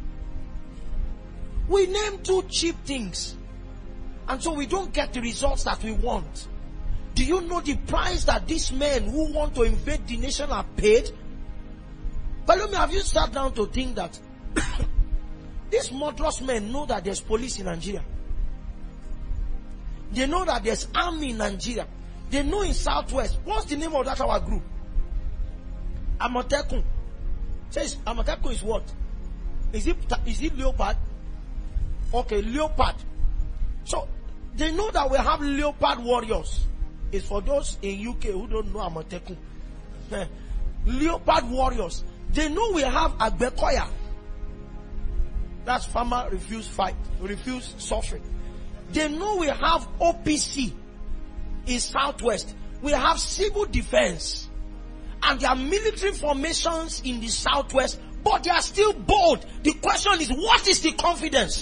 We name two cheap things. And so we don't get the results that we want. Do you know the price that these men who want to invade the nation are paid? But have you sat down to think that these murderous men know that there's police in Nigeria? They know that there's army in Nigeria. They know in Southwest. What's the name of that our group? Amotekun. Says Amotekun is what? Is it leopard? Okay, leopard. So they know that we have leopard warriors. It's for those in UK who don't know Amotekun. Leopard warriors. They know we have Agbekoya. That's farmer refuse fight, refuse suffering. They know we have OPC in Southwest. We have civil defense. And there are military formations in the Southwest, but they are still bold. The question is, what is the confidence?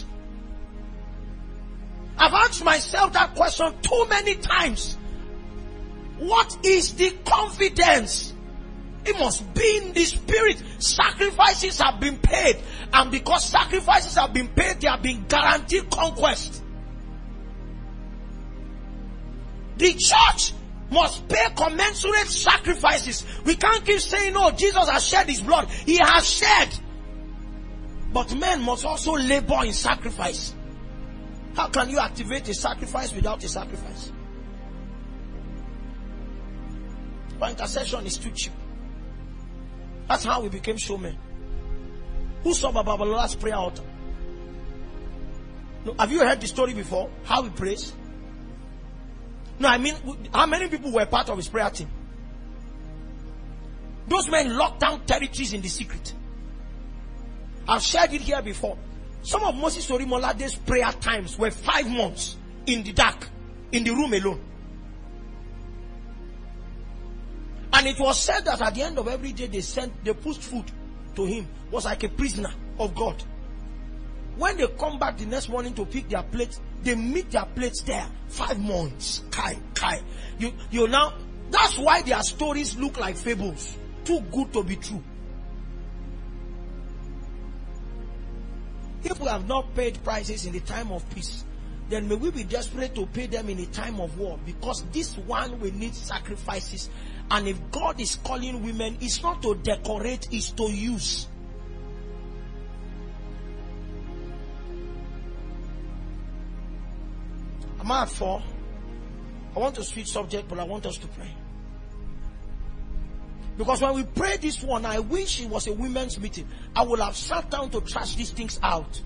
I've asked myself that question too many times. What is the confidence? It must be in the spirit. Sacrifices have been paid. And because sacrifices have been paid, they have been guaranteed conquest. The church must pay commensurate sacrifices. We can't keep saying, oh, Jesus has shed his blood. He has shed. But men must also labor in sacrifice. How can you activate a sacrifice without a sacrifice? But intercession is too cheap. That's how we became showmen. Who saw Baba Balola's prayer altar? No, have you heard the story before? How he prays? No, I mean, how many people were part of his prayer team? Those men locked down territories in the secret. I've shared it here before. Some of Moses Orimolade's prayer times were 5 months in the dark, in the room alone. And it was said that at the end of every day they pushed food to him. It was like a prisoner of God. When they come back the next morning to pick their plates, they meet their plates there. 5 months. Kai. You now, that's why their stories look like fables. Too good to be true. If we have not paid prices in the time of peace, then may we be desperate to pay them in a time of war, because this one will need sacrifices. And if God is calling women, it's not to decorate, it's to use. I'm at 4. I want to switch subject, but I want us to pray. Because when we pray this one, I wish it was a women's meeting. I would have sat down to trash these things out.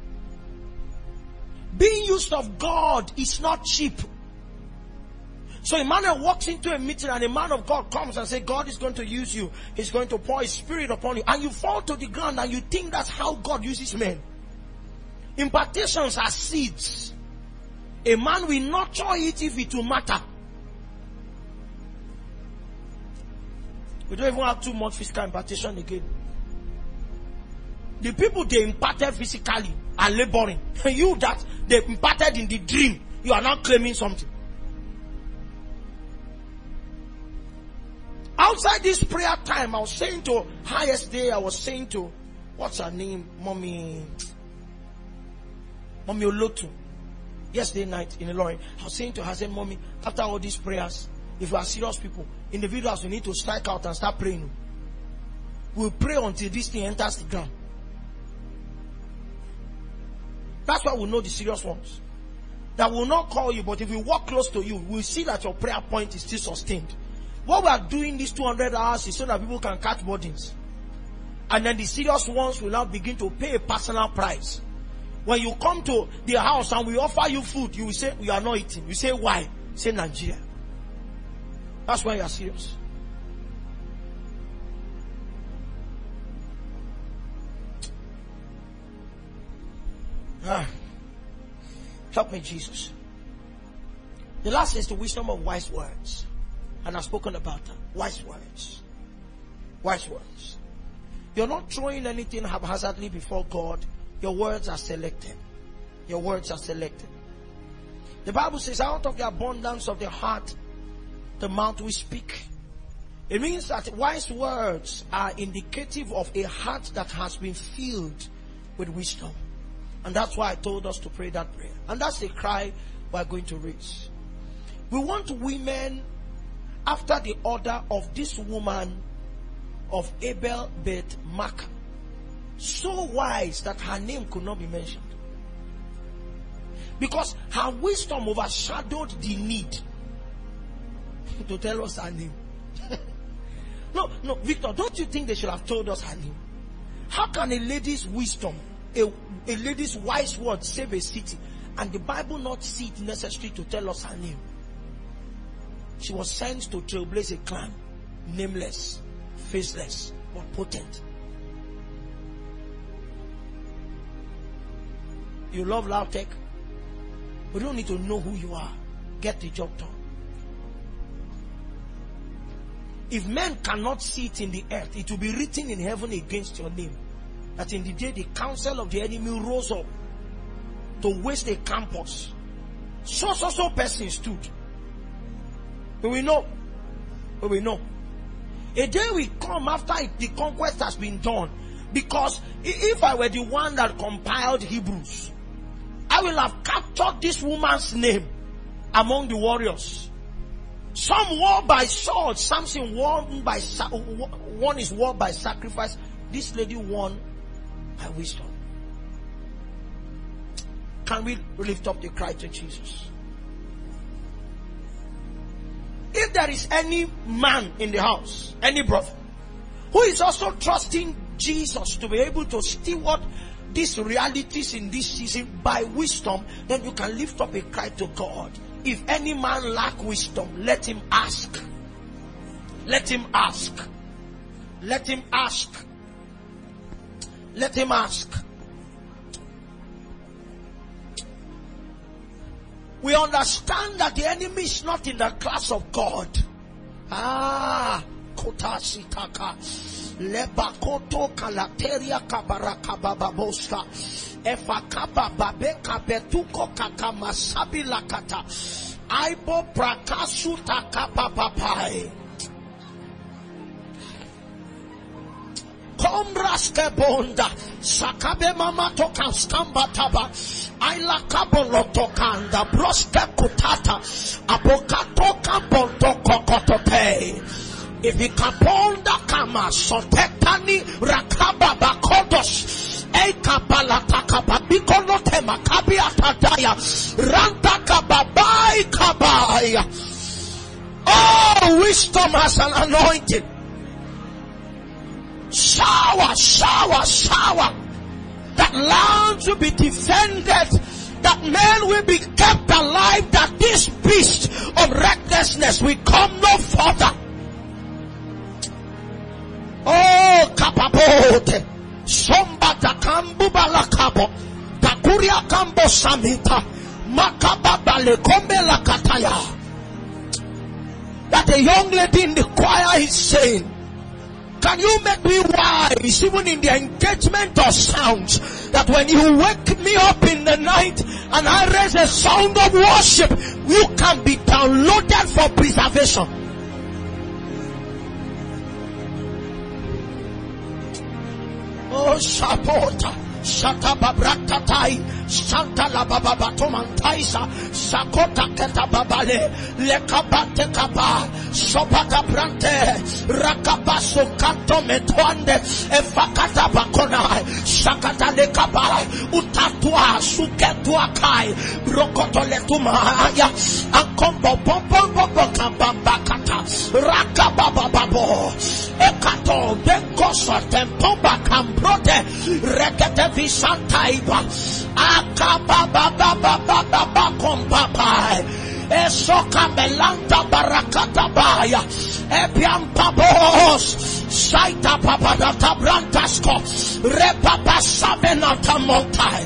Being used of God is not cheap. So Emmanuel walks into a meeting and a man of God comes and says, God is going to use you. He's going to pour his spirit upon you. And you fall to the ground and you think that's how God uses men. Impartations are seeds. A man will nurture it if it will matter. We don't even have too much physical impartation again. The people they imparted physically are laboring. You that they imparted in the dream, you are now claiming something. Outside this prayer time, I was saying to Highest Day, I was saying to, what's her name? Mommy Olotu. Yesterday night in Ilorin, I was saying to her, I said, Mommy, after all these prayers, if we are serious people, individuals, we need to strike out and start praying. We'll pray until this thing enters the ground. That's why we know the serious ones. That will not call you, but if we walk close to you, we'll see that your prayer point is still sustained. What we are doing these 200 hours is so that people can catch burdens. And then the serious ones will now begin to pay a personal price. When you come to the house and we offer you food, you will say, we are not eating. You say, why? You say, Nigeria. That's why you are serious. Help me, Jesus. The last is the wisdom of wise words. And I've spoken about that. Wise words. Wise words. You're not throwing anything haphazardly before God. Your words are selected. Your words are selected. The Bible says, out of the abundance of the heart, the mouth will speak. It means that wise words are indicative of a heart that has been filled with wisdom. And that's why I told us to pray that prayer. And that's the cry we're going to raise. We want women after the order of this woman of Abel Beth Maachah, so wise that her name could not be mentioned. Because her wisdom overshadowed the need. to tell us her name. No, Victor, don't you think they should have told us her name? How can a lady's wisdom, a lady's wise word save a city, and the Bible not see it necessary to tell us her name? She was sent to trailblaze a clan, nameless, faceless, but potent. You love Lautech, but you don't need to know who you are. Get the job done. If men cannot see it in the earth, it will be written in heaven against your name. That in the day the counsel of the enemy rose up to waste a campus, so person stood. But we know. A day will come after the conquest has been done. Because if I were the one that compiled Hebrews, I will have captured this woman's name among the warriors. Some war by sword. Samson won his war by sacrifice. This lady won by wisdom. Can we lift up the cry to Jesus? If there is any man in the house, any brother, who is also trusting Jesus to be able to steward these realities in this season by wisdom, then you can lift up a cry to God. If any man lack wisdom, let him ask. Let him ask. Let him ask. Let him ask. We understand that the enemy is not in the class of God. Kotasitaka. Lebakoto kalateria kabaraka bababoska. Efakaba babeka betuko kakamasabi lakata. Aibo prakasu takapapapai. Komraske bonda. Sakabe mama toka skamba taba. Aila kaboloto kanda. Broske kutata. Abokato kabonto kokotope. If he kaponda kama sotetani rakaba bakodos. Ekabalata kababiko note makabi atadaya. Ranta kababai kabaya. Oh, wisdom has an anointing. Shower. That lands will be defended. That men will be kept alive. That this beast of recklessness will come no further. Oh, kapabote. Somba takambu balakabo. Takuria kambo samita. Makababale kombe lakataya. That a young lady in the choir is saying, can you make me wise even in the engagement of sounds? That when you wake me up in the night and I raise a sound of worship, you can be downloaded for preservation. Oh, Shapota, Shatababratatai, Santa la Baba Batomantaisa, Sakota Ketababale, Lekabate Kaba, Sopata Brante, Rakabaso Kanto Metwande, Efakata Bakona, Sakata Lekaba, Utatua, Suketua Kai, Rokotoletumaya, Akombo Pombo Kambambakata, Rakabababo, Ekato, Benkosa, Tempomba Kambrote, Rekete Visantaiba, Akababababababa Kompapai, Esoka Melanta Barakata Baya, Epiam Pabos, Saita Papadata Brantasco, Repapa Sabenata Montai.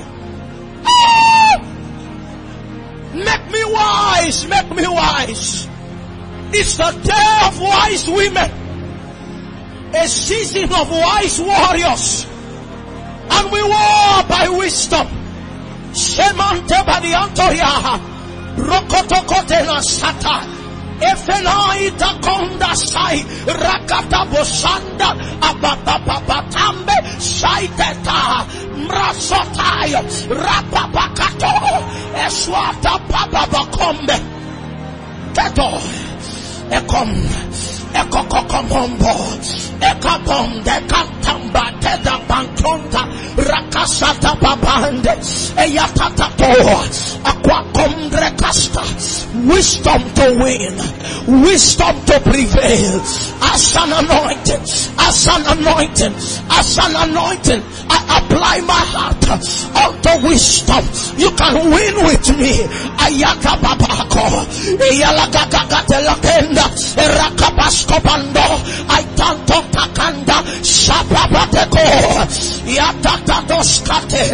Make me wise, make me wise. It's the day of wise women, a season of wise warriors, and we war by wisdom. Shemante Badiantoria, Rokotokote na Sata, Efenaita Konda Sai, Rakata Bosanda, Abababatambe, Saiteta, Mrasotai, Rapapakato, Eswata Papabakombe, Teto, Ekom, Ekokokomombo, Ekabom de Kantamba. Rateda Bantonta, Rakasata Babande, Eyatatato, Aquacombre Casta, wisdom to win, wisdom to prevail, as an anointing, as an anointing, as an anointing. I apply my heart unto wisdom. You can win with me. Ayaka babako, eyalagagagatelakenda, erakabaskobando, aitanto takanda, shababateko, yatatadoskate,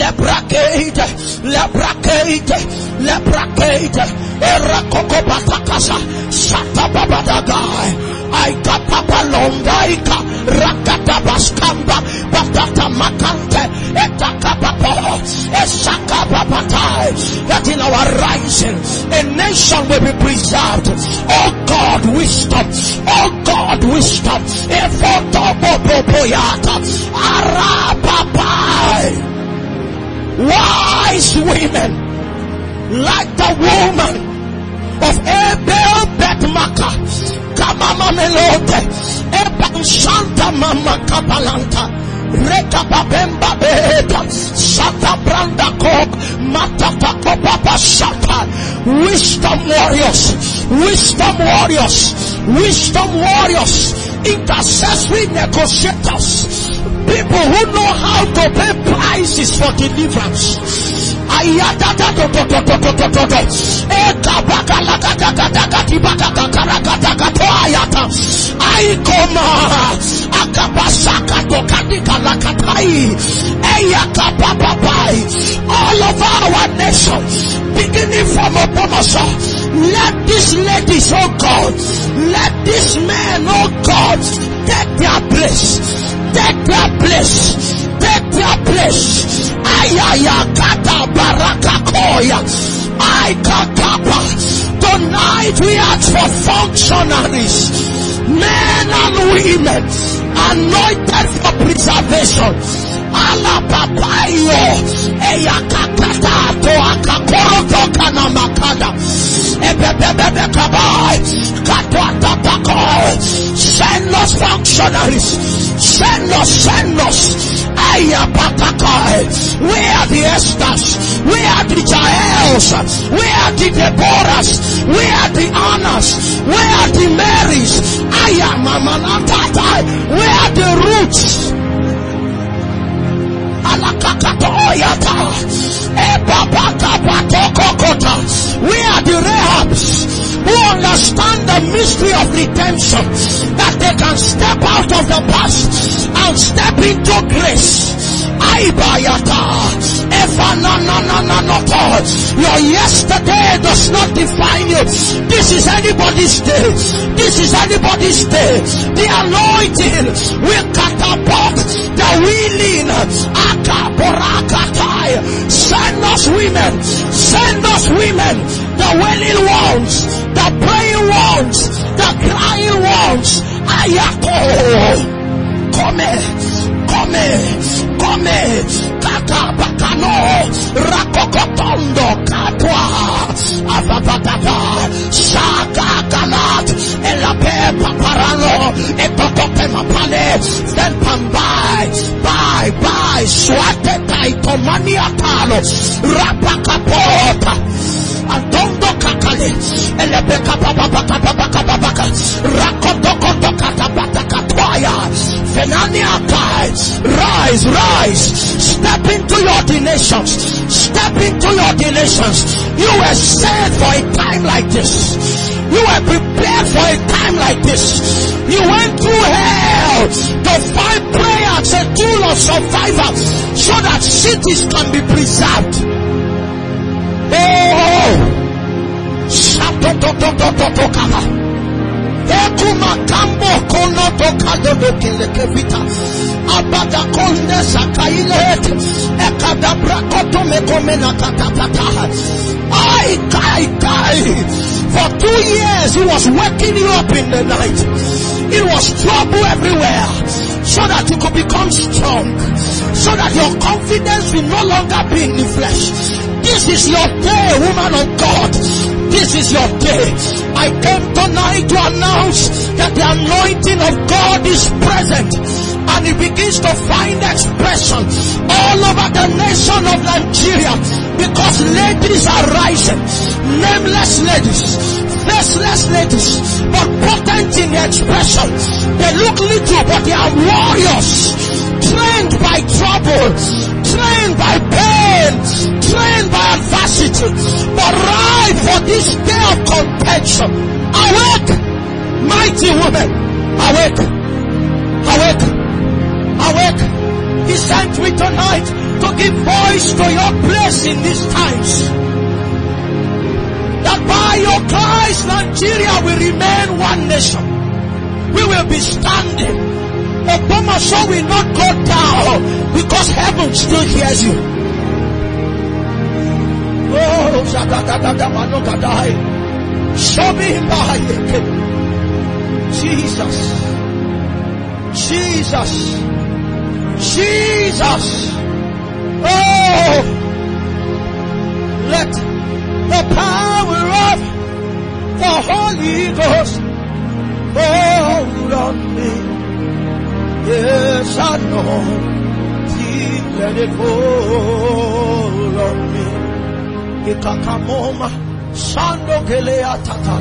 lebrakade, erakokobatakasa, shatababadagai. Aika papa longaika rakata baskamba batata makante etaka papa esaka papatai. That in our rising a nation will be preserved. Oh God, wisdom. Oh God, wisdom. Efotopopoyata arapapai. Wise women like the woman of Abel Betmaka. Kamama melote, eban shanta mama kapalanta, reka babemba beta, shata branda kok, matata kopapa shata. Wisdom warriors, wisdom warriors, wisdom warriors, intercessory negotiators, people who know how to pay prices for deliverance. All of our nation, beginning from Opomoso, let these ladies, oh God, let these men, oh God, take their place, take their place, take their place. Ayaya kata baraka koya, ay kakapa. Tonight we ask for functionaries, men and women, anointed for preservation. Ala papayo, eya kakata to akakoro to kana makada, ebebebebe kabai, katwata takoy. Send us functionaries, send us. Where are the Esthers? Where are the Jaels? Where are the Deborahs? Where are the Annas? Where are the Marys? Where are the Roots? Where are the Rahabs who understand the mystery of redemption, that they can step out of the past and step into grace? Your yesterday does not define you. This is anybody's day. This is anybody's day. The anointing will catapult the willing. Send us women. Send us women. The willing ones. The praying ones. The crying ones. Come, kaka bakano, rakokotondo katwa, avavatata, shaka galat, elape paparano, etotope mapale, then pambai, bye, swate taitomani atalo, rapakapota, antondo kakale, elebeka babaka, rakotokoto katabatakatwaya, fenania ties, rise, step into your ordinations, You were saved for a time like this. You were prepared for a time like this. You went through hell to find prayer as a tool of survival so that cities can be preserved. Ekumakambo kono tokado dokelekevita abada konde sakailet ekadabra koto mekomena katapata. Kai. For 2 years he was waking you up in the night. It was trouble everywhere, so that you could become strong, so that your confidence will no longer be in the flesh. This is your day, woman of God. This is your day. I came tonight to announce that the anointing of God is present. And it begins to find expression all over the nation of Nigeria, because ladies are rising. Nameless ladies, faceless ladies, but potent in expression. They look little, but they are warriors, trained by trouble, trained by pain, trained by adversity, but ripe for this day of contention. Awake, mighty women, awake, awake, awake. He sent me tonight to give voice to your place in these times. That by your Christ, Nigeria will remain one nation. We will be standing. Obama show will not go down, because heaven still hears you. Oh, show me him by Jesus, Jesus, Jesus. Oh, let the power of the Holy Ghost fall on me. Yes, I know. Let it fall on me. Ikakamoma sando gelea tata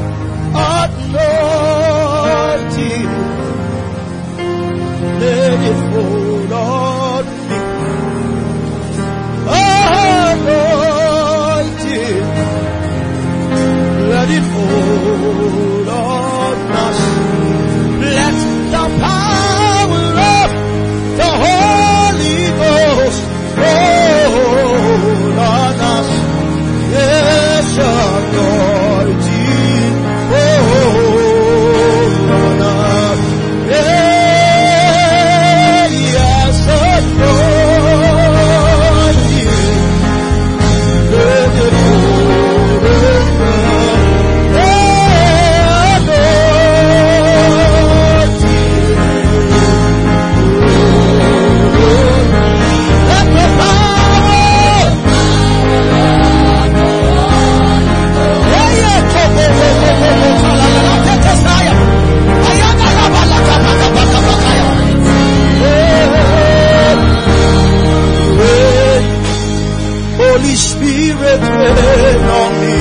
anointing. Let it fall on me. Anointing. Let it fall on us. Let the power of the Holy Ghost fall on us. Yes, anointing fall on us. Yes, anointing. Let it fall on Holy Spirit, rain on me.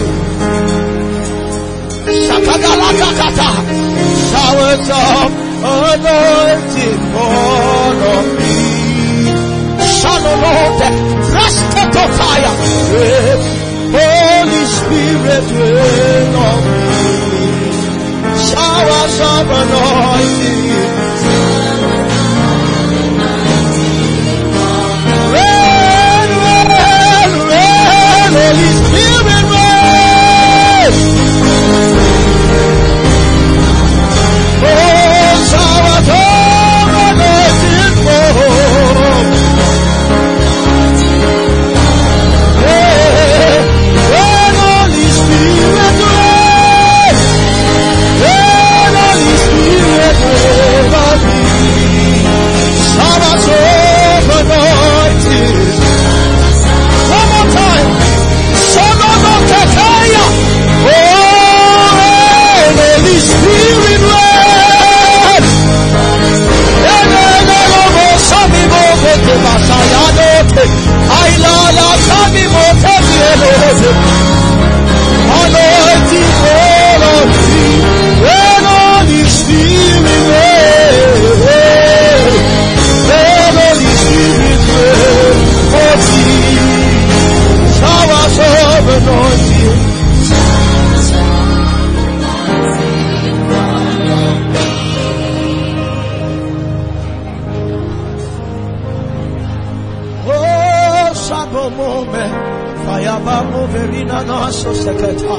Showers of anointing fall on me. Shalom, rest of fire. Holy Spirit, rain on me. Showers of anointing. Holy Spirit, rain. Oh, showers of anointing fall. Rain, Holy Spirit, rain. Rain, Holy Spirit, rain on me. Showers of anointing. One more time. Holy Spirit, rain. Anointing fall on me. Rain, Holy Spirit, rain. Rain, Holy Spirit, rain for me. Showers of anointing. Oh, Sabomome, Fayabamo Verina Naso Seceta.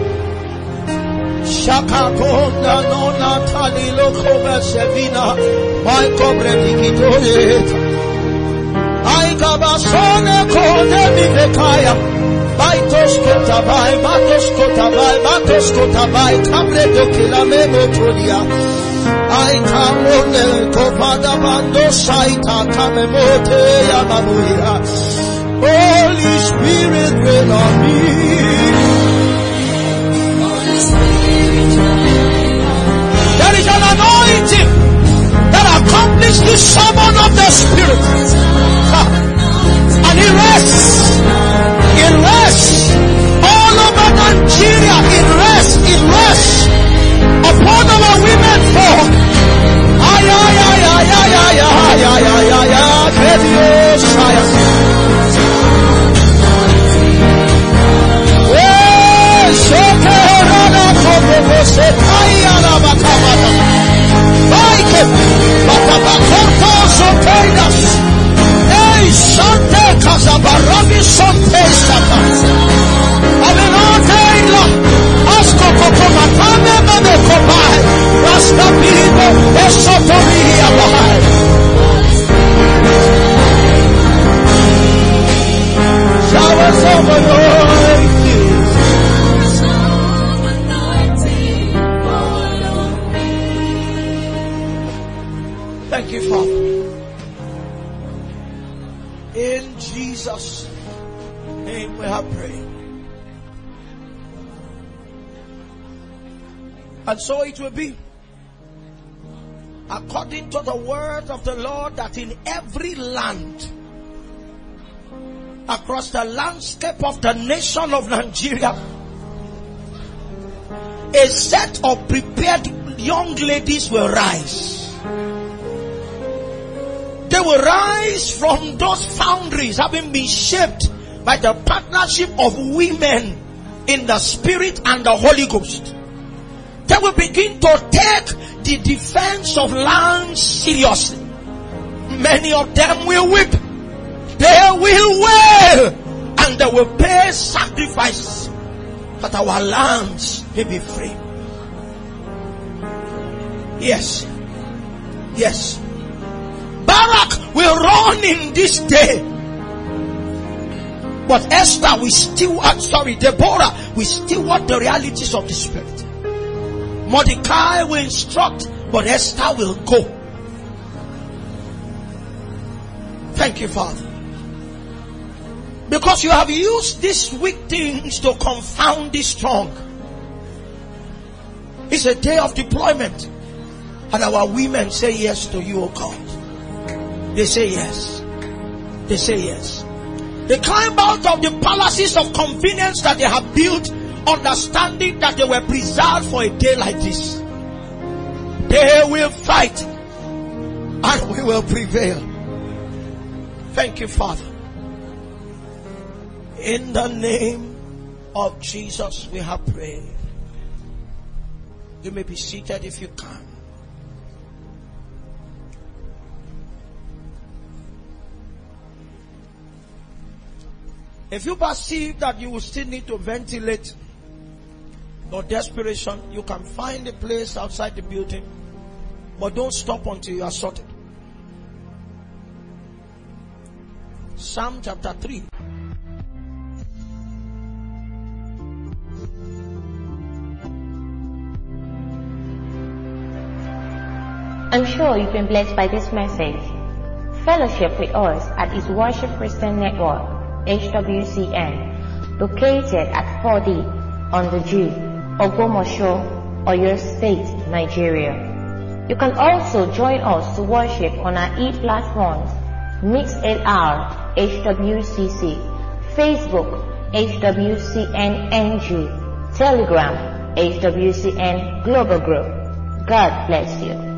Shaka Konda Nona Talilo Kova Sevina, my Cobre Nikitoleta. I Gabasone Kone Mivekaya. Baitos kotabai, kamre do kilame motoria. I kamone kovada bando saita kamemote yamabuya. Holy Spirit, rain on me. Holy Spirit, rain on me. There is an anointing that accomplishes is the summon of the Spirit. And it rests. It rests all over Nigeria. It rests. It rests upon our women folk. Ay, ay, ay, ay, ay, ay, ay, ay, ay, ay, showers of anointing. Thank you, Father. In Jesus' name we have prayed. And so it will be, according to the word of the Lord, that in every land, across the landscape of the nation of Nigeria, a set of prepared young ladies will rise. They will rise from those foundries having been shaped by the partnership of women in the Spirit and the Holy Ghost. They will begin to take the defense of land seriously. Many of them will weep. They will wail. And they will pay sacrifices that our lands may be free. Yes. Yes. Barak will run in this day. But Esther will Deborah will steward the realities of the Spirit. Mordecai will instruct, but Esther will go. Thank you, Father. Because you have used these weak things to confound the strong. It's a day of deployment. And our women say yes to you, O God. They say yes. They say yes. They climb out of the palaces of convenience that they have built, understanding that they were preserved for a day like this. They will fight and we will prevail. Thank you, Father. In the name of Jesus we have prayed. You may be seated if you can. If you perceive that you will still need to ventilate your desperation, you can find a place outside the building. But don't stop until you are sorted. Psalm chapter 3. I'm sure you've been blessed by this message. Fellowship with us at His Worship Christian Network, HWCN, located at 4D on the G, Ogbomoso, Oyo State, Nigeria. You can also join us to worship on our e-platforms, MixLR, HWCC, Facebook, HWCNNG, Telegram, HWCN Global Group. God bless you.